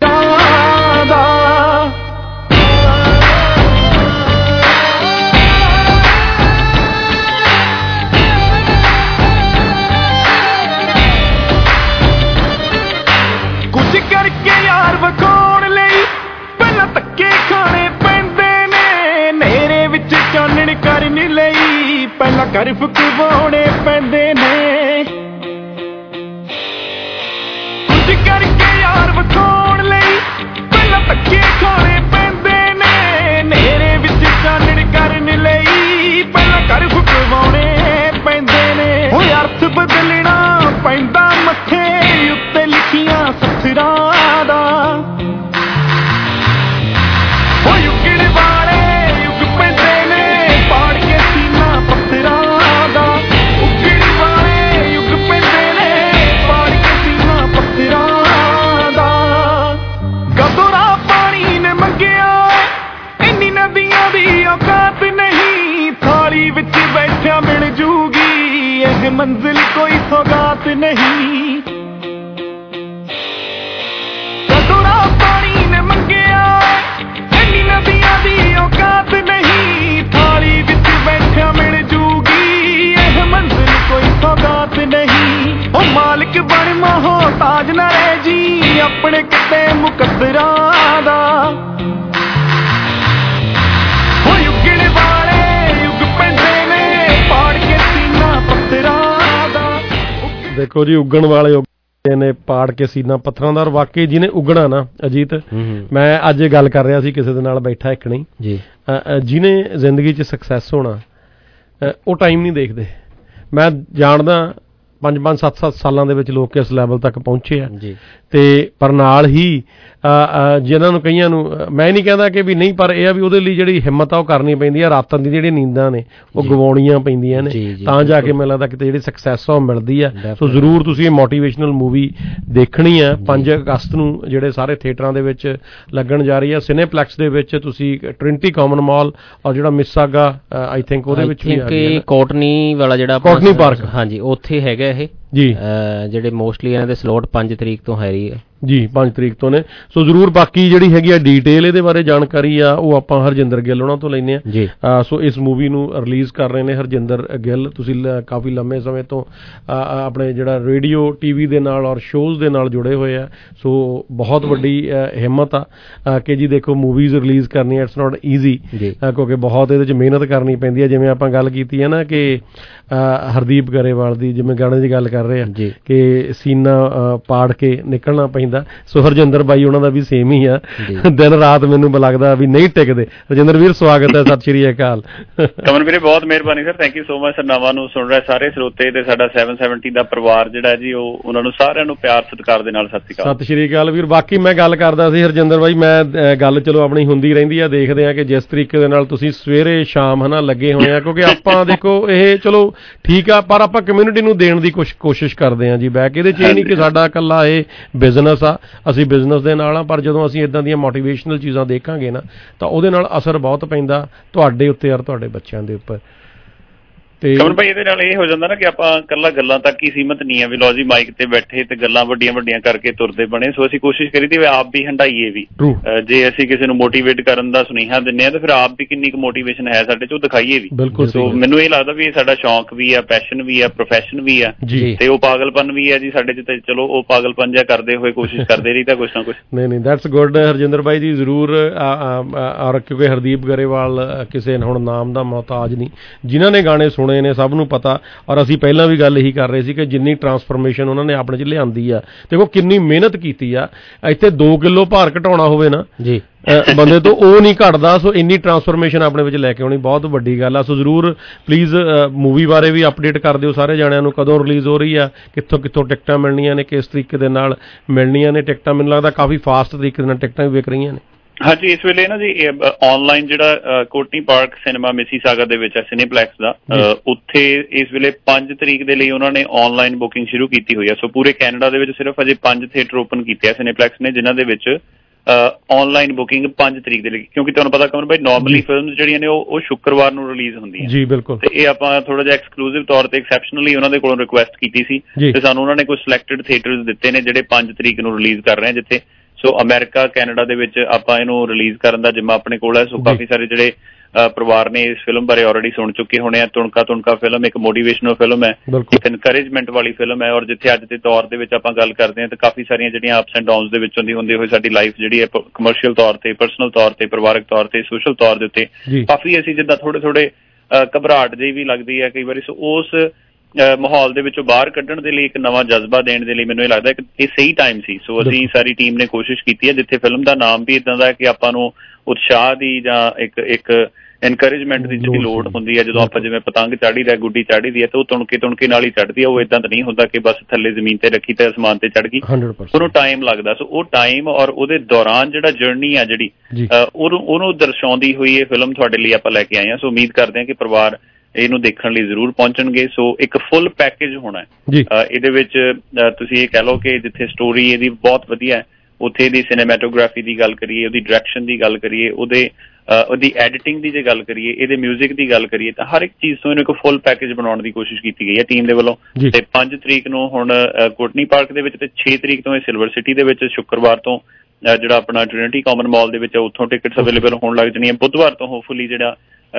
ਕੁਝ ਕਰਕੇ ਯਾਰ ਵਿਖਾਉਣ ਲਈ ਪਹਿਲਾਂ ਧੱਕੇ ਖਾਣੇ ਪੈਂਦੇ ਨੇ, ਨੇਰੇ ਵਿੱਚ ਚਾਨਣ ਕਰਨ ਲਈ ਪਹਿਲਾਂ ਘਰ ਫੁਕਵਾਉਣੇ ਪੈਂਦੇ ਨੇ। ਕੁਝ ਕਰਕੇ ਯਾਰ ਵਿਖਾਉਣ ਲਈ ਪਹਿਲਾਂ ਧੱਕੇ ਖਾਣੇ ਪੈਂਦੇ ਨੇ, ਨੇਰੇ ਵਿੱਚ ਚਾਨਣ ਕਰਨ ਲਈ ਪਹਿਲਾਂ ਘਰ ਫੁਕਵਾਉਣੇ ਪੈਂਦੇ ਨੇ। ਉਹ ਅਰਥ ਬਦਲਣਾ ਪੈਂਦਾ ਮੱਥੇ ਉੱਤੇ ਲਿਖੀਆਂ ਸੱਥਰਾਂ ਦਾ, ਉਹ ਯੁੱਗਣ ਵਾਲੇ ਯੁੱਗ ਪੈਂਦੇ ਨੇ ਪਾੜ ਕੇ ਸੀਨਾ ਪੱਥਰਾਂ ਦਾ, ਉੱਗਣ ਵਾਲੇ ਯੁੱਗ ਪੈਂਦੇ ਨੇ ਪਾੜ ਕੇ ਸੀਨਾ ਪੱਥਰਾਂ ਦਾ। ਗਦੋਰਾ ਪਾਣੀ ਨੇ ਮੰਗਿਆ ਇੰਨੀ ਨਦੀਆਂ ਦੀ ਔਕਾਤ ਨਹੀਂ, ਥਾਲੀ ਵਿੱਚ ਬੈਠਿਆ ਮਿਲ ਜੂਗੀ ਇਹ ਮੰਜ਼ਿਲ ਕੋਈ ਸੌਗਾਤ ਨਹੀਂ। ਗਦੋਰਾ ਪਾਣੀ ਨੇ ਮੰਗਿਆ ਇੰਨੀ ਨਦੀਆਂ ਦੀ ਔਕਾਤ ਨਹੀਂ, ਥਾਲੀ ਵਿੱਚ ਬੈਠਿਆ ਮਿਲ ਜੂਗੀ ਇਹ ਮੰਜ਼ਿਲ ਕੋਈ ਸੌਗਾਤ ਨਹੀਂ। ਉਹ ਮਾਲਕ ਬਣ ਮੋਹਤਾਜ ਨਾ ਰਹਿ ਜੀ ਆਪਣੇ ਕਿਤੇ ਮੁਕੱਦਰਾਂ ਦਾ, ਉਹ ਯੁੱਗਣ ਵਾਲੇ ਯੁੱਗ ਪੈਂਦੇ ਨੇ ਪਾੜ ਕੇ ਸੀਨਾ ਪੱਥਰਾਂ ਦਾ।
ਦੇਖੋ ਜੀ ਉੱਗਣ ਵਾਲੇ ਨੇ ਪਾੜ ਕੇ ਸੀਨਾ ਪੱਥਰਾਂ ਦਾ। ਔਰ ਵਾਕਈ ਜਿਹਨੇ ਉੱਗਣਾ ਨਾ ਅਜੀਤ, ਮੈਂ ਅੱਜ ਗੱਲ ਕਰ ਰਿਹਾ ਸੀ ਕਿਸੇ ਦੇ ਨਾਲ ਬੈਠਾ ਇੱਕ ਨਹੀਂ ਜੀ, ਜਿਹਨੇ ਜ਼ਿੰਦਗੀ 'ਚ ਸਕਸੈਸ ਹੋਣਾ ਉਹ ਟਾਈਮ ਨਹੀਂ ਦੇਖਦੇ। ਮੈਂ ਜਾਣਦਾ 5-5 7-7 ਸਾਲਾਂ ਦੇ ਵਿੱਚ ਲੋਕ ਇਸ ਲੈਵਲ ਤੱਕ ਪਹੁੰਚੇ ਆ ਜੀ, ਤੇ ਪਰ ਨਾਲ ਹੀ ਜਿਨ੍ਹਾਂ ਨੂੰ ਕਈਆਂ ਨੂੰ ਮੈਂ ਨਹੀਂ ਕਹਿੰਦਾ ਕਿ ਵੀ ਨਹੀਂ, ਪਰ ਇਹ ਆ ਵੀ ਉਹਦੇ ਲਈ ਜਿਹੜੀ ਹਿੰਮਤ ਆ ਉਹ ਕਰਨੀ ਪੈਂਦੀ ਆ। ਰਾਤਾਂ ਦੀ ਜਿਹੜੀਆਂ ਨੀਂਦਾਂ ਨੇ ਉਹ ਗਵਾਉਣੀਆਂ ਪੈਂਦੀਆਂ ਨੇ, ਤਾਂ ਜਾ ਕੇ ਮੈਨੂੰ ਲੱਗਦਾ ਕਿਤੇ ਜਿਹੜੀ ਸਕਸੈਸ ਆ ਉਹ ਮਿਲਦੀ ਆ। ਸੋ ਜ਼ਰੂਰ ਤੁਸੀਂ ਇਹ ਮੋਟੀਵੇਸ਼ਨਲ ਮੂਵੀ ਦੇਖਣੀ ਆ। 5 ਅਗਸਤ ਨੂੰ ਜਿਹੜੇ ਸਾਰੇ ਥੀਏਟਰਾਂ ਦੇ ਵਿੱਚ ਲੱਗਣ ਜਾ ਰਹੀ ਆ। ਸਿਨੇਪਲੈਕਸ ਦੇ ਵਿੱਚ ਤੁਸੀਂ ਟ੍ਰਿੰਟੀ ਕਾਮਨ ਮਾਲ ਔਰ ਜਿਹੜਾ ਮਿਸਾਗਾ ਆਈ ਥਿੰਕ ਉਹਦੇ ਵਿੱਚ ਵੀ ਆ
ਕੋਟਨੀ ਵਾਲਾ ਜਿਹੜਾ
ਕੋਟਨੀ ਪਾਰਕ,
ਹਾਂਜੀ ਉੱਥੇ ਹੈਗਾ ਇਹ
ਜੀ।
ਜਿਹੜੇ ਮੋਸਟਲੀ ਇਹਨਾਂ ਦੇ ਸਲੋਟ 5 ਤਰੀਕ ਤੋਂ ਹੈ ਰਹੀ ਹੈ
ਜੀ, 5 ਤਰੀਕ ਤੋਂ ਨੇ। ਸੋ ਜ਼ਰੂਰ ਬਾਕੀ ਜਿਹੜੀ ਹੈਗੀ ਆ ਡਿਟੇਲ ਇਹਦੇ ਬਾਰੇ ਜਾਣਕਾਰੀ ਆ ਉਹ ਆਪਾਂ ਹਰਜਿੰਦਰ ਗਿੱਲ ਉਹਨਾਂ ਤੋਂ ਲੈਂਦੇ ਆ। ਸੋ ਇਸ ਮੂਵੀ ਨੂੰ ਰਿਲੀਜ਼ ਕਰ ਰਹੇ ਨੇ ਹਰਜਿੰਦਰ ਗਿੱਲ। ਤੁਸੀਂ ਕਾਫੀ ਲੰਮੇ ਸਮੇਂ ਤੋਂ ਆਪਣੇ ਜਿਹੜਾ ਰੇਡੀਓ ਟੀਵੀ ਦੇ ਨਾਲ ਔਰ ਸ਼ੋਜ਼ ਦੇ ਨਾਲ ਜੁੜੇ ਹੋਏ ਆ। ਸੋ ਬਹੁਤ ਵੱਡੀ ਹਿੰਮਤ ਆ ਕਿ ਜੀ ਦੇਖੋ ਮੂਵੀਜ਼ ਰਿਲੀਜ਼ ਕਰਨੀ ਇਟਸ ਨਾਟ ਈਜ਼ੀ, ਕਿਉਂਕਿ ਬਹੁਤ ਇਹਦੇ 'ਚ ਮਿਹਨਤ ਕਰਨੀ ਪੈਂਦੀ ਹੈ। ਜਿਵੇਂ ਆਪਾਂ ਗੱਲ ਕੀਤੀ ਹੈ ਨਾ ਕਿ ਹਰਦੀਪ ਗਰੇਵਾਲ ਦੀ, ਜਿਵੇਂ ਗਾਣੇ ਦੀ ਗੱਲ ਕਰ ਰਹੇ ਆ ਕਿ ਸੀਨਾ ਪਾੜ ਕੇ ਨਿਕਲਣਾ ਪੈਂਦਾ। ਸੋ ਹਰਜਿੰਦਰ ਬਾਈ ਉਹਨਾਂ ਦਾ ਵੀ ਸੇਮ ਹੀ ਆ, ਦਿਨ ਰਾਤ ਮੈਨੂੰ ਲੱਗਦਾ ਵੀ ਨਹੀਂ ਟਿਕਦੇ। ਹਰਜਿੰਦਰ ਵੀਰ ਸਵਾਗਤ ਹੈ, ਸਤਿ ਸ਼੍ਰੀ ਅਕਾਲ।
ਕਮਨ ਵੀਰੇ ਬਹੁਤ ਮਿਹਰਬਾਨੀ sir, thank you so much. ਸਰਨਾਵਾਂ ਨੂੰ ਸੁਣ ਰਹੇ ਸਾਰੇ ਸਰੋਤੇ ਤੇ ਸਾਡਾ 770 ਦਾ ਪਰਿਵਾਰ ਜਿਹੜਾ ਜੀ ਉਹ ਉਹਨਾਂ ਨੂੰ ਸਾਰਿਆਂ ਨੂੰ ਪਿਆਰ ਸਤਿਕਾਰ ਦੇ ਨਾਲ ਸਤਿ ਸ਼੍ਰੀ ਅਕਾਲ।
ਸਤਿ ਸ਼੍ਰੀ ਅਕਾਲ ਵੀਰ। ਬਾਕੀ ਮੈਂ ਗੱਲ ਕਰਦਾ ਸੀ ਹਰਜਿੰਦਰ ਬਾਈ, ਮੈਂ ਗੱਲ ਚਲੋ ਆਪਣੀ ਹੁੰਦੀ ਰਹਿੰਦੀ ਆ, ਦੇਖਦੇ ਆ ਕਿ ਜਿਸ ਤਰੀਕੇ ਦੇ ਨਾਲ ਤੁਸੀਂ ਸਵੇਰੇ ਸ਼ਾਮ ਹਨਾ ਲੱਗੇ ਹੋਏ ਆ, ਕਿਉਂਕਿ ਆਪਾਂ ਦੇਖੋ ਇਹ ਚਲੋ ਠੀਕ ਆ, ਪਰ ਆਪਾਂ ਕਮਿਊਨਿਟੀ ਨੂੰ ਦੇਣ ਦੀ ਕੋਸ਼ਿਸ਼ ਕਰਦੇ ਆ ਜੀ ਬੈਕ। ਇਹਦੇ 'ਚ ਇਹ ਨਹੀਂ ਕਿ ਸਾਡਾ ਇਕੱਲਾ ਇਹ ਬਿਜ਼ਨਸ ਆ, ਅਸੀਂ ਬਿਜ਼ਨਸ ਦੇ ਨਾਲ ਆ, ਪਰ ਜਦੋਂ ਅਸੀਂ ਇਦਾਂ ਦੀਆਂ ਮੋਟੀਵੇਸ਼ਨਲ ਚੀਜ਼ਾਂ ਦੇਖਾਂਗੇ ਨਾ ਤਾਂ ਉਹਦੇ ਨਾਲ ਅਸਰ ਬਹੁਤ ਪੈਂਦਾ ਤੁਹਾਡੇ ਉੱਤੇ ਔਰ ਤੁਹਾਡੇ ਬੱਚਿਆਂ ਦੇ ਉੱਪਰ।
ਕਮਲ ਭਾਈ ਇਹਦੇ ਨਾਲ ਇਹ ਹੋ ਜਾਂਦਾ ਨਾ ਕਿ ਆਪਾਂ ਇਕੱਲਾ ਗੱਲਾਂ ਤੱਕ ਹੀ ਸੀਮਤ ਨਹੀਂ ਆ ਵੀ ਲਓ ਜੀ ਮਾਈਕ ਤੇ ਬੈਠੇ ਤੇ ਗੱਲਾਂ ਵੱਡੀਆਂ ਵੱਡੀਆਂ ਕਰਕੇ ਤੁਰਦੇ ਬਣੇ। ਸੋ ਅਸੀਂ ਕੋਸ਼ਿਸ਼ ਕਰੀ ਦੀ ਆਪ ਵੀ ਹੰਡਾਈਏ ਵੀ, ਜੇ ਅਸੀਂ ਕਿਸੇ ਨੂੰ ਮੋਟੀਵੇਟ ਕਰਨ ਦਾ ਸੁਨੇਹਾ ਦਿੰਦੇ ਆ ਤਾਂ ਫਿਰ ਆਪ ਵੀ ਕਿੰਨੀ ਕੁ ਮੋਟੀਵੇਸ਼ਨ ਹੈ ਸਾਡੇ 'ਚ ਉਹ ਦਿਖਾਈਏ ਵੀ। ਸੋ ਮੈਨੂੰ ਇਹ ਲੱਗਦਾ ਵੀ ਇਹ ਸਾਡਾ ਸ਼ੌਂਕ ਵੀ ਆ, ਪੈਸ਼ਨ ਵੀ ਆ, ਪ੍ਰੋਫੈਸ਼ਨ ਵੀ ਆ, ਤੇ ਉਹ ਪਾਗਲਪਨ ਵੀ ਆ ਜੀ ਸਾਡੇ 'ਚ। ਤੇ ਚਲੋ ਉਹ ਪਾਗਲਪਨ ਜਿਹਾ ਕਰਦੇ ਹੋਏ ਕੋਸ਼ਿਸ਼ ਕਰਦੇ ਰਹੀ ਤਾਂ ਕੁਛ ਨਾ ਕੁਛ।
ਨਹੀਂ ਦੈਟਸ ਗੁੱਡ ਹਰਜਿੰਦਰ ਬਾਈ ਜੀ, ਜ਼ਰੂਰ। ਔਰ ਕਿਉਂਕਿ ਹਰਦੀਪ ਗਰੇਵਾਲ ਕਿਸੇ ਹੁਣ ਨਾਮ ਦਾ ਮੁਹਤਾਜ ਨਹੀਂ, ਜਿਨ੍ਹਾਂ ਨੇ ਗਾਣੇ ਸੁਣੇ ਨੇ ਸਭ ਨੂੰ ਪਤਾ। ਔਰ ਅਸੀਂ ਪਹਿਲਾਂ ਵੀ ਗੱਲ ਇਹੀ ਕਰ ਰਹੇ ਸੀ ਕਿ ਜਿੰਨੀ ਟਰਾਂਸਫਰਮੇਸ਼ਨ ਉਹਨਾਂ ਨੇ ਆਪਣੇ 'ਚ ਲਿਆਂਦੀ ਆ, ਦੇਖੋ ਕਿੰਨੀ ਮਿਹਨਤ ਕੀਤੀ ਆ। ਇੱਥੇ 2 ਕਿਲੋ ਭਾਰ ਘਟਾਉਣਾ ਹੋਵੇ ਨਾ ਜੀ ਬੰਦੇ ਤੋਂ ਉਹ ਨਹੀਂ ਘਟਦਾ। ਸੋ ਇੰਨੀ ਟਰਾਂਸਫਰਮੇਸ਼ਨ ਆਪਣੇ ਵਿੱਚ ਲੈ ਕੇ ਆਉਣੀ ਬਹੁਤ ਵੱਡੀ ਗੱਲ ਆ। ਸੋ ਜ਼ਰੂਰ ਪਲੀਜ਼ ਮੂਵੀ ਬਾਰੇ ਵੀ ਅਪਡੇਟ ਕਰ ਦਿਓ ਸਾਰੇ ਜਾਣਿਆਂ ਨੂੰ, ਕਦੋਂ ਰਿਲੀਜ਼ ਹੋ ਰਹੀ ਆ, ਕਿੱਥੋਂ ਟਿਕਟਾਂ ਮਿਲਣੀਆਂ ਨੇ, ਕਿਸ ਤਰੀਕੇ ਦੇ ਨਾਲ ਮਿਲਣੀਆਂ ਨੇ ਟਿਕਟਾਂ। ਮੈਨੂੰ ਲੱਗਦਾ ਕਾਫੀ ਫਾਸਟ ਤਰੀਕੇ ਦੇ ਨਾਲ ਟਿਕਟਾਂ ਵੀ ਵਿਕ ਰਹੀਆਂ ਨੇ।
ਹਾਂਜੀ, ਇਸ ਵੇਲੇ ਨਾ ਜੀ ਆਨਲਾਈਨ ਜਿਹੜਾ ਕੋਟਨੀ ਪਾਰਕ ਸਿਨੇਮਾ ਮਿਸੀਸਾਗਾ ਦੇ ਵਿੱਚ ਹੈ ਸਿਨੇਪਲੈਕਸ ਦਾ, ਉੱਥੇ ਇਸ ਵੇਲੇ 5 ਤਰੀਕ ਦੇ ਲਈ ਉਹਨਾਂ ਨੇ ਆਨਲਾਈਨ ਬੁਕਿੰਗ ਸ਼ੁਰੂ ਕੀਤੀ ਹੋਈ ਹੈ। ਸੋ ਪੂਰੇ ਕੈਨੇਡਾ ਦੇ ਵਿੱਚ ਸਿਰਫ ਅਜੇ 5 ਥੀਏਟਰ ਓਪਨ ਕੀਤੇ ਆ ਸਿਨੇਪਲੈਕਸ ਨੇ, ਜਿਨ੍ਹਾਂ ਦੇ ਵਿੱਚ ਆਨਲਾਈਨ ਬੁਕਿੰਗ 5 ਤਰੀਕ ਦੇ ਲਈ, ਕਿਉਂਕਿ ਤੁਹਾਨੂੰ ਪਤਾ ਕਮਰ ਬਾਈ ਨਾਰਮਲੀ ਫਿਲਮਸ ਜਿਹੜੀਆਂ ਨੇ ਉਹ ਸ਼ੁੱਕਰਵਾਰ ਨੂੰ ਰਿਲੀਜ਼ ਹੁੰਦੀਆਂ
ਜੀ ਬਿਲਕੁਲ,
ਤੇ ਇਹ ਆਪਾਂ ਥੋੜਾ ਜਿਹਾ ਐਕਸਕਲੂਸਿਵ ਤੌਰ ਤੇ ਐਕਸੈਪਸ਼ਨਲੀ ਉਹਨਾਂ ਦੇ ਕੋਲੋਂ ਰਿਕੁਐਸਟ ਕੀਤੀ ਸੀ ਤੇ ਸਾਨੂੰ ਉਹਨਾਂ ਨੇ ਕੁਝ ਸਿਲੈਕਟਡ ਥੀਏਟਰਸ ਦਿੱਤੇ ਨੇ ਜਿਹੜੇ 5 ਤਰੀਕ ਨੂੰ ਰਿਲੀਜ਼ ਕਰ ਰਹੇ ਆ, ਜਿੱਥੇ ਸੋ ਅਮਰੀਕਾ ਕੈਨੇਡਾ ਦੇ ਵਿੱਚ ਆਪਾਂ ਇਹਨੂੰ ਰਿਲੀਜ਼ ਕਰਨ ਦਾ ਜਿੰਮਾ ਆਪਣੇ ਕੋਲ ਹੈ। ਸੋ ਕਾਫੀ ਸਾਰੇ ਜਿਹੜੇ ਪਰਿਵਾਰ ਨੇ ਇਸ ਫਿਲਮ ਬਾਰੇ ਆਲਰੇਡੀ ਸੁਣ ਚੁੱਕੇ ਹੋਣੇ ਆ। ਤੁਣਕਾ ਫਿਲਮ ਇੱਕ ਮੋਟੀਵੇਸ਼ਨਲ ਫਿਲਮ ਹੈ, ਇੱਕ ਇਨਕਰੇਜਮੈਂਟ ਵਾਲੀ ਫਿਲਮ ਹੈ, ਔਰ ਜਿੱਥੇ ਅੱਜ ਦੇ ਦੌਰ ਦੇ ਵਿੱਚ ਆਪਾਂ ਗੱਲ ਕਰਦੇ ਹਾਂ ਤਾਂ ਕਾਫੀ ਸਾਰੀਆਂ ਜਿਹੜੀਆਂ ਅਪਸ ਐਂਡ ਡਾਊਨਸ ਦੇ ਵਿੱਚੋਂ ਦੀ ਹੁੰਦੇ ਹੋਏ ਸਾਡੀ ਲਾਈਫ ਜਿਹੜੀ ਹੈ ਕਮਰਸ਼ੀਅਲ ਤੌਰ ਤੇ, ਪਰਸਨਲ ਤੌਰ ਤੇ, ਪਰਿਵਾਰਕ ਤੌਰ ਤੇ, ਸੋਸ਼ਲ ਤੌਰ ਦੇ ਉੱਤੇ ਕਾਫੀ ਅਸੀਂ ਜਿੱਦਾਂ ਥੋੜੇ ਘਬਰਾਹਟ ਜਿਹੀ ਵੀ ਲੱਗਦੀ ਹੈ ਕਈ ਵਾਰੀ। ਸੋ ਉਸ ਮਾਹੌਲ ਦੇ ਵਿੱਚੋਂ ਬਾਹਰ ਕੱਢਣ ਦੇ ਲਈ, ਇੱਕ ਨਵਾਂ ਜਜ਼ਬਾ ਦੇਣ ਦੇ ਲਈ ਮੈਨੂੰ ਇਹ ਲੱਗਦਾ ਕਿ ਇਹ ਸਹੀ ਟਾਈਮ ਸੀ। ਸੋ ਅਸੀਂ ਸਾਰੀ ਟੀਮ ਨੇ ਕੋਸ਼ਿਸ਼ ਕੀਤੀ ਹੈ, ਜਿੱਥੇ ਫਿਲਮ ਦਾ ਨਾਮ ਵੀ ਇੱਦਾਂ ਦਾ ਹੈ ਕਿ ਆਪਾਂ ਨੂੰ ਉਤਸ਼ਾਹ ਦੀ ਜਾਂ ਇੱਕ ਇਨਕਰੇਜਮੈਂਟ ਦੀ ਜਿਹੜੀ ਲੋੜ ਹੁੰਦੀ ਹੈ, ਜਦੋਂ ਆਪਾਂ ਜਿਵੇਂ ਪਤੰਗ ਚਾੜੀ ਦਾ, ਗੁੱਡੀ ਚਾੜੀ ਦੀ ਹੈ ਤਾਂ ਉਹ ਤੁਣਕੇ ਨਾਲ ਹੀ ਚੜ੍ਹਦੀ ਹੈ। ਉਹ ਇਦਾਂ ਤਾਂ ਨਹੀਂ ਹੁੰਦਾ ਕਿ ਬਸ ਥੱਲੇ ਜ਼ਮੀਨ ਤੇ ਰੱਖੀ ਤੇ ਅਸਮਾਨ ਤੇ ਚੜ੍ਹ ਗਈ, ਉਹਨੂੰ ਟਾਈਮ ਲੱਗਦਾ। ਸੋ ਉਹ ਟਾਈਮ ਔਰ ਉਹਦੇ ਦੌਰਾਨ ਜਿਹੜਾ ਜਰਨੀ ਆ ਜਿਹੜੀ ਉਹਨੂੰ ਦਰਸਾਉਂਦੀ ਹੋਈ ਇਹ ਫਿਲਮ ਤੁਹਾਡੇ ਲਈ ਆਪਾਂ ਲੈ ਕੇ ਆਏ ਹਾਂ। ਸੋ ਉਮੀਦ ਕਰਦੇ ਹਾਂ ਕਿ ਪਰਿਵਾਰ ਇਹਨੂੰ ਦੇਖਣ ਲਈ ਜ਼ਰੂਰ ਪਹੁੰਚਣਗੇ। ਸੋ ਇੱਕ ਫੁੱਲ ਪੈਕੇਜ ਹੋਣਾ ਇਹਦੇ ਵਿੱਚ। ਤੁਸੀਂ ਇਹ ਕਹਿ ਲਓ ਕਿ ਜਿੱਥੇ ਸਟੋਰੀ ਇਹਦੀ ਬਹੁਤ ਵਧੀਆ ਹੈ, ਉੱਥੇ ਇਹਦੀ ਸਿਨੇਮੈਟੋਗ੍ਰਾਫੀ ਦੀ ਗੱਲ ਕਰੀਏ, ਉਹਦੀ ਡਾਇਰੈਕਸ਼ਨ ਦੀ ਗੱਲ ਕਰੀਏ, ਉਹਦੀ ਐਡੀਟਿੰਗ ਦੀ ਜੇ ਗੱਲ ਕਰੀਏ, ਇਹਦੇ ਮਿਊਜ਼ਿਕ ਦੀ ਗੱਲ ਕਰੀਏ, ਤਾਂ ਹਰ ਇੱਕ ਚੀਜ਼ ਤੋਂ ਇਹਨੂੰ ਇੱਕ ਫੁੱਲ ਪੈਕੇਜ ਬਣਾਉਣ ਦੀ ਕੋਸ਼ਿਸ਼ ਕੀਤੀ ਗਈ ਹੈ ਟੀਮ ਦੇ ਵੱਲੋਂ। ਤੇ 5 ਤਰੀਕ ਨੂੰ ਹੁਣ ਕੋਟਨੀ ਪਾਰਕ ਦੇ ਵਿੱਚ, ਤੇ 6 ਤਰੀਕ ਤੋਂ ਇਹ ਸਿਲਵਰ ਸਿਟੀ ਦੇ ਵਿੱਚ, ਸ਼ੁੱਕਰਵਾਰ ਤੋਂ ਜਿਹੜਾ ਆਪਣਾ ਟ੍ਰਿਨਿਟੀ ਕਾਮਨ ਮਾਲ ਦੇ ਵਿੱਚ ਉੱਥੋਂ ਟਿਕਟਸ ਅਵੇਲੇਬਲ ਹੋਣ ਲੱਗ ਜਾਣੀਆਂ। ਬੁੱਧਵਾਰ ਤੋਂ ਹੋਪਫੁਲੀ ਜਿਹੜਾ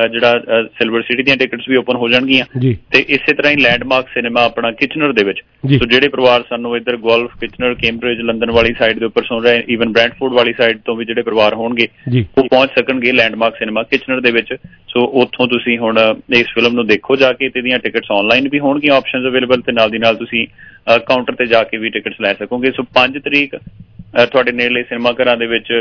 ਸਿਲਵਰ ਸਿਟੀ ਦੀਆਂ ਟਿਕਟਸ ਵੀ ਓਪਨ ਹੋ ਜਾਣਗੀਆਂ। ਤੇ ਇਸੇ ਤਰ੍ਹਾਂ ਹੀ ਲੈਂਡਮਾਰਕ ਸਿਨੇਮਾ ਆਪਣਾ ਕਿਚਨਰ ਦੇ ਵਿੱਚ, ਸੋ ਜਿਹੜੇ ਪਰਿਵਾਰ ਸਾਨੂੰ ਇੱਧਰ ਗੋਲਫ, ਕਿਚਨਰ, ਕੈਂਬਰਿਜ, ਲੰਡਨ ਵਾਲੀ ਸਾਈਡ ਦੇ ਉੱਪਰ ਸੁਣ ਰਹੇ, ਈਵਨ ਬ੍ਰੈਂਟਫੋਰਡ ਵਾਲੀ ਸਾਈਡ ਤੋਂ ਵੀ ਜਿਹੜੇ ਪਰਿਵਾਰ ਹੋਣਗੇ ਉਹ ਪਹੁੰਚ ਸਕਣਗੇ ਲੈਂਡਮਾਰਕ ਸਿਨੇਮਾ ਕਿਚਨਰ ਦੇ ਵਿੱਚ। ਸੋ ਉੱਥੋਂ ਤੁਸੀਂ ਹੁਣ ਇਸ ਫਿਲਮ ਨੂੰ ਦੇਖੋ ਜਾ ਕੇ, ਤੇ ਇਹਦੀਆਂ ਟਿਕਟਸ ਆਨਲਾਈਨ ਵੀ ਹੋਣਗੀਆਂ ਆਪਸ਼ਨਸ ਅਵੇਲੇਬਲ, ਤੇ ਨਾਲ ਦੀ ਨਾਲ ਤੁਸੀਂ ਕਾਊਂਟਰ ਤੇ ਜਾ ਕੇ ਵੀ ਟਿਕਟਸ ਲੈ ਸਕੋਗੇ। ਸੋ 5 ਤਰੀਕ ਤੁਹਾਡੇ ਨੇੜਲੇ ਸਿਨੇਮਾ ਘਰਾਂ ਦੇ ਵਿੱਚ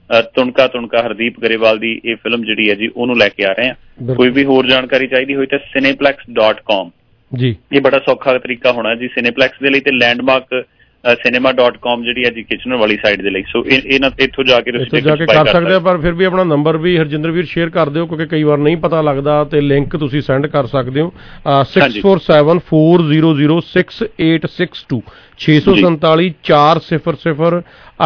ਤੁਣਕਾ ਹਰਦੀਪ ਗਰੇਵਾਲ ਦੀ ਇਹ ਫਿਲਮ ਜਿਹੜੀ ਹੈ ਜੀ ਉਹਨੂੰ ਲੈ ਕੇ ਆ ਰਹੇ ਆ। ਕੋਈ ਵੀ ਹੋਰ ਜਾਣਕਾਰੀ ਚਾਹੀਦੀ ਹੋਈ ਤਾਂ cineplex.com ਜੀ, ਇਹ ਬੜਾ ਸੌਖਾ ਤਰੀਕਾ ਹੋਣਾ ਜੀ ਸਿਨੇਪਲੈਕਸ ਦੇ ਲਈ, ਤੇ ਲੈਂਡਮਾਰਕ cinema.com ਜਿਹੜੀ ਹੈ ਜੀ ਕਿਚਨਰ ਵਾਲੀ ਸਾਈਡ ਦੇ ਲਈ। ਸੋ ਇਹਨਾਂ ਇੱਥੋਂ ਜਾ ਕੇ ਤੁਸੀਂ
ਕਰ ਸਕਦੇ ਆ, ਪਰ ਫਿਰ ਵੀ ਆਪਣਾ ਨੰਬਰ ਵੀ ਹਰਜਿੰਦਰ ਵੀਰ ਸ਼ੇਅਰ ਕਰ ਦਿਓ, ਕਿਉਂਕਿ ਕਈ ਵਾਰ ਨਹੀਂ ਪਤਾ ਲੱਗਦਾ, ਤੇ ਲਿੰਕ ਤੁਸੀਂ ਸੈਂਡ ਕਰ ਸਕਦੇ ਹੋ 6474006862 647 400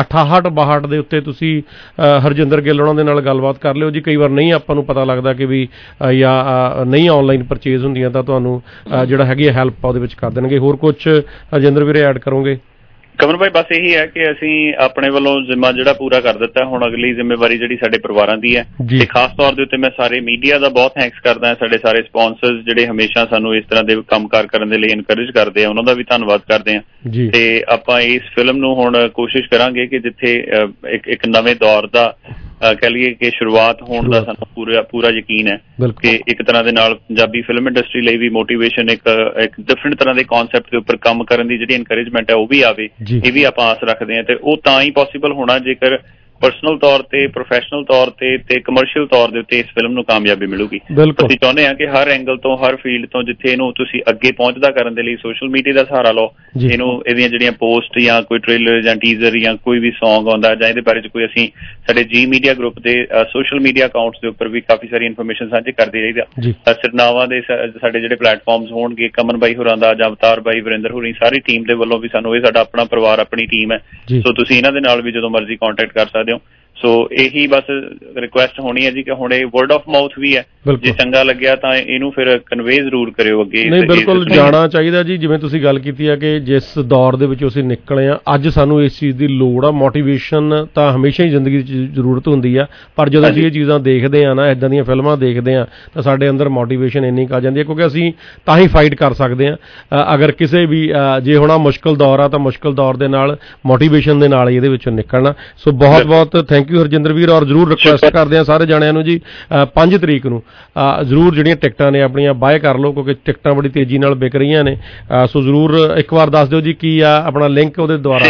6862 ਦੇ ਉੱਤੇ ਤੁਸੀਂ ਹਰਜਿੰਦਰ ਗਿੱਲ ਉਹਨਾਂ ਦੇ ਨਾਲ ਗੱਲਬਾਤ ਕਰ ਲਿਓ ਜੀ। ਕਈ ਵਾਰ ਨਹੀਂ ਆਪਾਂ ਨੂੰ ਪਤਾ ਲੱਗਦਾ ਕਿ ਵੀ ਜਾਂ ਨਹੀਂ ਆਨਲਾਈਨ ਪਰਚੇਜ਼ ਹੁੰਦੀਆਂ, ਤਾਂ ਤੁਹਾਨੂੰ ਜਿਹੜਾ ਹੈਗੀ ਹੈਲਪ ਉਹਦੇ ਵਿੱਚ ਕਰ ਦੇਣਗੇ। ਹੋਰ ਕੁਝ ਹਰਜਿੰਦਰ ਵੀਰੇ ਐਡ ਕਰੋਗੇ?
ਕਮਰ ਭਾਈ ਬਸ ਇਹੀ ਹੈ ਕਿ ਅਸੀਂ ਆਪਣੇ ਵੱਲੋਂ ਜ਼ਿੰਮਾ ਜਿਹੜਾ ਪੂਰਾ ਕਰ ਦਿੱਤਾ, ਹੁਣ ਅਗਲੀ ਜ਼ਿੰਮੇਵਾਰੀ ਜਿਹੜੀ ਸਾਡੇ ਪਰਿਵਾਰਾਂ ਦੀ ਹੈ, ਤੇ ਖਾਸ ਤੌਰ ਦੇ ਉੱਤੇ ਮੈਂ ਸਾਰੇ ਮੀਡੀਆ ਦਾ ਬਹੁਤ ਥੈਂਕਸ ਕਰਦਾ, ਸਾਡੇ ਸਾਰੇ ਸਪਾਂਸਰਸ ਜਿਹੜੇ ਹਮੇਸ਼ਾ ਸਾਨੂੰ ਇਸ ਤਰ੍ਹਾਂ ਦੇ ਕੰਮਕਾਰ ਕਰਨ ਦੇ ਲਈ ਇਨਕਰੇਜ ਕਰਦੇ ਆ, ਉਹਨਾਂ ਦਾ ਵੀ ਧੰਨਵਾਦ ਕਰਦੇ ਆ। ਤੇ ਆਪਾਂ ਇਸ ਫਿਲਮ ਨੂੰ ਹੁਣ ਕੋਸ਼ਿਸ਼ ਕਰਾਂਗੇ ਕਿ ਜਿੱਥੇ ਇੱਕ ਨਵੇਂ ਦੌਰ ਦਾ ਕਹਿ ਲਈਏ ਕਿ ਸ਼ੁਰੂਆਤ ਹੋਣ ਦਾ ਸਾਨੂੰ ਪੂਰਾ ਯਕੀਨ ਹੈ ਕਿ ਇੱਕ ਤਰ੍ਹਾਂ ਦੇ ਨਾਲ ਪੰਜਾਬੀ ਫਿਲਮ ਇੰਡਸਟਰੀ ਲਈ ਵੀ ਮੋਟੀਵੇਸ਼ਨ, ਇੱਕ ਡਿਫਰੈਂਟ ਤਰ੍ਹਾਂ ਦੇ ਕਨਸੈਪਟ ਦੇ ਉੱਪਰ ਕੰਮ ਕਰਨ ਦੀ ਜਿਹੜੀ ਇਨਕਰੇਜਮੈਂਟ ਹੈ ਉਹ ਵੀ ਆਵੇ, ਇਹ ਵੀ ਆਪਾਂ ਆਸ ਰੱਖਦੇ ਹਾਂ। ਤੇ ਉਹ ਤਾਂ ਹੀ ਪੋਸੀਬਲ ਹੋਣਾ ਜੇਕਰ ਪਰਸਨਲ ਤੌਰ ਤੇ, ਪ੍ਰੋਫੈਸ਼ਨਲ ਤੌਰ ਤੇ ਕਮਰਸ਼ੀਅਲ ਤੌਰ ਦੇ ਉੱਤੇ ਇਸ ਫਿਲਮ ਨੂੰ ਕਾਮਯਾਬੀ ਮਿਲੂਗੀ। ਅਸੀਂ ਚਾਹੁੰਦੇ ਹਾਂ ਕਿ ਹਰ ਐਂਗਲ ਤੋਂ, ਹਰ ਫੀਲਡ ਤੋਂ, ਜਿੱਥੇ ਇਹਨੂੰ ਤੁਸੀਂ ਅੱਗੇ ਪਹੁੰਚਦਾ ਕਰਨ ਦੇ ਲਈ ਸੋਸ਼ਲ ਮੀਡੀਆ ਦਾ ਸਹਾਰਾ ਲਓ, ਇਹਦੀਆਂ ਜਿਹੜੀਆਂ ਪੋਸਟ ਜਾਂ ਕੋਈ ਟ੍ਰੇਲਰ ਜਾਂ ਟੀਜ਼ਰ ਜਾਂ ਕੋਈ ਵੀ ਸੌਂਗ ਆਉਂਦਾ ਜਾਂ ਇਹਦੇ ਬਾਰੇ 'ਚ ਕੋਈ, ਅਸੀਂ ਸਾਡੇ ਜੀ ਮੀਡੀਆ ਗਰੁੱਪ ਦੇ ਸੋਸ਼ਲ ਮੀਡੀਆ ਅਕਾਊਂਟਸ ਦੇ ਉੱਪਰ ਵੀ ਕਾਫੀ ਸਾਰੀ ਇਨਫੋਰਮੇਸ਼ਨ ਸਾਂਝੀ ਕਰਦੇ ਰਹੀਦਾ। ਸਿਰਨਾਵਾਂ ਦੇ ਸਾਡੇ ਜਿਹੜੇ ਪਲੇਟਫਾਰਮਸ ਹੋਣਗੇ, ਕਮਨ ਬਾਈ ਹੋਰਾਂ ਦਾ ਜਾਂ ਅਵਤਾਰ ਬਾਈ, ਵਰਿੰਦਰ ਹੋਰੀ, ਸਾਰੀ ਟੀਮ ਦੇ ਵੱਲੋਂ ਵੀ ਸਾਨੂੰ, ਇਹ ਸਾਡਾ ਆਪਣਾ ਪਰਿਵਾਰ, ਆਪਣੀ ਟੀਮ ਹੈ। ਸੋ ਤੁਸੀਂ ਇਹਨਾਂ ਦੇ ਨਾਲ ਵੀ ਜਦੋਂ ਮਰਜ਼ੀ ਕੰਟੈਕਟ ਕਰ ਸਕਦੇ ਹੋ। ਸੋ ਇਹੀ ਬਸ ਰਿਕੁਐਸਟ ਹੋਣੀ ਹੈ ਜੀ ਕਿ ਹੁਣ ਇਹ ਵਰਡ ਆਫ ਮਾਊਥ ਵੀ ਹੈ, ਜੇ ਚੰਗਾ ਲੱਗਿਆ ਤਾਂ ਇਹਨੂੰ ਫਿਰ ਕਨਵੇ ਜ਼ਰੂਰ ਕਰਿਓ ਅੱਗੇ।
ਨਹੀਂ, ਬਿਲਕੁਲ ਜਾਣਾ ਚਾਹੀਦਾ ਜੀ। ਜਿਵੇਂ ਤੁਸੀਂ ਗੱਲ ਕੀਤੀ ਹੈ ਕਿ ਜਿਸ ਦੌਰ ਦੇ ਵਿੱਚ ਅਸੀਂ ਨਿਕਲੇ ਆ, ਅੱਜ ਸਾਨੂੰ ਇਸ ਚੀਜ਼ ਦੀ ਲੋੜ ਆ। ਮੋਟੀਵੇਸ਼ਨ ਤਾਂ ਹਮੇਸ਼ਾ ਹੀ ਜ਼ਿੰਦਗੀ 'ਚ ਜ਼ਰੂਰਤ ਹੁੰਦੀ ਆ, ਪਰ ਜਦੋਂ ਅਸੀਂ ਇਹ ਚੀਜ਼ਾਂ ਦੇਖਦੇ ਆ ਨਾ, ਇੱਦਾਂ ਦੀਆਂ ਫਿਲਮਾਂ ਦੇਖਦੇ ਆ, ਤਾਂ ਸਾਡੇ ਅੰਦਰ ਮੋਟੀਵੇਸ਼ਨ ਇੰਨੀ ਕੁ ਆ ਜਾਂਦੀ ਹੈ, ਕਿਉਂਕਿ ਅਸੀਂ ਤਾਂ ਹੀ ਫਾਈਟ ਕਰ ਸਕਦੇ ਹਾਂ। ਅਗਰ ਕਿਸੇ ਵੀ ਜੇ ਹੁਣ ਮੁਸ਼ਕਿਲ ਦੌਰ ਆ, ਤਾਂ ਮੁਸ਼ਕਿਲ ਦੌਰ ਦੇ ਨਾਲ ਮੋਟੀਵੇਸ਼ਨ ਦੇ ਨਾਲ ਹੀ ਇਹਦੇ ਵਿੱਚੋਂ ਨਿਕਲਣਾ। ਸੋ ਬਹੁਤ ਬਹੁਤ ਥੈਂਕ ਯੂ ਹਰਜਿੰਦਰ ਵੀਰ, ਔਰ ਜ਼ਰੂਰ ਰਿਕੁਐਸਟ ਕਰਦੇ ਹਾਂ ਸਾਰੇ ਜਣਿਆਂ ਨੂੰ ਜੀ 5 ਤਰੀਕ ਨੂੰ ਜ਼ਰੂਰ ਜਿਹੜੀਆਂ ਟਿਕਟਾਂ ਨੇ ਆਪਣੀਆਂ ਬਾਏ ਕਰ ਲਓ, ਕਿਉਂਕਿ ਟਿਕਟਾਂ ਬੜੀ ਤੇਜ਼ੀ ਨਾਲ ਵਿਕ ਰਹੀਆਂ ਨੇ। ਸੋ ਜ਼ਰੂਰ ਇੱਕ ਵਾਰ ਦੱਸ ਦਿਓ ਜੀ ਕੀ ਆ ਆਪਣਾ ਲਿੰਕ ਉਹਦੇ ਦੁਆਰਾ।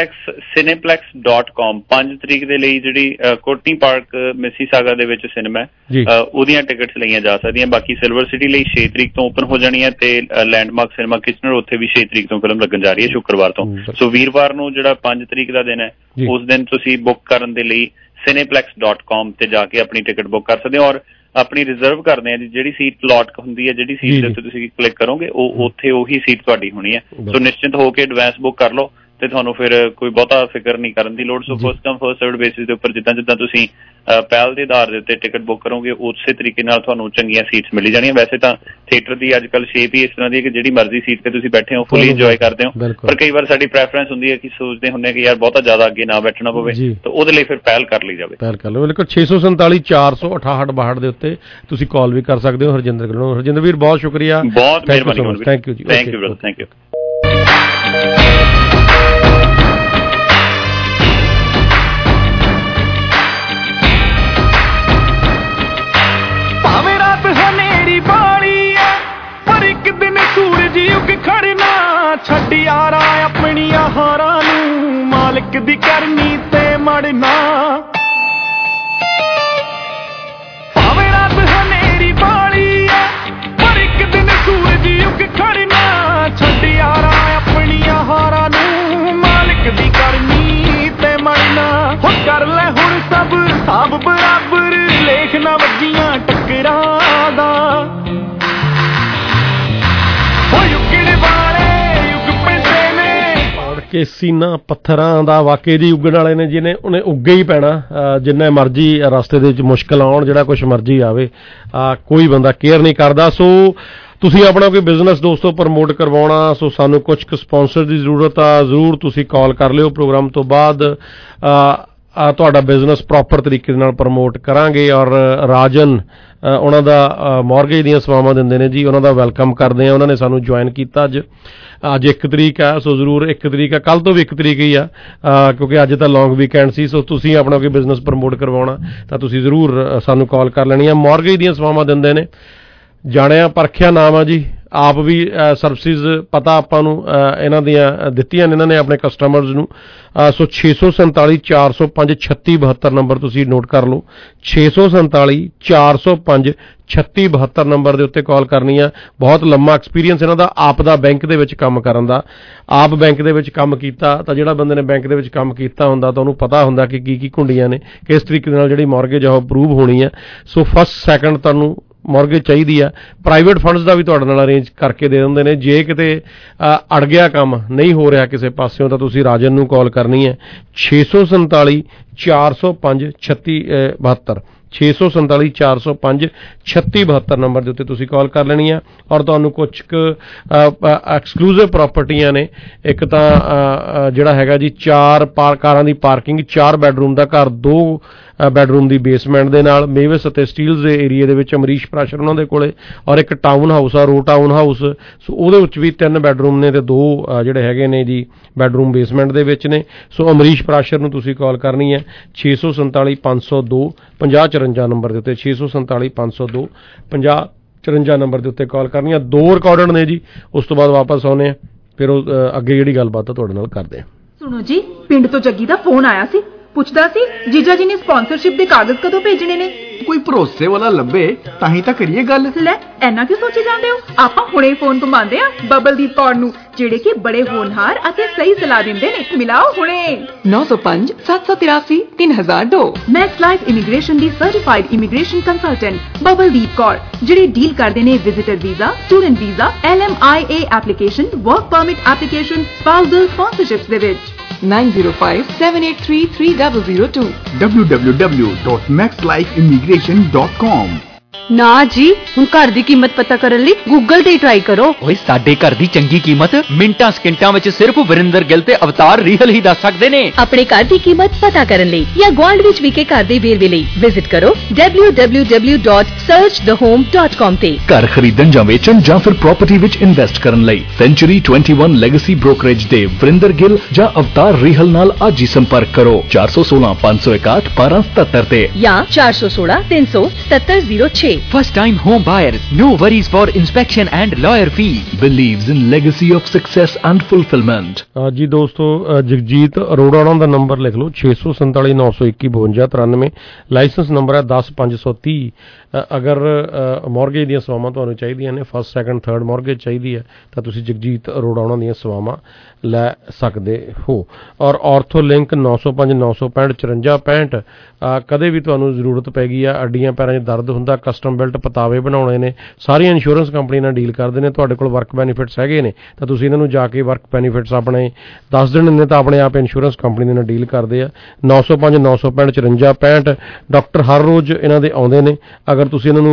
cineplex.com 5 ਤਰੀਕ ਦੇ ਲਈ ਜਿਹੜੀ ਕੋਟਨੀ ਪਾਰਕ ਮਿਸੀਸਾਗਾ ਦੇ ਵਿੱਚ ਸਿਨੇਮਾ ਹੈ, ਉਹਦੀਆਂ ਟਿਕਟਸ ਲਈਆਂ ਜਾ ਸਕਦੀਆਂ। ਬਾਕੀ ਸਿਲਵਰ ਸਿਟੀ ਲਈ 6 ਤਰੀਕ ਤੋਂ ਓਪਨ ਹੋ ਜਾਣੀ ਹੈ, ਤੇ ਲੈਂਡਮਾਰਕ ਸਿਨੇਮਾ ਕਿਚਨਰ ਉੱਥੇ ਵੀ 6 ਤਰੀਕ ਤੋਂ ਫਿਲਮ ਲੱਗਣ ਜਾ ਰਹੀ ਹੈ, ਸ਼ੁੱਕਰਵਾਰ ਤੋਂ। ਸੋ ਵੀਰਵਾਰ ਨੂੰ ਜਿਹੜਾ 5 ਤਰੀਕ ਦਾ ਦਿਨ ਹੈ, ਉਸ ਦਿਨ ਤੁਸੀਂ ਬੁੱਕ ਕਰਨ ਦੇ ਲਈ cineplex.com ਤੇ ਜਾ ਕੇ ਆਪਣੀ ਟਿਕਟ ਬੁੱਕ ਕਰ ਸਕਦੇ ਹੋ, ਔਰ ਆਪਣੀ ਰਿਜ਼ਰਵ ਕਰਦੇ ਆ ਜੀ। ਜਿਹੜੀ ਸੀਟ ਪਲਾਟ ਹੁੰਦੀ ਹੈ, ਜਿਹੜੀ ਸੀਟ ਦੇ ਉੱਤੇ ਤੁਸੀਂ ਕਲਿੱਕ ਕਰੋਗੇ, ਉਹ ਉੱਥੇ ਉਹੀ ਸੀਟ ਤੁਹਾਡੀ ਹੋਣੀ ਹੈ। ਸੋ ਨਿਸ਼ਚਿੰਤ ਹੋ ਕੇ ਐਡਵਾਂਸ ਬੁੱਕ ਕਰ ਲਓ, ਤੇ ਤੁਹਾਨੂੰ ਫਿਰ ਕੋਈ ਬਹੁਤਾ ਫਿਕਰ ਨਹੀਂ ਕਰਨ ਦੀ ਲੋੜ। So first come first served basis ਦੇ ਉੱਪਰ ਜਿੱਦਾਂ ਤੁਸੀਂ ਪਹਿਲ ਦੇ ਆਧਾਰ ਦੇ ਉੱਤੇ ਟਿਕਟ ਬੁੱਕ ਕਰੋਗੇ ਉਸੇ ਤਰੀਕੇ ਨਾਲ ਤੁਹਾਨੂੰ ਚੰਗੀਆਂ ਸੀਟਸ ਮਿਲੀ ਜਾਣੀਆਂ। ਵੈਸੇ ਤਾਂ ਥੀਏਟਰ ਦੀ ਅੱਜ ਕੱਲ੍ਹ ਸ਼ੇਪ ਹੀ ਇਸ ਤਰ੍ਹਾਂ ਦੀ ਹੈ ਕਿ ਜਿਹੜੀ ਮਰਜ਼ੀ ਸੀਟ ਤੇ ਤੁਸੀਂ ਬੈਠੇ ਹੋ ਫੁੱਲੀ ਇੰਜੋਏ ਕਰਦੇ ਹੋ, ਪਰ ਕਈ ਵਾਰ ਸਾਡੀ ਪ੍ਰੈਫਰੈਂਸ ਹੁੰਦੀ ਹੈ ਕਿ ਸੋਚਦੇ ਹੁੰਦੇ ਕਿ ਯਾਰ ਬਹੁਤਾ ਜ਼ਿਆਦਾ ਅੱਗੇ ਨਾ ਬੈਠਣਾ ਪਵੇ, ਤਾਂ ਉਹਦੇ ਲਈ ਫਿਰ ਪਹਿਲ ਕਰ ਲਈ ਜਾਵੇ।
ਪਹਿਲ ਕਰ ਲਓ ਬਿਲਕੁਲ। 647 468 62 ਦੇ ਉੱਤੇ ਤੁਸੀਂ ਕਾਲ ਵੀ ਕਰ ਸਕਦੇ ਹੋ ਹਰਜਿੰਦਰ ਕੋਲੋਂ। ਹਰਜਿੰਦਰ ਵੀਰ ਬਹੁਤ ਸ਼ੁਕਰੀਆ,
ਬਹੁਤ ਮਿਹਰਬਾਨੀ।
ਥੈਂਕ ਯੂ ਜੀ।
Thank you brother, thank you.
ਭਾਵੇਂ ਰਾਤ ਹਨੇਰੀ ਬਾਲੀ ਐ ਪਰ ਇੱਕ ਦਿਨ ਸੂਰਜ ਉੱਗ ਖੜਨਾ, ਛੱਡ ਯਾਰਾ ਆਪਣੀਆਂ ਹਾਰਾਂ ਨੂੰ ਮਾਲਕ ਦੀ ਕਰਨੀ ਤੇ ਮੜਨਾ। ਭਾਵੇਂ ਰਾਤ ਹਨੇਰੀ ਬਾਲੀ ਐ ਪਰ ਇੱਕ ਦਿਨ ਸੂਰਜ ਉੱਗ ਖੜਨਾ, ਛੱਡ ਯਾਰਾ ਆਪਣੀਆਂ ਹਾਰਾਂ ਨੂੰ ਮਾਲਕ ਦੀ ਕਰਨੀ ਤੇ ਮੜਨਾ। ਹੋ ਕਰ ਲੈ ਹੁਣ ਸਭ ਸਾਬ ਬਰਾਬਰ, ਲੇਖ ਨਾ ਵੱਜੀਆਂ ਟੱਕਰਾਂ ਦਾ। ਹੋ ਯੁੱਗਣ ਵਾਲੇ ਯੁੱਗ ਪੈਂਦੇ ਨੇ
ਪਾੜ ਕੇ ਸੀਨਾ ਪੱਥਰਾਂ ਦਾ। ਵਾਕਈ ਜੀ ਉੱਗਣ ਵਾਲੇ ਨੇ, ਜਿਹਨੇ ਉਹਨੇ ਉੱਗੇ ਹੀ ਪੈਣਾ, ਜਿੰਨੇ ਮਰਜ਼ੀ ਰਸਤੇ ਦੇ ਵਿੱਚ ਮੁਸ਼ਕਿਲ ਆਉਣ, ਜਿਹੜਾ ਕੁਛ ਮਰਜ਼ੀ ਆਵੇ, ਕੋਈ ਬੰਦਾ ਕੇਅਰ ਨਹੀਂ ਕਰਦਾ। ਸੋ ਤੁਸੀਂ ਆਪਣਾ ਕੋਈ ਬਿਜ਼ਨਸ ਦੋਸਤੋ ਪ੍ਰਮੋਟ ਕਰਵਾਉਣਾ, ਸੋ ਸਾਨੂੰ ਕੁਝ ਕੁ ਸਪਾਂਸਰ ਦੀ ਜ਼ਰੂਰਤ ਆ, ਜ਼ਰੂਰ ਤੁਸੀਂ ਕਾਲ ਕਰ ਲਿਓ ਪ੍ਰੋਗਰਾਮ ਤੋਂ ਬਾਅਦ। ਤੁਹਾਡਾ ਬਿਜ਼ਨਸ ਪ੍ਰੋਪਰ ਤਰੀਕੇ ਦੇ ਨਾਲ ਪ੍ਰਮੋਟ ਕਰਾਂਗੇ। ਔਰ ਰਾਜਨ ਉਹਨਾਂ ਦਾ ਮੌਰਗੇਜ ਦੀਆਂ ਸੇਵਾਵਾਂ ਦਿੰਦੇ ਨੇ ਜੀ, ਉਹਨਾਂ ਦਾ ਵੈਲਕਮ ਕਰਦੇ ਆ। ਉਹਨਾਂ ਨੇ ਸਾਨੂੰ ਜੁਆਇਨ ਕੀਤਾ ਅੱਜ 1 ਤਰੀਕ ਆ, ਸੋ ਜ਼ਰੂਰ 1 ਤਰੀਕ ਆ, ਕੱਲ੍ਹ ਤੋਂ ਵੀ 1 ਤਰੀਕ ਹੀ ਆ, ਕਿਉਂਕਿ ਅੱਜ ਤਾਂ ਲੌਂਗ ਵੀਕਐਂਡ ਸੀ। ਸੋ ਤੁਸੀਂ ਆਪਣਾ ਕੋਈ ਬਿਜ਼ਨਸ ਪ੍ਰਮੋਟ ਕਰਵਾਉਣਾ ਤਾਂ ਤੁਸੀਂ ਜ਼ਰੂਰ ਸਾਨੂੰ ਕਾਲ ਕਰ ਲੈਣੀ ਆ। ਮੌਰਗੇਜ ਦੀਆਂ ਸੇਵਾਵਾਂ ਦਿੰਦੇ ਨੇ, ਜਾਣਿਆ ਪਰਖਿਆ ਨਾਮ ਆ ਜੀ। ਆਪ ਵੀ ਸਰਵਿਸਿਜ਼ ਪਤਾ ਆਪਾਂ ਨੂੰ ਇਹਨਾਂ ਦੀਆਂ ਦਿੱਤੀਆਂ ਨੇ ਇਹਨਾਂ ਨੇ ਆਪਣੇ ਕਸਟਮਰਸ ਨੂੰ। ਸੋ 647 405 3672 ਨੰਬਰ ਤੁਸੀਂ ਨੋਟ ਕਰ ਲਓ। 647 405 3672 ਨੰਬਰ ਦੇ ਉੱਤੇ ਕਾਲ ਕਰਨੀ ਆ। ਬਹੁਤ ਲੰਮਾ ਐਕਸਪੀਰੀਅੰਸ ਇਹਨਾਂ ਦਾ ਆਪ ਦਾ ਬੈਂਕ ਦੇ ਵਿੱਚ ਕੰਮ ਕਰਨ ਦਾ। ਆਪ ਬੈਂਕ ਦੇ ਵਿੱਚ ਕੰਮ ਕੀਤਾ ਤਾਂ ਜਿਹੜਾ ਬੰਦੇ ਨੇ ਬੈਂਕ ਦੇ ਵਿੱਚ ਕੰਮ ਕੀਤਾ ਹੁੰਦਾ ਤਾਂ ਉਹਨੂੰ ਪਤਾ ਹੁੰਦਾ ਕਿ ਕੀ ਘੁੰਡੀਆਂ ਨੇ, ਕਿਸ ਤਰੀਕੇ ਦੇ ਨਾਲ ਜਿਹੜੀ ਮੌਰਗੇਜ ਆ ਉਹ ਅਪਰੂਵ ਹੋਣੀ ਹੈ। ਸੋ ਫਸਟ ਸੈਕਿੰਡ ਤੁਹਾਨੂੰ ਮੌਰਗੇਜ ਚਾਹੀਦੀ ਆ। ਪ੍ਰਾਈਵੇਟ ਫੰਡਸ ਦਾ ਵੀ ਤੁਹਾਡੇ ਨਾਲ ਅਰੇਂਜ ਕਰਕੇ ਦੇ ਦਿੰਦੇ ਨੇ। ਜੇ ਕਿਤੇ ਅੜ ਗਿਆ ਕੰਮ, ਨਹੀਂ ਹੋ ਰਿਹਾ ਕਿਸੇ ਪਾਸਿਓਂ, ਤਾਂ ਤੁਸੀਂ ਰਾਜਨ ਨੂੰ ਕਾਲ ਕਰਨੀ ਹੈ। 647 405 3672 647 405 3672 ਨੰਬਰ ਦੇ ਉੱਤੇ ਤੁਸੀਂ ਕਾਲ ਕਰ ਲੈਣੀ ਆ। ਔਰ ਤੁਹਾਨੂੰ ਕੁਝ ਕੁ ਐਕਸਕਲੂਸਿਵ ਪ੍ਰਾਪਰਟੀਆਂ ਨੇ। ਇੱਕ ਤਾਂ ਜਿਹੜਾ ਹੈਗਾ ਜੀ 4 ਕਾਰਾਂ ਦੀ ਪਾਰਕਿੰਗ, 4 ਬੈਡਰੂਮ ਦਾ ਘਰ, 2 ਬੈਡਰੂਮ ਦੀ ਬੇਸਮੈਂਟ ਦੇ ਨਾਲ, ਮੇਵਿਸ ਅਤੇ ਸਟੀਲਸ ਦੇ ਏਰੀਏ ਦੇ ਵਿੱਚ ਅਮਰੀਸ਼ ਪ੍ਰਾਸ਼ਰ ਉਹਨਾਂ ਦੇ ਕੋਲੇ। ਔਰ ਇੱਕ ਟਾਊਨ ਹਾਊਸ ਆ, ਰੋ ਟਾਊਨ ਹਾਊਸ, ਸੋ ਉਹਦੇ ਵਿੱਚ ਵੀ 3 ਬੈਡਰੂਮ ਨੇ ਤੇ 2 ਜਿਹੜੇ ਹੈਗੇ ਨੇ ਜੀ ਬੈਡਰੂਮ ਬੇਸਮੈਂਟ ਦੇ ਵਿੱਚ ਨੇ। ਸੋ ਅਮਰੀਸ਼ ਪ੍ਰਾਸ਼ਰ ਨੂੰ ਤੁਸੀਂ ਕਾਲ ਕਰਨੀ ਹੈ 647 502 5054 ਨੰਬਰ ਦੇ ਉੱਤੇ। 647 502 5054 ਨੰਬਰ ਦੇ ਉੱਤੇ ਕਾਲ ਕਰਨੀ ਹੈ। 2 ਰਿਕਾਰਡਡ ਨੇ ਜੀ, ਉਸ ਤੋਂ ਬਾਅਦ ਵਾਪਸ ਆਉਨੇ ਆ, ਫਿਰ ਉਹ ਅੱਗੇ ਜਿਹੜੀ ਗੱਲਬਾਤ ਤੁਹਾਡੇ ਨਾਲ ਕਰਦੇ ਆ।
ਸੁਣੋ ਜੀ, ਪਿੰਡ ਤੋਂ ਜੱਗੀ ਦਾ ਫੋਨ ਆਇਆ ਸੀ, ਪੁੱਛਦਾ ਸੀ ਜੀਜਾ ਜੀ ਨੇ ਸਪਾਂਸਰਸ਼ਿਪ ਦੇ ਕਾਗਜ਼ ਕਦੋਂ ਭੇਜਣੇ ਨੇ।
ਕੋਈ ਭਰੋਸੇ ਵਾਲਾ ਲੱਭੇ ਤਾਂ ਹੀ ਤਾਂ ਕਰੀਏ ਗੱਲ।
ਲੈ ਐਨਾ ਕਿਉਂ ਸੋਚੀ ਜਾਂਦੇ ਹੋ? ਆਪਾਂ ਹੁਣੇ ਫੋਨ ਘੁਮਾਉਂਦੇ ਆ ਬਬਲਦੀਪ ਕੌਰ ਨੂੰ, ਜਿਹੜੇ ਕਿ ਬੜੇ ਹੋਣਹਾਰ ਅਤੇ ਸਹੀ ਸਲਾਹ ਦਿੰਦੇ ਨੇ। ਮਿਲਾਓ ਹੁਣੇ
905 783 3002।
ਮੈਕਸ ਲਾਈਫ ਇਮੀਗ੍ਰੇਸ਼ਨ ਦੀ certified immigration consultant Babbaldeep Kaur, ਜਿਹੜੇ ਡੀਲ ਕਰਦੇ ਨੇ visitor visa, student visa, LMIA application, work permit application, spousal sponsorships ਦੇ ਵਿੱਚ।
905 783 3002
www.maxlifeimmigration.com।
ਨਾ ਜੀ, ਹੁਣ ਘਰ ਦੀ ਕੀਮਤ ਪਤਾ ਕਰਨ ਲਈ ਗੂਗਲ ਤੇ ਟਰਾਈ ਕਰੋ।
ਓਏ ਸਾਡੇ ਘਰ ਦੀ ਚੰਗੀ ਕੀਮਤ ਮਿੰਟਾਂ ਸਕਿੰਟਾਂ ਵਿੱਚ ਸਿਰਫ ਵਰਿੰਦਰ ਗਿੱਲ ਤੇ ਅਵਤਾਰ ਰੀਹਲ ਹੀ ਦੱਸ ਸਕਦੇ ਨੇ।
ਆਪਣੇ ਘਰ ਦੀ ਕੀਮਤ ਪਤਾ ਕਰਨ ਲਈ ਜਾਂ ਗੁਆਂਢ ਵਿੱਚ ਵਿਕੇ ਘਰ ਦੇ ਵੇਰਵੇ ਲਈ ਵਿਜ਼ਿਟ ਕਰੋ www.searchthehome.com ਤੇ।
ਘਰ ਖਰੀਦਣ ਜਾਂ ਵੇਚਣ ਜਾਂ ਫਿਰ ਪ੍ਰਾਪਰਟੀ ਵਿੱਚ ਇਨਵੈਸਟ ਕਰਨ ਲਈ ਸੈਂਚੁਰੀ 21 ਲੈਗੇਸੀ ਬ੍ਰੋਕਰੇਜ ਦੇ ਵਰਿੰਦਰ ਗਿੱਲ ਜਾਂ ਅਵਤਾਰ ਰੀਹਲ ਨਾਲ ਅੱਜ ਹੀ ਸੰਪਰਕ ਕਰੋ 416 561 1277 ਤੇ
ਜਾਂ 416 377 06।
First time home buyers, no worries for inspection and lawyer fee.
Believes in legacy of success and fulfillment.
ਜੀ ਦੋਸਤੋ, ਜਗਜੀਤ ਅਰੋੜਾ ਉਹਨਾਂ ਦਾ ਨੰਬਰ ਲਿਖ ਲਓ 647 921 52 93। ਲਾਇਸੈਂਸ ਨੰਬਰ ਹੈ 10530। ਅਗਰ ਮੌਰਗੇਜ ਦੀਆਂ ਸੇਵਾਵਾਂ ਤੁਹਾਨੂੰ ਚਾਹੀਦੀਆਂ ਨੇ, ਫਸਟ ਸੈਕੰਡ ਥਰਡ ਮੌਰਗੇਜ ਚਾਹੀਦੀ ਹੈ, ਤਾਂ ਤੁਸੀਂ ਜਗਜੀਤ ਅਰੋੜਾ ਉਹਨਾਂ ਦੀਆਂ ਸੇਵਾਵਾਂ ਲੈ ਸਕਦੇ ਹੋ। ਔਰ ਆਰਥੋ ਲਿੰਕ 905 965 54 65। ਕਦੇ ਵੀ ਤੁਹਾਨੂੰ ਜ਼ਰੂਰਤ ਪੈ ਗਈ ਆ, ਅੱਡੀਆਂ ਪੈਰਾਂ 'ਚ ਦਰਦ ਹੁੰਦਾ, ਕਸਟਮ ਬਿਲਟ ਪਤਾਵੇ ਬਣਾਉਣੇ ਨੇ, ਸਾਰੀਆਂ ਇੰਸ਼ੋਰੈਂਸ ਕੰਪਨੀ ਨਾਲ ਡੀਲ ਕਰਦੇ ਨੇ। ਤੁਹਾਡੇ ਕੋਲ ਵਰਕ ਬੈਨੀਫਿਟਸ ਹੈਗੇ ਨੇ ਤਾਂ ਤੁਸੀਂ ਇਹਨਾਂ ਨੂੰ ਜਾ ਕੇ ਵਰਕ ਬੈਨੀਫਿਟਸ ਆਪਣੇ ਦੱਸ ਦੇਣੇ ਨੇ ਤਾਂ ਆਪਣੇ ਆਪ ਇੰਸ਼ੋਰੈਂਸ ਕੰਪਨੀ ਦੇ ਨਾਲ ਡੀਲ ਕਰਦੇ ਆ। 905 965 54 65 ਡਾਕਟਰ ਹਰ ਰੋਜ਼ ਇਹਨਾਂ ਦੇ ਆਉਂਦੇ ਨੇ। ਅਗਰ ਤੁਸੀਂ ਇਹਨਾਂ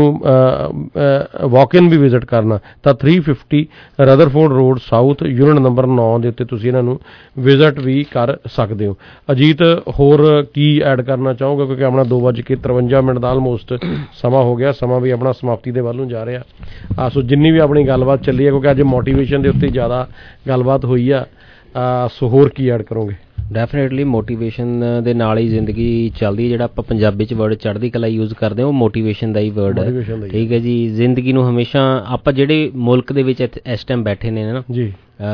ਨੂੰ ਵਾਕ ਇਨ ਵੀ ਵਿਜ਼ਿਟ ਕਰਨਾ ਤਾਂ 350 Rutherford road south unit number 9 ਦੇ ਉੱਤੇ ਤੁਸੀਂ ਇਹਨਾਂ ਨੂੰ ਵਿਜ਼ਿਟ ਵੀ ਕਰ ਸਕਦੇ ਹੋ। ਅਜੀਤ, ਹੋਰ ਕੀ ਐਡ ਕਰਨਾ ਚਾਹੋਗੇ ਕਿਉਂਕਿ ਆਪਣਾ 2:53 ਦਾ ਆਲਮੋਸਟ ਸਮਾਂ ਹੋ ਗਿਆ, ਸਮਾਂ ਵੀ ਆਪਣਾ ਸਮਾਪਤੀ ਦੇ ਵੱਲ ਨੂੰ ਜਾ ਰਿਹਾ। ਸੋ ਜਿੰਨੀ ਵੀ ਆਪਣੀ ਗੱਲਬਾਤ ਚੱਲੀ ਹੈ ਕਿਉਂਕਿ ਅੱਜ ਮੋਟੀਵੇਸ਼ਨ ਦੇ ਉੱਤੇ ਜ਼ਿਆਦਾ ਗੱਲਬਾਤ ਹੋਈ ਆ, ਸੋ ਹੋਰ ਕੀ ਐਡ ਕਰੋਗੇ?
ਡੈਫੀਨੇਟਲੀ ਮੋਟੀਵੇਸ਼ਨ ਦੇ ਨਾਲ ਹੀ ਜ਼ਿੰਦਗੀ ਚੱਲਦੀ ਹੈ। ਜਿਹੜਾ ਆਪਾਂ ਪੰਜਾਬੀ 'ਚ ਵਰਡ ਚੜ੍ਹਦੀ ਕਲਾ ਯੂਜ਼ ਕਰਦੇ ਹਾਂ ਉਹ ਮੋਟੀਵੇਸ਼ਨ ਦਾ ਹੀ ਵਰਡ ਹੈ, ਠੀਕ ਹੈ ਜੀ। ਜ਼ਿੰਦਗੀ ਨੂੰ ਹਮੇਸ਼ਾ ਆਪਾਂ ਜਿਹੜੇ ਮੁਲਕ ਦੇ ਵਿੱਚ ਇਸ ਟਾਈਮ ਬੈਠੇ ਨੇ ਨਾ ਜੀ,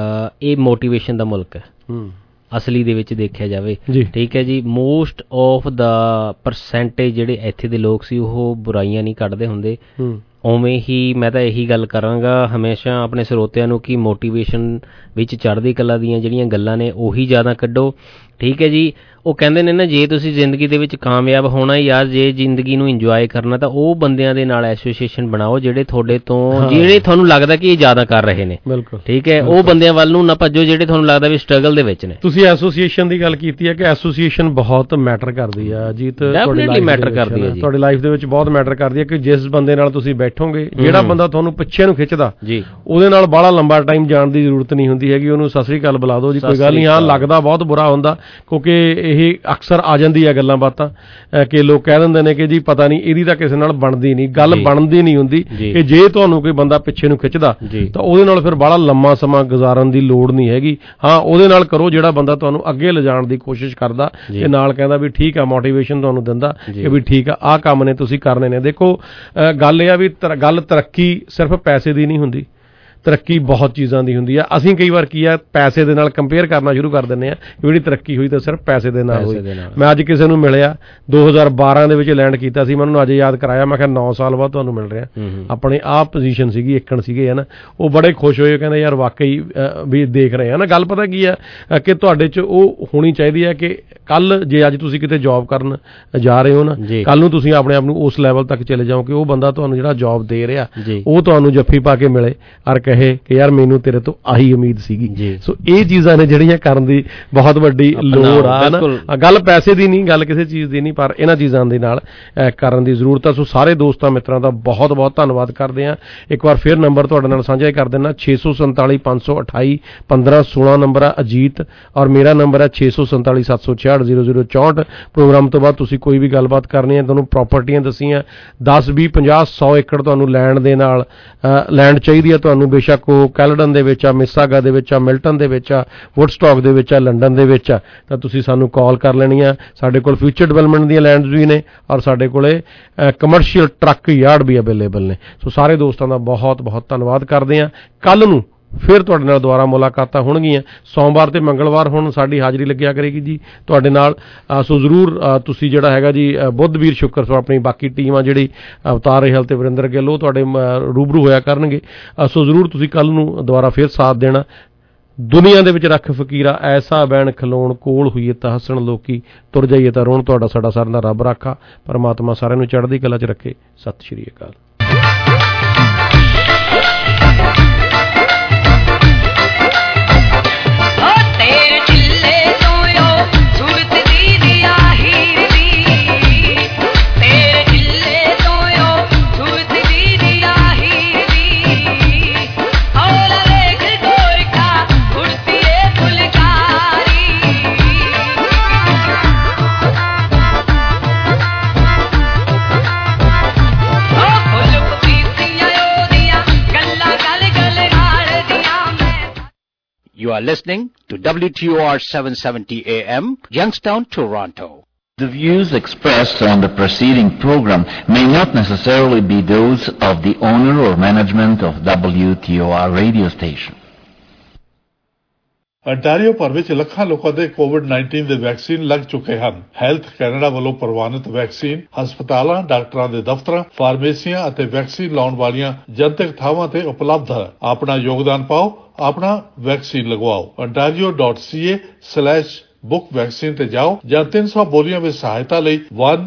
ਇਹ ਮੋਟੀਵੇਸ਼ਨ ਦਾ ਮੁਲਕ ਹੈ ਅਸਲੀ ਦੇ ਵਿੱਚ ਦੇਖਿਆ ਜਾਵੇ, ਠੀਕ ਹੈ ਜੀ। ਮੋਸਟ ਆਫ ਦਾ ਪਰਸੈਂਟੇਜ ਜਿਹੜੇ ਇੱਥੇ ਦੇ ਲੋਕ ਸੀ ਉਹ ਬੁਰਾਈਆਂ ਨਹੀਂ ਕੱਢਦੇ ਹੁੰਦੇ। ਉਵੇਂ ਹੀ ਮੈਂ ਤਾਂ ਇਹੀ ਗੱਲ ਕਰਾਂਗਾ ਹਮੇਸ਼ਾ ਆਪਣੇ ਸਰੋਤਿਆਂ ਨੂੰ ਕਿ ਮੋਟੀਵੇਸ਼ਨ ਵਿੱਚ ਚੜ੍ਹਦੀ ਕਲਾ ਦੀਆਂ ਜਿਹੜੀਆਂ ਗੱਲਾਂ ਨੇ ਉਹੀ ਜ਼ਿਆਦਾ ਕੱਢੋ, ਠੀਕ ਹੈ ਜੀ। ਉਹ ਕਹਿੰਦੇ ਨੇ ਨਾ ਜੇ ਤੁਸੀਂ ਜ਼ਿੰਦਗੀ ਦੇ ਵਿੱਚ ਕਾਮਯਾਬ ਹੋਣਾ ਜਾਂ ਜੇ ਜ਼ਿੰਦਗੀ ਨੂੰ ਇੰਜੋਏ ਕਰਨਾ ਤਾਂ ਉਹ ਬੰਦਿਆਂ ਦੇ ਨਾਲ ਐਸੋਸੀਏਸ਼ਨ ਬਣਾਓ ਜਿਹੜੇ ਤੁਹਾਡੇ ਤੋਂ ਜਿਹੜੇ ਤੁਹਾਨੂੰ ਲੱਗਦਾ ਕਿ ਇਹ ਜ਼ਿਆਦਾ ਕਰ ਰਹੇ ਨੇ, ਠੀਕ ਹੈ। ਉਹ ਬੰਦਿਆਂ ਵੱਲ ਨੂੰ ਨਾ ਭੱਜੋ ਜਿਹੜੇ ਤੁਹਾਨੂੰ ਲੱਗਦਾ ਵੀ ਸਟਰਗਲ ਦੇ ਵਿੱਚ ਨੇ।
ਤੁਸੀਂ ਐਸੋਸੀਏਸ਼ਨ ਦੀ ਗੱਲ ਕੀਤੀ ਹੈ ਕਿ ਐਸੋਸੀਏਸ਼ਨ ਬਹੁਤ ਮੈਟਰ ਕਰਦੀ ਆ ਜੀਤ,
ਡੈਫੀਨਿਟਲੀ ਮੈਟਰ ਕਰਦੀ ਹੈ ਜੀ,
ਤੁਹਾਡੀ ਲਾਈਫ ਦੇ ਵਿੱਚ ਬਹੁਤ ਮੈਟਰ ਕਰਦੀ ਹੈ ਕਿ ਜਿਸ ਬੰਦੇ ਨਾਲ ਤੁਸੀਂ ਬੈਠੋਗੇ, ਜਿਹੜਾ ਬੰਦਾ ਤੁਹਾਨੂੰ ਪਿੱਛੇ ਨੂੰ ਖਿੱਚਦਾ ਜੀ, ਉਹਦੇ ਨਾਲ ਬਾਹਲਾ ਲੰਬਾ ਟਾਈਮ ਜਾਣ ਦੀ ਜ਼ਰੂਰਤ ਨਹੀਂ ਹੁੰਦੀ ਹੈਗੀ। ਉਹਨੂੰ ਸਤਿ ਸ੍ਰੀ ਅਕਾਲ ਬੁਲਾ ਦਿਓ ਜੀ, ਕੋਈ ਗੱਲ ਨਹੀਂ। ਹਾਂ, ਲੱਗਦਾ ਬਹੁਤ ਬੁਰਾ ਹੁੰਦਾ ਕਿਉਂਕਿ ਇਹ ਅਕਸਰ ਆ ਜਾਂਦੀ ਹੈ ਗੱਲਾਂ ਬਾਤਾਂ ਕਿ ਲੋਕ ਕਹਿ ਦਿੰਦੇ ਨੇ ਕਿ ਜੀ ਪਤਾ ਨਹੀਂ ਇਹਦੀ ਤਾਂ ਕਿਸੇ ਨਾਲ ਬਣਦੀ ਨਹੀਂ, ਗੱਲ ਬਣਦੀ ਨਹੀਂ ਹੁੰਦੀ ਕਿ ਜੇ ਤੁਹਾਨੂੰ ਕੋਈ ਬੰਦਾ ਪਿੱਛੇ ਨੂੰ ਖਿੱਚਦਾ ਤਾਂ ਉਹਦੇ ਨਾਲ ਫਿਰ ਬੜਾ ਲੰਮਾ ਸਮਾਂ ਗੁਜ਼ਾਰਨ ਦੀ ਲੋੜ ਨਹੀਂ ਹੈਗੀ। ਹਾਂ, ਉਹਦੇ ਨਾਲ ਕਰੋ ਜਿਹੜਾ ਬੰਦਾ ਤੁਹਾਨੂੰ ਅੱਗੇ ਲਿਜਾਣ ਦੀ ਕੋਸ਼ਿਸ਼ ਕਰਦਾ ਤੇ ਨਾਲ ਕਹਿੰਦਾ ਵੀ ਠੀਕ ਆ, ਮੋਟੀਵੇਸ਼ਨ ਤੁਹਾਨੂੰ ਦਿੰਦਾ ਕਿ ਵੀ ਠੀਕ ਆ, ਆਹ ਕੰਮ ਨੇ ਤੁਸੀਂ ਕਰਨੇ ਨੇ। ਦੇਖੋ ਗੱਲ ਇਹ ਆ ਵੀ ਗੱਲ ਤਰੱਕੀ ਸਿਰਫ ਪੈਸੇ ਦੀ ਨਹੀਂ ਹੁੰਦੀ, ਤਰੱਕੀ ਬਹੁਤ ਚੀਜ਼ਾਂ ਦੀ ਹੁੰਦੀ ਆ। ਅਸੀਂ ਕਈ ਵਾਰ ਕੀ ਆ ਪੈਸੇ ਦੇ ਨਾਲ ਕੰਪੇਅਰ ਕਰਨਾ ਸ਼ੁਰੂ ਕਰ ਦਿੰਦੇ ਆ ਕਿ ਜਿਹੜੀ ਤਰੱਕੀ ਹੋਈ ਤਾਂ ਸਿਰਫ ਪੈਸੇ ਦੇ ਨਾਲ ਹੋਈ। ਮੈਂ ਅੱਜ ਕਿਸੇ ਨੂੰ ਮਿਲਿਆ 2012 ਦੇ ਵਿੱਚ ਲੈਂਡ ਕੀਤਾ ਸੀ, ਮੈਂ ਉਹਨੂੰ ਅੱਜ ਯਾਦ ਕਰਾਇਆ, ਮੈਂ ਕਿਹਾ 9 ਸਾਲ ਬਾਅਦ ਤੁਹਾਨੂੰ ਮਿਲ ਰਿਹਾ। ਆਪਣੇ ਆਹ ਪੋਜੀਸ਼ਨ ਸੀਗੀ, ਏਕਣ ਸੀਗੇ ਨਾ, ਉਹ ਬੜੇ ਖੁਸ਼ ਹੋਏ, ਕਹਿੰਦੇ ਯਾਰ ਵਾਕਈ ਵੀ ਦੇਖ ਰਹੇ ਆ ਨਾ। ਗੱਲ ਪਤਾ ਕੀ ਆ ਕਿ ਤੁਹਾਡੇ 'ਚ ਉਹ ਹੋਣੀ ਚਾਹੀਦੀ ਹੈ ਕਿ ਕੱਲ ਜੇ ਅੱਜ ਤੁਸੀਂ ਕਿਤੇ ਜੌਬ ਕਰਨ ਜਾ ਰਹੇ ਹੋ ਨਾ, ਕੱਲ ਨੂੰ ਤੁਸੀਂ ਆਪਣੇ ਆਪ ਨੂੰ ਉਸ ਲੈਵਲ ਤੱਕ ਚਲੇ ਜਾਓ ਕਿ ਉਹ ਬੰਦਾ ਤੁਹਾਨੂੰ ਜਿਹੜਾ ਜੌਬ ਦੇ ਰਿਹਾ ਉਹ ਤੁਹਾਨੂੰ ਜੱਫੀ ਪਾ ਕੇ ਮਿਲੇ ਔਰ ਕਹੇ ਕਿ ਯਾਰ ਮੈਨੂੰ ਤੇਰੇ ਤੋਂ ਆਹੀ ਉਮੀਦ ਸੀਗੀ। ਸੋ ਇਹ ਚੀਜ਼ਾਂ ਨੇ ਜਿਹੜੀਆਂ ਕਰਨ ਦੀ ਬਹੁਤ ਵੱਡੀ ਲੋੜ ਆ ਨਾ। ਗੱਲ ਪੈਸੇ ਦੀ ਨਹੀਂ, ਗੱਲ ਕਿਸੇ ਚੀਜ਼ ਦੀ ਨਹੀਂ, ਪਰ ਇਹਨਾਂ ਚੀਜ਼ਾਂ ਦੇ ਨਾਲ ਕਰਨ ਦੀ ਜ਼ਰੂਰਤ ਆ। ਸੋ ਸਾਰੇ ਦੋਸਤਾਂ ਮਿੱਤਰਾਂ ਦਾ ਬਹੁਤ ਬਹੁਤ ਧੰਨਵਾਦ ਕਰਦੇ ਹਾਂ। ਇੱਕ ਵਾਰ ਫਿਰ ਨੰਬਰ ਤੁਹਾਡੇ ਨਾਲ ਸਾਂਝਾ ਕਰ ਦਿੰਦਾ, 647 528 1516 ਨੰਬਰ ਆ ਅਜੀਤ, ਔਰ ਮੇਰਾ ਨੰਬਰ ਹੈ 647 766 0064। ਪ੍ਰੋਗਰਾਮ ਤੋਂ ਬਾਅਦ ਤੁਸੀਂ ਕੋਈ ਵੀ ਗੱਲਬਾਤ ਕਰਨੀ ਹੈ, ਤੁਹਾਨੂੰ ਪ੍ਰਾਪਰਟੀਆਂ ਦੱਸੀਆਂ 10 20 50 100 ਏਕੜ ਤੁਹਾਨੂੰ ਲੈਂਡ ਦੇ ਨਾਲ ਲੈਂਡ ਚਾਹੀਦੀ ਹੈ ਤੁਹਾਨੂੰ, ਬੇਸ਼ੱਕ ਉਹ ਕੈਲਡਨ ਦੇ ਵਿੱਚ ਆ, ਮਿਸਾਗਾ ਦੇ ਵਿੱਚ ਆ, ਮਿਲਟਨ ਦੇ ਵਿੱਚ ਆ, ਵੁੱਡਸਟਾਕ ਦੇ ਵਿੱਚ ਆ, ਲੰਡਨ ਦੇ ਵਿੱਚ ਆ, ਤਾਂ ਤੁਸੀਂ ਸਾਨੂੰ ਕਾਲ ਕਰ ਲੈਣੀ ਆ। ਸਾਡੇ ਕੋਲ ਫਿਊਚਰ ਡਿਵੈਲਪਮੈਂਟ ਦੀਆਂ ਲੈਂਡਸ ਵੀ ਨੇ ਔਰ ਸਾਡੇ ਕੋਲੇ ਕਮਰਸ਼ੀਅਲ ਟਰੱਕ ਯਾਰਡ ਵੀ ਅਵੇਲੇਬਲ ਨੇ। ਸੋ ਸਾਰੇ ਦੋਸਤਾਂ ਦਾ ਬਹੁਤ ਬਹੁਤ ਧੰਨਵਾਦ ਕਰਦੇ ਹਾਂ। ਕੱਲ ਨੂੰ ਫਿਰ ਤੁਹਾਡੇ ਨਾਲ ਦੁਬਾਰਾ ਮੁਲਾਕਾਤਾਂ ਹੋਣਗੀਆਂ, ਸੋਮਵਾਰ ਤੇ ਮੰਗਲਵਾਰ ਹੁਣ ਸਾਡੀ ਹਾਜ਼ਰੀ ਲੱਗਿਆ ਕਰੇਗੀ ਜੀ ਤੁਹਾਡੇ ਨਾਲ। ਸੋ ਜ਼ਰੂਰ ਤੁਸੀਂ ਜਿਹੜਾ ਹੈਗਾ ਜੀ ਬੁੱਧ ਵੀਰ ਸ਼ੁੱਕਰ ਸੋ ਆਪਣੀ ਬਾਕੀ ਟੀਮ ਆ ਜਿਹੜੀ ਅਵਤਾਰ ਰਹਿਲ ਤੇ ਵਰਿੰਦਰ ਗਿੱਲ ਉਹ ਤੁਹਾਡੇ ਰੂਬਰੂ ਹੋਇਆ ਕਰਨਗੇ। ਸੋ ਜ਼ਰੂਰ ਤੁਸੀਂ ਕੱਲ ਨੂੰ ਦੁਬਾਰਾ ਫਿਰ ਸਾਥ ਦੇਣਾ। ਦੁਨੀਆ ਦੇ ਵਿੱਚ ਰੱਖ ਫਕੀਰਾ ਐਸਾ ਬੈਣ ਖਲੋਣ ਕੋਲ ਹੋਈਏ ਤਾਂ ਹੱਸਣ ਲੋਕੀ, ਤੁਰ ਜਾਈਏ ਤਾਂ ਰੋਣ। ਤੁਹਾਡਾ ਸਾਡਾ ਸਾਰਿਆਂ ਦਾ ਰੱਬ ਰਾਖਾ, ਪਰਮਾਤਮਾ ਸਾਰਿਆਂ ਨੂੰ ਚੜ੍ਹਦੀ ਕਲਾ 'ਚ ਰੱਖੇ। ਸਤਿ ਸ਼੍ਰੀ ਅਕਾਲ।
You are listening to WTOR 770 AM, Youngstown, Toronto. The views expressed on the preceding program may not necessarily be those of the owner or management of WTOR radio station.
Ontario ਭਰ ਵਿੱਚ ਲੱਖਾਂ ਲੋਕਾਂ ਦੇ ਕੋਵਿਡ-19 ਦੇ ਵੈਕਸੀਨ ਲੱਗ ਚੁੱਕੇ ਹਨ। Health Canada ਵੱਲੋਂ ਪ੍ਰਵਾਨਿਤ ਵੈਕਸੀਨ ਹਸਪਤਾਲਾਂ, ਡਾਕਟਰਾਂ ਦੇ ਦਫ਼ਤਰਾਂ, ਫਾਰਮੇਸੀਆਂ ਅਤੇ ਵੈਕਸੀਨ ਲਾਉਣ ਵਾਲੀਆਂ ਜਨਤਕ ਥਾਵਾਂ ਤੇ ਉਪਲਬਧ ਹੈ। ਆਪਣਾ ਯੋਗਦਾਨ ਪਾਓ, ਆਪਣਾ ਵੈਕਸੀਨ ਲਗਵਾਓ। ontario.ca/ बुक वैक्सीन ते जाओ या 300 बोलियां में सहायता ਲਈ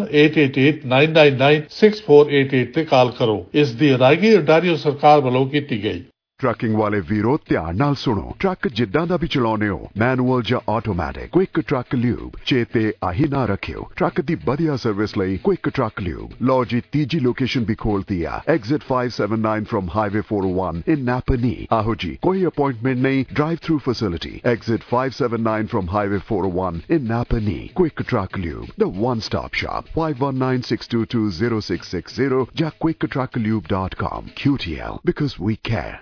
1-888-999-6488 ਤੇ ਕਾਲ ਕਰੋ। ਇਸ ਦੀ ਅਦਾਇਗੀ ontario ਸਰਕਾਰ ਵੱਲੋਂ ਕੀਤੀ ਗਈ।
ਟਰੱਕਿੰਗ ਵਾਲੇ ਵੀਰੋ ਧਿਆਨ ਨਾਲ ਸੁਣੋ। ਟਰੱਕ ਜਿੱਦਾਂ ਦਾ ਵੀ ਚਲਾਉਣੇ ਹੋ, ਮੈਨੂਅਲ ਜਾਂ ਆਟੋਮੈਟਿਕ, ਕੁਇਕ ਟਰੱਕ ਲਿਊਬ ਚੇਤੇ ਆਹੀ ਨਾ ਰੱਖਿਓ। ਟਰੱਕ ਦੀ ਵਧੀਆ ਸਰਵਿਸ ਲਈ ਕੁਇਕ ਟਰੱਕ ਲਿਊਬ। ਲਓ ਜੀ ਤੀਜੀ ਲੋਕੇਸ਼ਨ ਵੀ ਖੋਲਤੀ ਆ, exit 579 from highway 401 in Napanee. ਆਹੋ ਜੀ, ਕੋਈ ਅਪਾਇੰਟਮੈਂਟ ਨਹੀਂ, drive through facility. Exit 579 from highway 401 in Napanee. Quick truck lube, the one stop shop, 519-622-0660 ਜਾਂ quicktrucklube.com। QTL, because we care।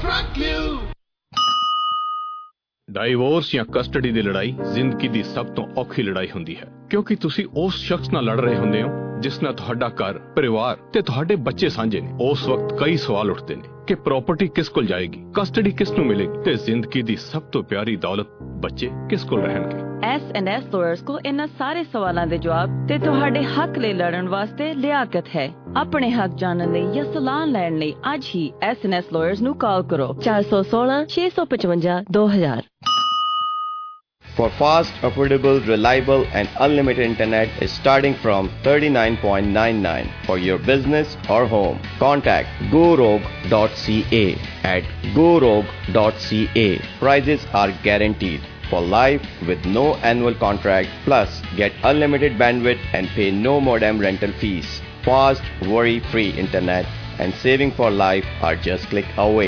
Divorce ਜਾਂ ਕਸਟਡੀ ਦੀ ਲੜਾਈ ਜ਼ਿੰਦਗੀ ਦੀ ਸਭ ਤੋਂ ਔਖੀ ਲੜਾਈ ਹੁੰਦੀ ਹੈ, ਕਿਉਂਕਿ ਤੁਸੀਂ ਉਸ ਸ਼ਖਸ ਨਾਲ ਲੜ ਰਹੇ ਹੁੰਦੇ ਹੋ ਜਿਸ ਨਾਲ ਤੁਹਾਡਾ ਘਰ, ਪਰਿਵਾਰ ਤੇ ਤੁਹਾਡੇ ਬੱਚੇ ਸਾਂਝੇ ਨੇ। ਉਸ ਵਕਤ ਕਈ ਸਵਾਲ ਉੱਠਦੇ ਨੇ ਕਿ ਪ੍ਰਾਪਰਟੀ ਕਿਸ ਕੋਲ ਜਾਏਗੀ, ਕਸਟਡੀ ਕਿਸ ਨੂੰ ਮਿਲੇਗੀ ਤੇ ਜ਼ਿੰਦਗੀ ਦੀ ਸਭ ਤੋਂ ਪਿਆਰੀ ਦੌਲਤ ਬੱਚੇ ਕਿਸ ਕੋਲ ਰਹਿਣਗੇ।
S&S lawyers ਕੋਲ ਇਹਨਾਂ ਸਾਰੇ ਸਵਾਲਾਂ ਦੇ ਜਵਾਬ ਤੇ ਤੁਹਾਡੇ ਹੱਕ ਲਈ ਲੜਨ ਵਾਸਤੇ ਲਿਆਕਤ ਹੈ। ਆਪਣੇ ਹੱਕ ਜਾਣਨ ਲਈ ਜਾਂ ਸਲਾਹ ਲੈਣ ਲਈ ਅੱਜ ਹੀ S&S lawyers ਨੂੰ ਕਾਲ ਕਰੋ 416-655-2000।
For fast, affordable, reliable and unlimited internet is starting from $39.99 for your business or home. Contact gorogue.ca at gorogue.ca. Prices are guaranteed for life with no annual contract, plus get unlimited bandwidth and pay no modem rental fees. Fast, worry-free internet and saving for life are just click away.